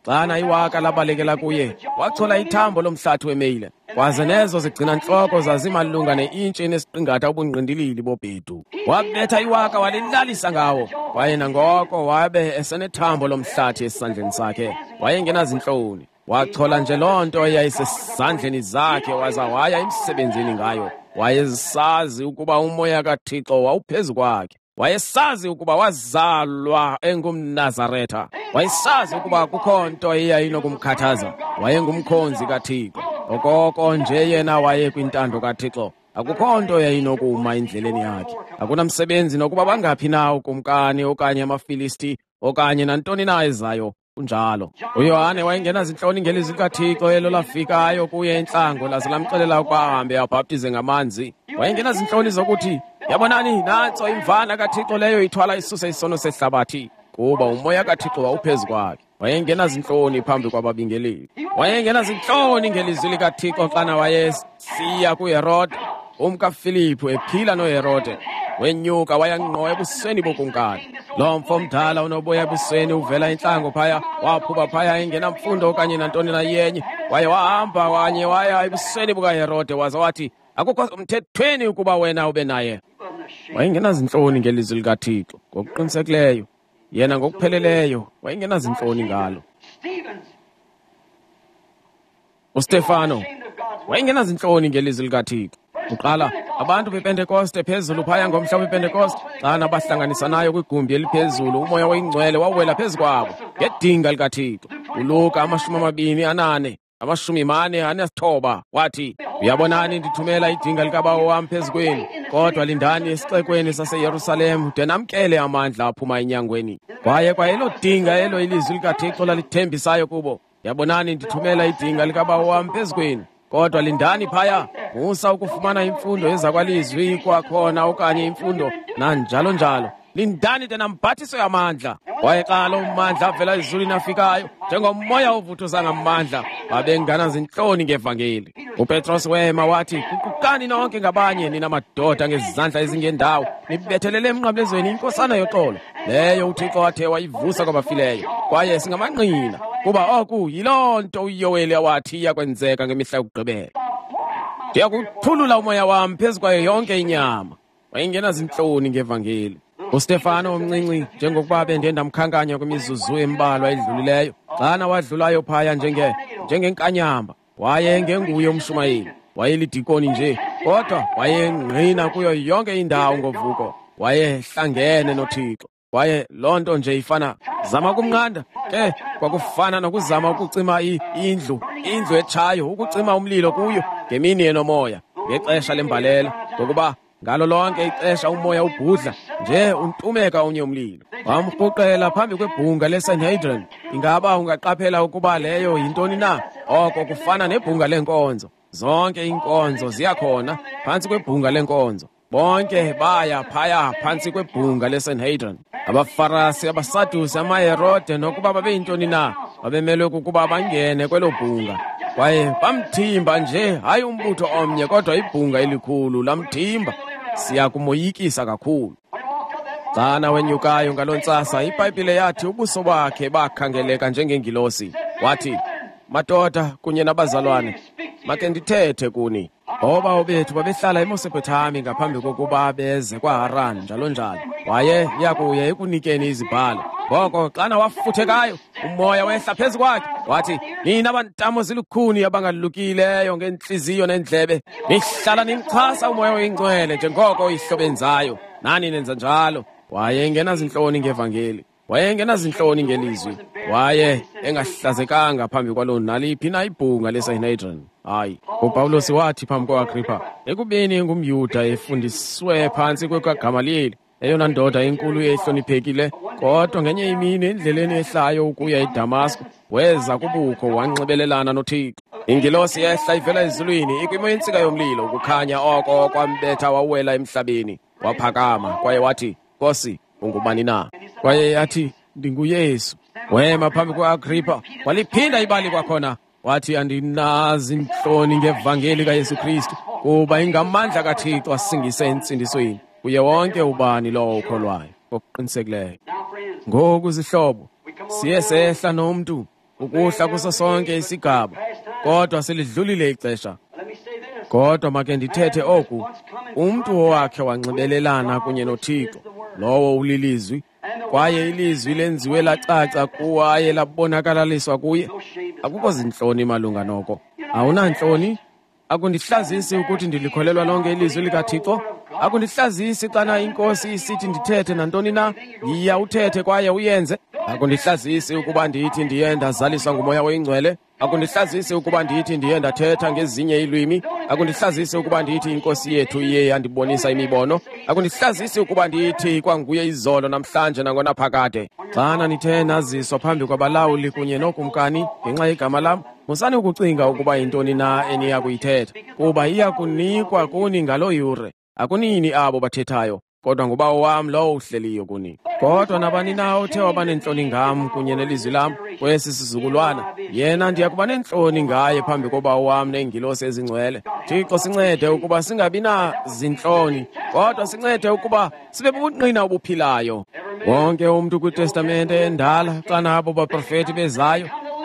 xana iwaka labalekela kuye wathola ithambo lomhlathi wemeyile kwaze nezo zigcina ntloko zazimalunga ne-intshi nesiqingatha ubungqindilili bobhedu. Wabetha iwaka walilalisa ngawo, kwaye nangoko wabe esenethambo lomhlathi esandleni sakhe wayengenazintloni. Wachola nje loo nto eyayisesandleni zakhe waza waya emsebenzini ngayo. Wayesazi ukuba umoya kaThixo wawuphezu kwakhe. Wayesazi ukuba wazalwa engumNazaretha. Wayesazi ukuba kukho nto eyayinokumkhathaza. Wayengumkhonzi kaThixo. Okoko nje yena waye kwintando kaThixo. Akukho nto yayinokuma endleleni yakhe. Akunamsebenzi nokuba bangaphi na ukumkani okanye amaFilisti okanye nantoni na ezayo. Kunjalo uYohane wayengenazintloni ngelizwi likaThixo elo lafikayo kuye entlango laze lamxelela ukuba ahambe abhaptize ngamanzi. Wayengenazintloni zokuthi, yabonani, nantso imvana kaThixo leyo ithwala isuse isono sehlabathi, kuba umoya kaThixo wawuphezu kwakhe. Wayengenazintloni phambi kwababingeleli. Wayengenazintloni ngelizwi likaThixo xana wayesiya kuHerode, umkaFiliphu ephila noHerode. Wenyuka wayangqo ebusweni bokumkani. Lo mfo mdala unoboya ebusweni uvela entlango phaya, waphuba phaya engenamfundo okanye nantoni na yenye. Waye wahamba wanye waya ebusweni bukaHerode waza wathi, akukho mthethweni ukuba wena ube naye. Wayengenazintloni ngelizwi likaThixo. Ngokuqinisekileyo, yena ngokupheleleyo wayengenazintloni ngalo. uStefano wayengenazintloni ngelizwi likaThixo. Uqala abantu bePentekoste phezulu phaya ngomhla wePentekoste, xana bahlanganisa nayo kwigumbi eliphezulu, umoya oyingcwele wawela phezu kwabo ngedinga likaThixo. uLuka 24:49 wathi, uyabonani, ndithumela idinga likaBawo wam phezu kwenu, kodwa lindani esixekweni saseYerusalem de namkele amandla aphuma enyangweni. Kwaye kwayelo dinga elo ilizwi likaThixo lalithembisayo kubo. Yabonani, ndithumela idinga likaBawo wam phezu kwenu, kodwa lindani phaya, musa ukufumana imfundo ezakwalizwi kwakhona okanye imfundo nanjalo njalo. Lindani de nambhathiso yamandla. Wayeqala ummandla avela ezulwini afikayo njengomoya ovuthuza ngamandla. Babengenazintloni ngevangeli. uPetros wema wathi, kuqukani nonke ngabanye nina madoda ngezandla ezingendawo, nibethelele emnqamlezweni inkosana yoxolo leyo uThixo wathe wayivusa kwabafileyo. Kwaye singamanqina kuba oku yiloo nto uYoweli wathi iyakwenzeka ngemihla yokugqibela. Ndiyakuthulula umoya wami phezu kwayo yonke inyama. Wayengenazintloni ngevangeli. uStefano omncinci, njengokuba bendendamkhankanya kwimizuzu embalwa edlulileyo, xana wadlulayo phaya njengenkanyamba, wayengenguye umshumayeli, wayelidikoni nje, kodwa wayengqina kuyo yonke indawo ngovuko. Wayehlangene noThixo. Kwaye loo nto nje ifana zama kumnqanda ke kwakufana nokuzama ukucima indlu etshayo, ukucima umlilo kuyo ngemini enomoya ngexesha lembalela, ngokuba ngalo lonke ixesha umoya ubhudla nje untumeka onye umlilo. Wamrhuqela phambi kwebhunga leSanhedrin. Ingaba ungaqaphela ukuba leyo yintoni na? Oko kufana nebhunga lenkonzo. Zonke inkonzo ziyakhona phantsi kwebhunga lenkonzo. Bonke baya phaya phantsi kwebhunga leSanhedrin. AbaFarisi, abaSadusi, amaHerode nokuba babeyintoni na, babemelwe kukuba bangene kwelo bhunga. Kwaye bamthimba nje, hayi umbutho omnye, kodwa ibhunga elikhulu lamthimba. Siya kumoyikisa kakhulu. Xana wenyukayo ngaloo ntsasa, iBhayibhile yathi ubuso bakhe bakhangeleka njengengilosi. Wathi, madoda kunye nabazalwane, make ndithethe kuni. Ngoba bethu babehlala eMesopotami ngaphambi kokuba beze kwaHaran njalo njalo. Waye yakuya ekunikeni izibhalo. Ngoko xana wafuthekayo, umoya wehla phezu kwakhe. Wathi, nina bantamo zilukhuni abangalukileyo ngenhliziyo nendlebe, nihlala nimchasa umoya oyingcwele njengoko ihlobenzayo. Nani nenza njalo. Waye engenazintloni ngevangeli. Waye engenazintloni ngelizwi. Waye engahlazekanga phambi kwalo naliphi na ibhunga leSanhedrin. Hayi, uPawulos wathi phambi kwa-Agrippa, ekubeni engumYuda efundiswe phantsi kwekaGamaliyeli, eyona ndoda enkulu ehloniphekile, kodwa ngenye imini endleleni ehlayo ukuya eDamasko, weza kubukho wanxibelelana noThixo. Ingilosi yehla ivela ezulwini, ikwimo yentsika yomlilo, ukukhanya oko kwambetha wawela emhlabeni. Waphakama kwaye wathi, Nkosi, ungubani na? Kwaye yathi, ndinguYesu. Wema phambi kwa-Agrippa, waliphinda ibali kwakhona. Wathi, andinazintloni ngevangeli kaYesu Kristu, kuba ingamandla kaThixo asingise entsindisweni kuye wonke ubani lowo ukholwayo. Ngokuqinisekileyo. Ngoku zihlobo, siye sehla nomntu ukuhla kuso sonke isigaba, kodwa selidlulile ixesha. Kodwa make ndithethe oku, umntu owakhe wanxibelelana kunye noThixo, lowo ulilizwi, kwaye ilizwi lenziwe lacaca kuwaye labonakaliswa kuye. Akukho zintloni malunga noko. Awunantloni? Akundihlazisi ukuthi ndilikholelwa lonke ilizwi likaThixo? Akundihlazisi xana inkosi isithi ndithethe nantoni na, yiya uthethe kwaye uyenze? Akundihlazisi ukuba ndithi ndiye ndazaliswa ngumoya oyingcwele? Akundihlazisi ukuba ndithi ndiye ndathetha ngezinye ilwimi? Akundihlazisi ukuba ndithi inkosi yethu iye yandibonisa imibono? Akundihlazisi ukuba ndithi kwanguye izolo namhlanje nangona phakade? Xana nithe naziswa phambi kwabalawuli kunye nookumkani ngenxa yegama lam, musani ukucinga ukuba yintoni na eniya kuyithetha, kuba iya kunikwa kuni ngaloo yure. Akunini abo bathethayo, kodwa nguBawo wam lowo uhleliyo kuni. Kodwa nabani na othe waba nentloni ngam kunye nelizwi lam kwesi sizukulwana, yena ndiyakuba nentloni ngaye phambi koBawo wam neengilosi ezingcwele. Thixo, sincede ukuba singabi na zintloni, kodwa sincede ukuba sibe bubungqina obuphilayo. Wonke umntu kwiTestamente endala xana abo baprofeti bezayo,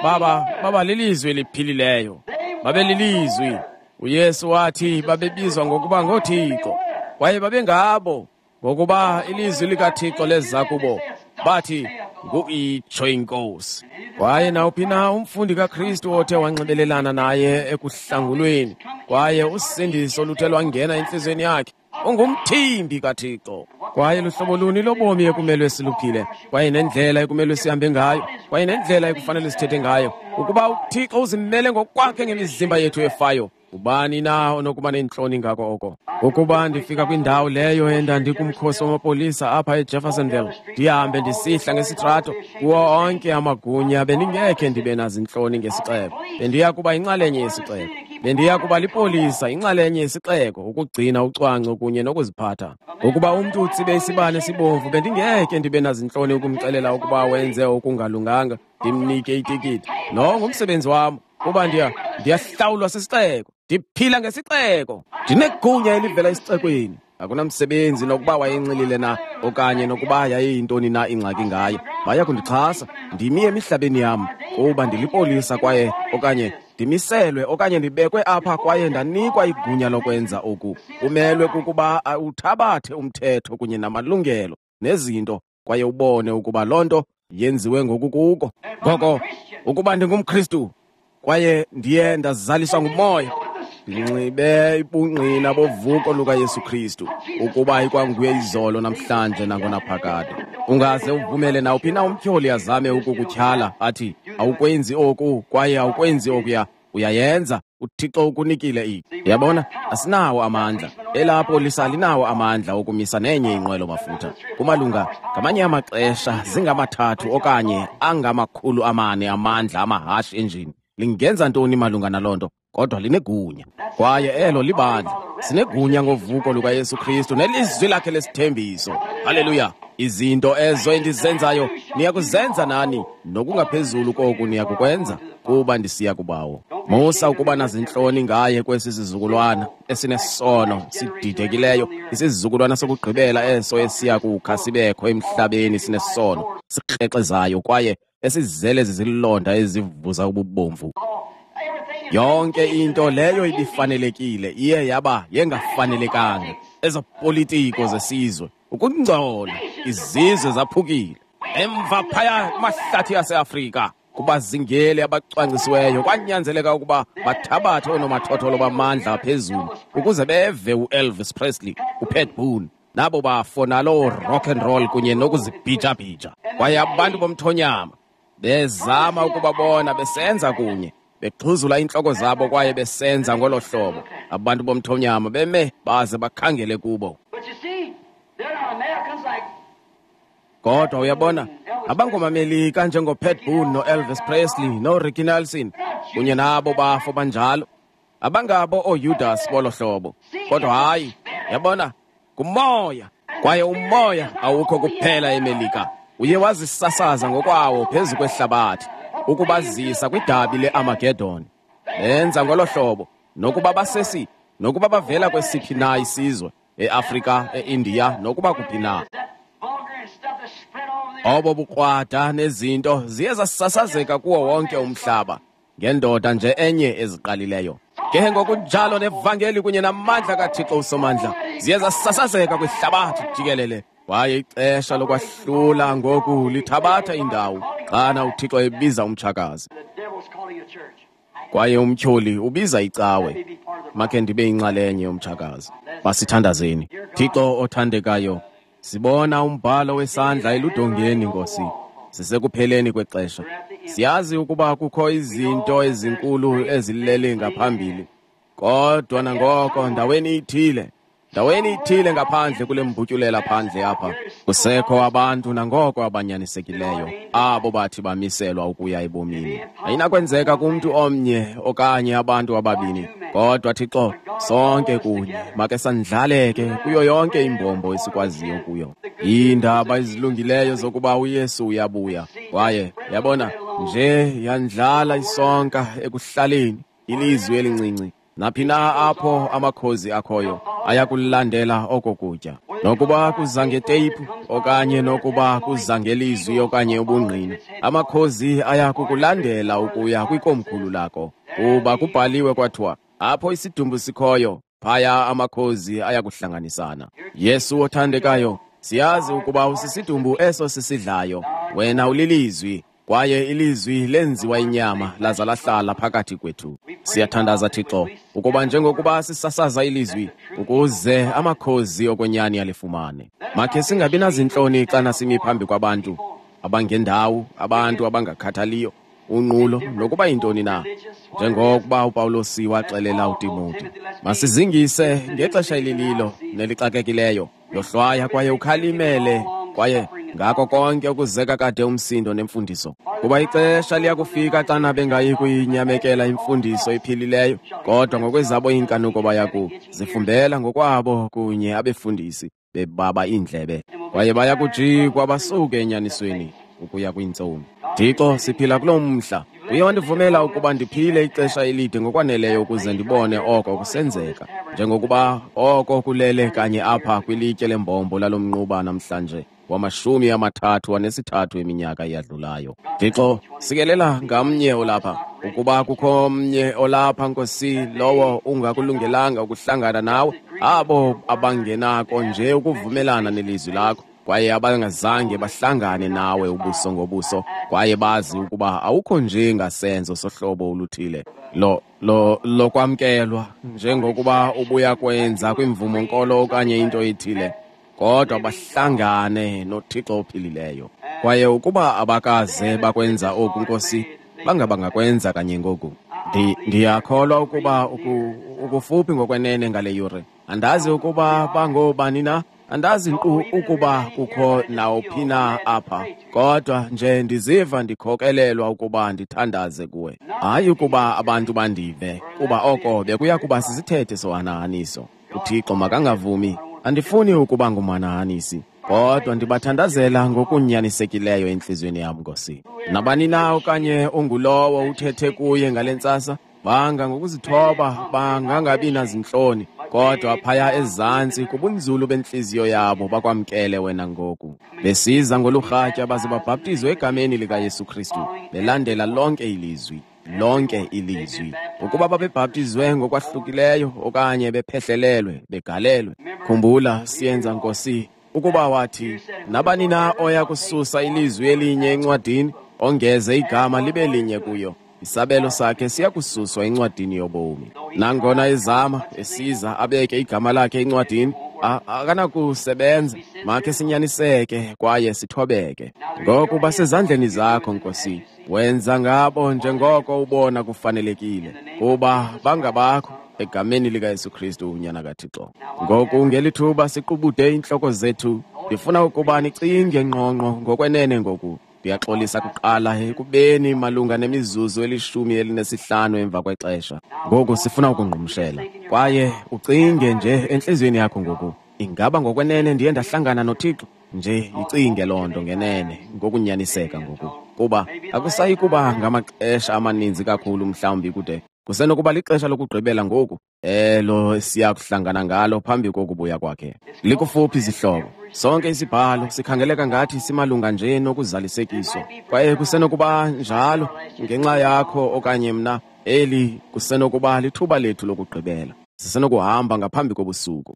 baba lilizwi eliphilileyo, babe lilizwi. UYesu wathi babebizwa ngokuba ngooThixo, kwaye babengabo ngokuba ilizwi likaThixo leza kubo, bathi ngu-itsho inkosi. Kwaye nawuphi na umfundi kaKristu othe wanxibelelana naye ekuhlangulweni, kwaye usindiso luthe lwangena entliziyweni yakhe, ungumthimbi kaThixo. Kwaye luhlobo luni lobomi ekumelwe siluphile, kwaye nendlela ekumelwe sihambe ngayo, kwaye nendlela ekufanele sithethe ngayo, ukuba uThixo uzimele ngokwakhe ngemizimba yethu efayo. Ubani na onokuba nentloni ngako oko? Ukuba ndifika kwindawo leyo endandikumkhosi wamapolisa apha eJeffersonville, ndihambe ndisihla ngesitrato kuwo onke amagunya, bendingekhe ndibe nazintloni ngesixeko. Bendiya kuba yinxalenye yesixeko. Bendiya kuba lipolisa, inxalenye yesixeko, ukugcina ucwangco kunye nokuziphatha. Ukuba umntu utsibe isibane sibomvu, bendingekhe ndibe nazintloni ukumxelela ukuba wenze okungalunganga, ndimnike itikiti. Lo ngumsebenzi wam, kuba ndiyahlawulwa sisixeko, ndiphila ngesixeko, ndinegunya elivela esixekweni. Akunamsebenzi nokuba wayenxilile na, okanye nokuba yayiyintoni na ingxaki ngaye. Baya kundixhasa, ndimi emihlabeni yam, kuba ndilipolisa kwaye okanye ndimiselwe okanye ndibekwe apha kwaye ndanikwa igunya lokwenza oku. Umelwe kukuba uthabathe umthetho kunye namalungelo nezinto, kwaye ubone ukuba loo nto yenziwe ngokukuko. Ngoko ukuba ndingumKristu kwaye ndiye ndazaliswa ngumoya, ndinxibe ibungqina bovuko lukaYesu Kristu, ukuba ikwanguye izolo namhlanje nangona phakade. Ungaze uvumele nawuphi na umtyholi azame ukukutyhala athi awukwenzi oku kwaye awukwenzi okuya, uyayenza. uThixo ukunikile iki. Yabona, asinawo amandla. Elapho lisalinawo amandla okumisa nenye inqwelo mafutha. Kumalunga ngamanye amaxesha zingamathathu okanye angama400 amandla amahashi engine. Lingenza ntoni malunga nalonto? Kodwa linegunya. Kwaye elo libandla. Sinegunya ngovuko lukaYesu Kristu nelizwi lakhe lesithembiso. Haleluya. Izinto ezo endizenzayo niyakuzenza nani, nokungaphezulu koku niyakukwenza, kuba ndisiya kuBawo. Musa ukuba nazintloni ngaye kwesi sizukulwana esinesono sididekileyo, isizukulwana sokugqibela eso esiya kukha sibekho emhlabeni sinesono, sikrexezayo kwaye esizele zizilonda ezivuza ububomvu. Yonke into leyo ibifanelekile iye yaba yengafanelekanga. Ezo politiko zesizwe, ukungcola, izizwe zaphukile. Emva phaya kumahlathi ase-Afrika, kubazingeli abacwangcisiweyo, kwanyanzeleka ukuba bathabathe oonomathotholo bamandla aphezulu ukuze beve uElvis Presley, uPat Boone, nabo bafo naloo rock and roll kunye nokuzibhija-bhija. Kwaye abantu bomthonyama bezama ukubabona besenza kunye, bexhuzula intloko zabo kwaye besenza ngolo hlobo. Abantu bomthonyama beme baze bakhangele kubo. Kodwa uyabona, abangomamelika njengoPat Boone noElvis Presley noRicky Nelson kunye nabo bafo banjalo, abangabo ooJudas bolo hlobo. Kodwa hayi, yabona, kumoya, kwaye umoya awukho kuphela eMelika. Uye wazisasaza ngokwawo phezu kwehlabathi, ukubazisa kwidabi le-Armageddon. Benza ngolo hlobo, nokuba basesi, nokuba bavela kwesiphi na isizwe, eAfrika, eIndiya, nokuba kuphi na. obo bukrwada nezinto ziye zasasazeka kuwo wonke umhlaba ngendoda nje enye eziqalileyo. Ke ngokunjalo nevangeli kunye namandla kaThixo uSomandla ziye zasasazeka kwihlabathi jikelele, kwaye ixesha lokwahlula ngoku lithabatha indawo xana uThixo ebiza umtshakazi. Kwaye umtyholi ubiza icawe, makhe ndibe yinxalenye yomtshakazi. Masithandazeni. Thixo othandekayo, sibona umbhalo wesandla eludongeni Nkosi, sisekupheleni kwexesha. Siyazi ukuba kukho izinto ezinkulu ezilele ngaphambili, kodwa nangoko ndaweni ithile ngaphandle kule mbutyulela phandle apha, kusekho abantu nangoko abanyanisekileyo, abo bathi bamiselwa ukuya ebomini. Ayinakwenzeka kumntu omnye okanye abantu ababini, kodwa Thixo sonke kunye make sandlaleke kuyo yonke imbombo esikwaziyo kuyo. Iindaba ezilungileyo zokuba uYesu uyabuya, kwaye yabona nje yandlala isonka ekuhlaleni ilizwi elincinci. Naphi na apho amakhozi akhoyo ayakulandela oko kutya, nokuba kuza ngeteyiphu okanye nokuba kuza ngelizwi okanye ubungqina, amakhozi ayakukulandela ukuya kwikomkhulu lakho, kuba kubhaliwe kwathiwa, apho isidumbu sikhoyo phaya amakhozi ayakuhlanganisana. Yesu othandekayo, siyazi ukuba usisidumbu eso sisidlayo, wena ulilizwi, kwaye ilizwi lenziwa inyama laza lahlala phakathi kwethu. Siyathandaza Thixo ukuba njengokuba sisasaza ilizwi ukuze amakhozi okwenyani alifumane. Makhe singabi nazintloni xana simi phambi kwabantu abangendawo, abantu abangakhathaliyo, unqulo nokuba yintoni na, njengokuba uPawulos waxelela uTimothi. Masizingise ngexesha elililo nelixakekileyo, yohlwaya kwaye ukhalimele, kwaye ngako konke ukuzeka kade umsindo nemfundiso, kuba ixesha liyakufika xana bengayi kuyinyamekela imfundiso ephilileyo, kodwa ngokwezabo iinkanuko bayaku zifumbela ngokwabo kunye abefundisi bebaba iindlebe, kwaye bayakujikwa basuke enyanisweni ukuya kwintsomi. Thixo, siphila kulo mhla. Uye wandivumela ukuba ndiphile ixesha elide ngokwaneleyo ukuze ndibone oko kusenzeka, njengokuba oko kulele kanye apha kwilitye lembombo lalo mnquba namhlanje wa-33 eminyaka eyadlulayo. Thixo, sikelela ngamnye olapha, ukuba kukho omnye olapha Nkosi lowo ungakulungelanga ukuhlangana nawe, abo abangenako nje ukuvumelana nelizwi lakho, kwaye abangazange bahlangane nawe ubuso ngobuso, kwaye bazi ukuba awukho nje ngasenzo sohlobo oluthile lokwamkelwa njengokuba ubuya kwenza kwimvumo nkolo okanye into ethile, kodwa bahlangane noThixo ophilileyo. Kwaye ukuba abakaze bakwenza oku Nkosi, bangakwenza kanye ngoku. Ndiyakholwa ukuba ukufuphi ngokwenene ngale yure. Andazi ukuba bangobani na, andazi ukuba kukho nawuphi na apha, kodwa nje ndiziva ndikhokelelwa ukuba ndithandaze kuwe. Hayi ukuba abantu bandive, kuba oko bekuya kuba sisithethe sohanaaniso. uThixo makangavumi. Andifuni ukuba ngumanahanisi, kodwa ndibathandazela ngokunyanisekileyo entliziyweni yam Nkosi. Nabani na okanye ungulowo uthethe kuye ngale ntsasa, banga ngokuzithoba bangangabi nazintloni, kodwa phaya ezantsi kubunzulu bentliziyo yabo bakwamkele wena ngoku. Besiza ngolurhatya baze babhaptizwe egameni likaYesu Kristu, belandela lonke ilizwi, ukuba babebhaptizwe ngokwahlukileyo okanye bephehlelelwe, begalelwe. Khumbula siyenza Nkosi ukuba wathi, nabani na oya kususa ilizwi elinye encwadini, ongeze igama libe linye kuyo, isabelo sakhe siyakususwa encwadini yobomi. Nangona ezama esiza abeke igama lakhe encwadini, akanakusebenza. Makhe sinyaniseke kwaye sithobeke. Ngoku basezandleni zakho Nkosi, wenza ngabo njengoko ubona kufanelekile, kuba bangabakho egameni likaYesu Kristu unyana kaThixo. Ngoku ngelithuba siqubude intloko zethu, ndifuna ukuba nicinge ngqongqo ngokwenene ngoku. Ndiyaxolisa kuqala ekubeni malunga nemizuzu 15 emva kwexesha. Ngoku sifuna ukungqumshela, kwaye ucinge nje entliziyweni yakho ngoku, ingaba ngokwenene ndiye ndahlangana noThixo? Nje icinge loo nto ngenene ngokunyaniseka ngoku, kuba akusayi kuba ngamaxesha amaninzi kakhulu mhlawumbi kude kusenokuba lixesha lokugqibela ngoku elo siya kuhlangana ngalo phambi kokubuya kwakhe. Likufuphi izihlobo, sonke isibhalo sikhangeleka ngathi simalunga nje nokuzalisekiso, kwaye kusenokuba njalo ngenxa yakho okanye mna. Eli kusenokuba lithuba lethu lokugqibela, sisenokuhamba ngaphambi kobusuku.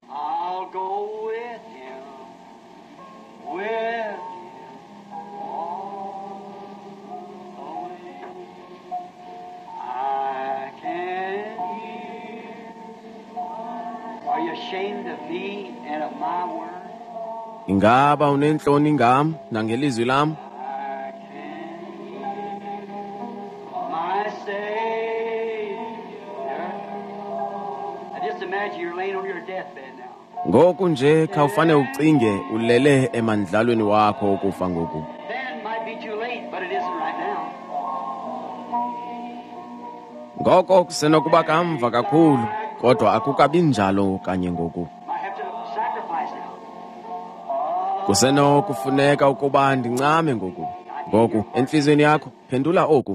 Ingaba unentloni ngam nangelizwi lam? Ngoku nje khawufane ucinge ulele emandlalweni wakho wokufa ngoku. Ngoko kusenokuba kamva kakhulu, kodwa akukabi njalo kanye ngoku. Kusenokufuneka ukuba ndincame ngoku. Ngoku enhliziyweni yakho phendula oku.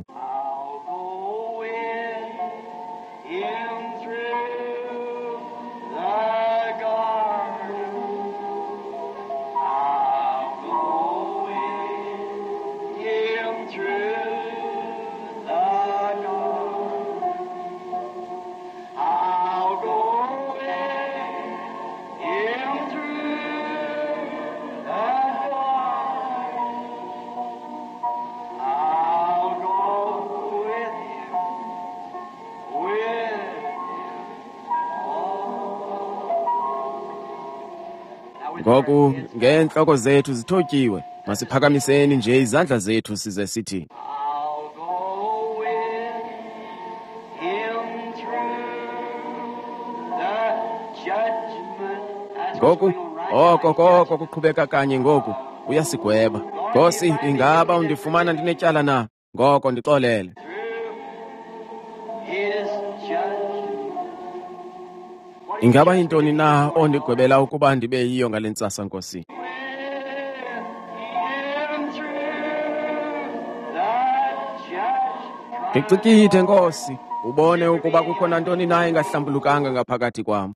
Ngoku ngeentloko zethu zithotyiwe, masiphakamiseni nje izandla zethu size sithi. Ngoku oko kuqhubeka kanye ngoku uyasigweba. Nkosi, ingaba undifumana ndinetyala na? Ngoko ndixolele. Ingaba yintoni na ondigwebela ukuba ndibe yiyo ngale ntsasa, Nkosi? Ngicikithe Nkosi, ubone ukuba kukhona ntoni na engahlambulukanga ngaphakathi kwam.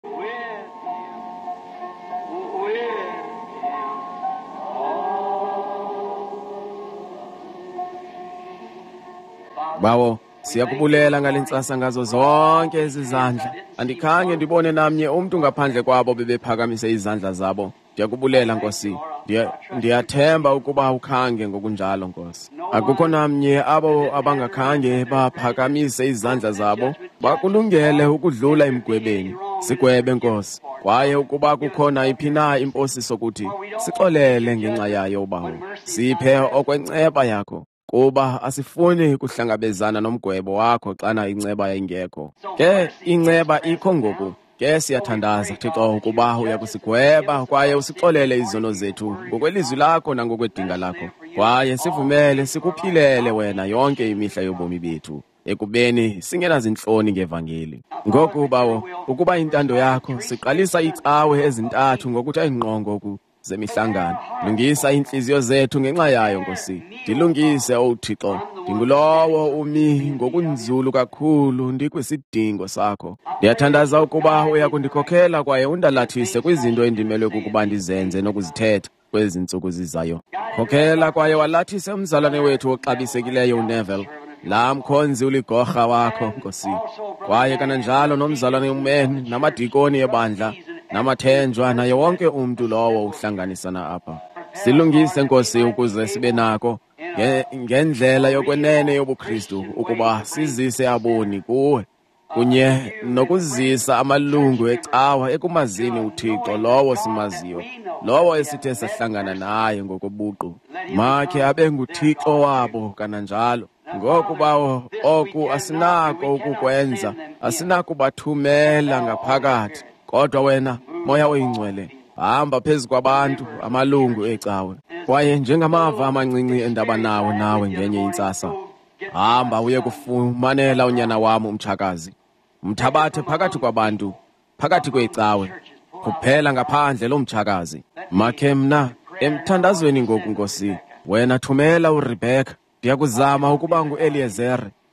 Bawo, siyakubulela ngale ntsasa ngazo zonke izizandla. Andikhange ndibone namnye umntu ngaphandle kwabo bebephakamise izandla zabo. Ndiyakubulela Nkosi. Ndiyathemba ukuba ukhange ngokunjalo Nkosi. Akukho namnye abo abangakhange baphakamise izandla zabo bakulungele ukudlula emgwebeni. Sigwebe Nkosi. Kwaye ukuba kukhona iphina imposiso kuthi sixolele ngenxa yayo Bawo. Siphe okwenceba yakho, kuba asifuni kuhlangabezana nomgwebo wakho xana inceba ingekho. Ke inceba ikho ngoku. Ke siyathandaza Thixo ukuba uyakusigweba kwaye usixolele izono zethu ngokwelizwi lakho nangokwedinga lakho. Kwaye sivumele sikuphilele wena yonke imihla yobomi bethu, ekubeni singenazintloni ngevangeli. Ngoku Bawo, ukuba intando yakho, siqalisa icawe ezintathu ngokuthe ngqo ngoku zemihlangano. Lungisa inhliziyo zethu ngenxa yayo Nkosi. Dilungise uThixo. Ndingulowo umi ngokunzulu kakhulu ndikwisidingo sakho. Ndiyathandaza ukuba uyakundikhokhela kwaye undalathise kwizinto endimelwe kukuba ndizenze nokuzithetha kwezi ntsuku zizayo. Khokhela kwaye walathise umzalwane wethu oxabisekileyo uNeville, laa mkhonzi uligorha wakho Nkosi. Kwaye kananjalo nomzalwane uMen namadikoni ebandla namathenjwa naye wonke umntu lowo uhlanganisana apha. Silungise Nkosi ukuze sibe nako ngendlela yokwenene yobuKristu ukuba sizise aboni kuwe, kunye nokuzisa amalungu ecawa ekumazini uThixo lowo simaziyo, lowo esithe sahlangana naye ngokobuqu. Makhe abe nguThixo wabo kananjalo. Ngoku Bawo, oku asinako ukukwenza, asinakubathumela ngaphakathi, kodwa wena Moya Oyingcwele hamba phezu kwabantu amalungu ecawe. Kwaye njengamava amancinci endaba nawo nawe ngenye intsasa, hamba uye kufumanela unyana wam umtshakazi. Mthabathe phakathi kwabantu, phakathi kwecawe, kuphela ngaphandle lomtshakazi. Makhe mna emthandazweni ngoku Nkosi, wena thumela uRebekha. Ndiyakuzama ukuba nguEliyezeri,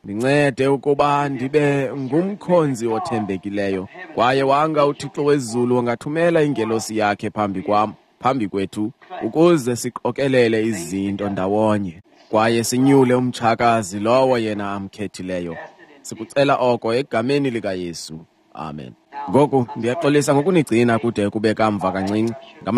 ndincede ukuba ndibe ngumkhonzi othembekileyo, kwaye wanga uThixo wezulu angathumela ingelosi yakhe phambi kwethu, ukuze siqokelele izinto ndawonye, kwaye sinyule umtshakazi lowo yena amkhethileyo. Sikucela oko egameni likaYesu. Amen. Ngoku ndiyaxolisa ngokunigcina kude kube kamva kancinci,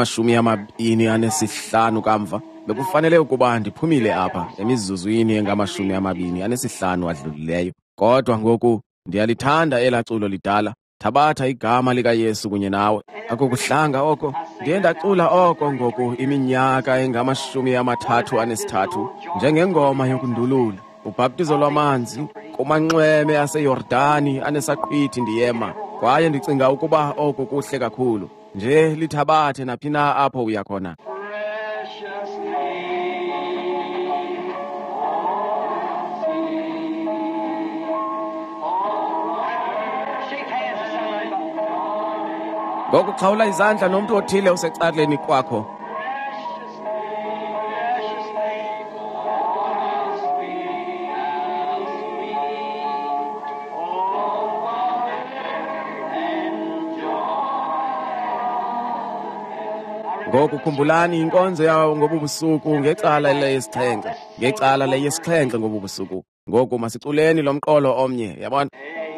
25 kamva. Bekufanele ukuba ndiphumile apha emizuzwini engama-25 adlulileyo. Kodwa ngoku ndiyalithanda elaculo lidala, Thabatha igama likaYesu kunye nawe. Akukuhlanga oko, ndiye ndacula oko ngoku iminyaka engama-33, njengengoma yokundulula. Ubhaptizo lwamanzi kumanxweme aseYordani anesaqhwithi ndiyema, kwaye ndicinga ukuba oko kuhle kakhulu. Nje lithabathe naphi na apho uya khona. Ngoku xhawula izandla nomntu othile usecaleni kwakho. Ngoku khumbulani inkonzo yawo ngobubusuku ngecala leyesixhenxe ngobubusuku. Ngoku masiculeni lo mqolo omnye, yabona.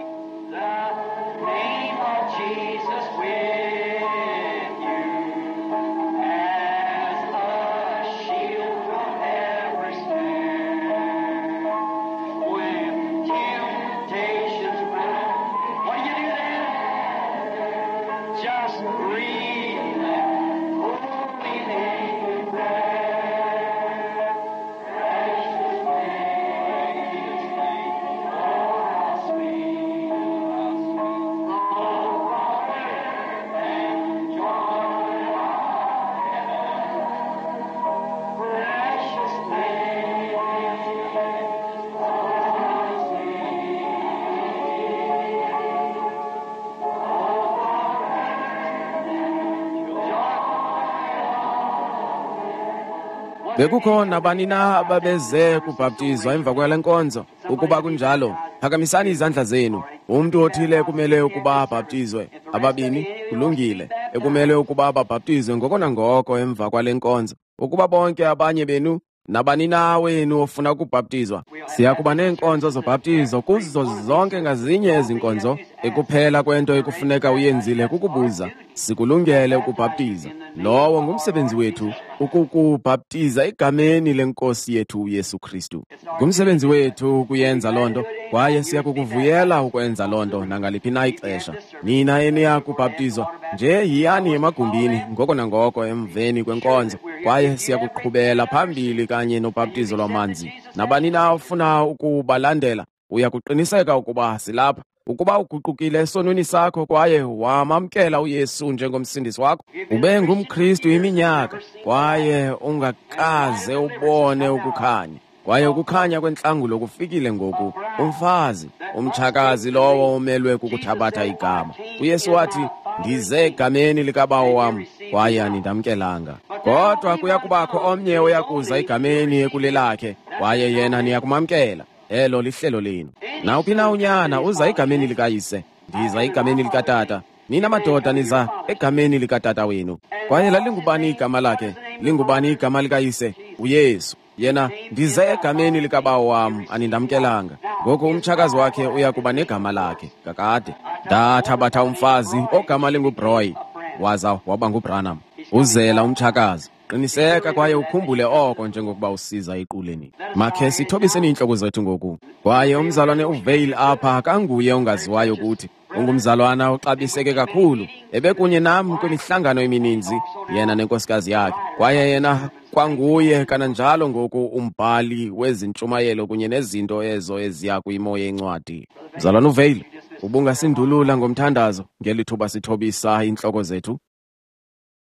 Bekukhona bani na ababeze kubhaptizwa emva kwale nkonzo? Ukuba kunjalo, phakamisani izandla zenu. Umuntu othile kumele ukuba abhaptizwe. Ababini kulungile, ekumele ukuba babhaptizwe ngoko nangoko emva kwale nkonzo. Ukuba bonke abanye benu nabani na wenu ofuna ukubhaptizwa, siya kuba neenkonzo zobhaptizo kuzo zonke ngazinye ezinkonzo. Ekuphela kwento ekufuneka uyenzile kukubuza, sikulungele ukubhaptiza. Lowo ngumsebenzi wethu, ukukubhaptiza egameni leNkosi yethu Yesu Kristu. Ngumsebenzi wethu ukuyenza lonto, kwaye siya kukuvuyela ukwenza lonto nangaliphi na ixesha. Nina eniya kubhaptizwa, nje yiyani emagumbini ngoko nangoko emveni kwenkonzo, kwaye siya kuqhubela phambili kanye nobhaptizo lwamanzi. Nabani na ofuna ukubalandela, uya kuqiniseka ukuba silapha. Ukuba uguqukile esonweni sakho kwaye wamamkela uYesu njengomsindisi wakho, ube ngumKristu iminyaka, kwaye ungakaze ubone ukukhanya, kwaye ukukhanya kwenhlangulo kufikile ngoku. Umfazi, umtshakazi lowo umelwe kukuthabatha igama. UYesu wathi, ndize egameni likaBawo wam, kwaye anindamkelanga. Kodwa kuya kubakho omnye oyakuza egameni ekulelakhe, kwaye yena niyakumamkela. Elo lihlelo lenu. Nawuphi na unyana uza egameni likayise, ndiza egameni likatata. Nina madoda niza egameni likatata wenu. Kwaye lalingubani igama lakhe? Lingubani igama likayise? uYesu. Yena, ndize egameni likaBawo wam, anindamkelanga. Ngoku umtshakazi wakhe uya kuba negama lakhe kakade. Ndathabatha umfazi ogama linguBroy, waza waba nguBranham. Uzela umtshakazi. Qiniseka kwaye ukhumbule oko njengokuba usiza equleni. Makhe sithobiseni inhloko zethu ngoku. Kwaye umzalwane uVale apha kanguye ongaziwayo ukuthi ungumzalwana oxabiseke kakhulu. Ebekunye nam kwimihlangano emininzi, yena nenkosikazi yakhe. Kwaye yena kwanguye kananjalo ngoku umbhali wezintshumayelo kunye nezinto ezo eziya kwimoya encwadi. Mzalwane uVale, ubungasindulula ngomthandazo ngelithuba sithobisa inhloko zethu.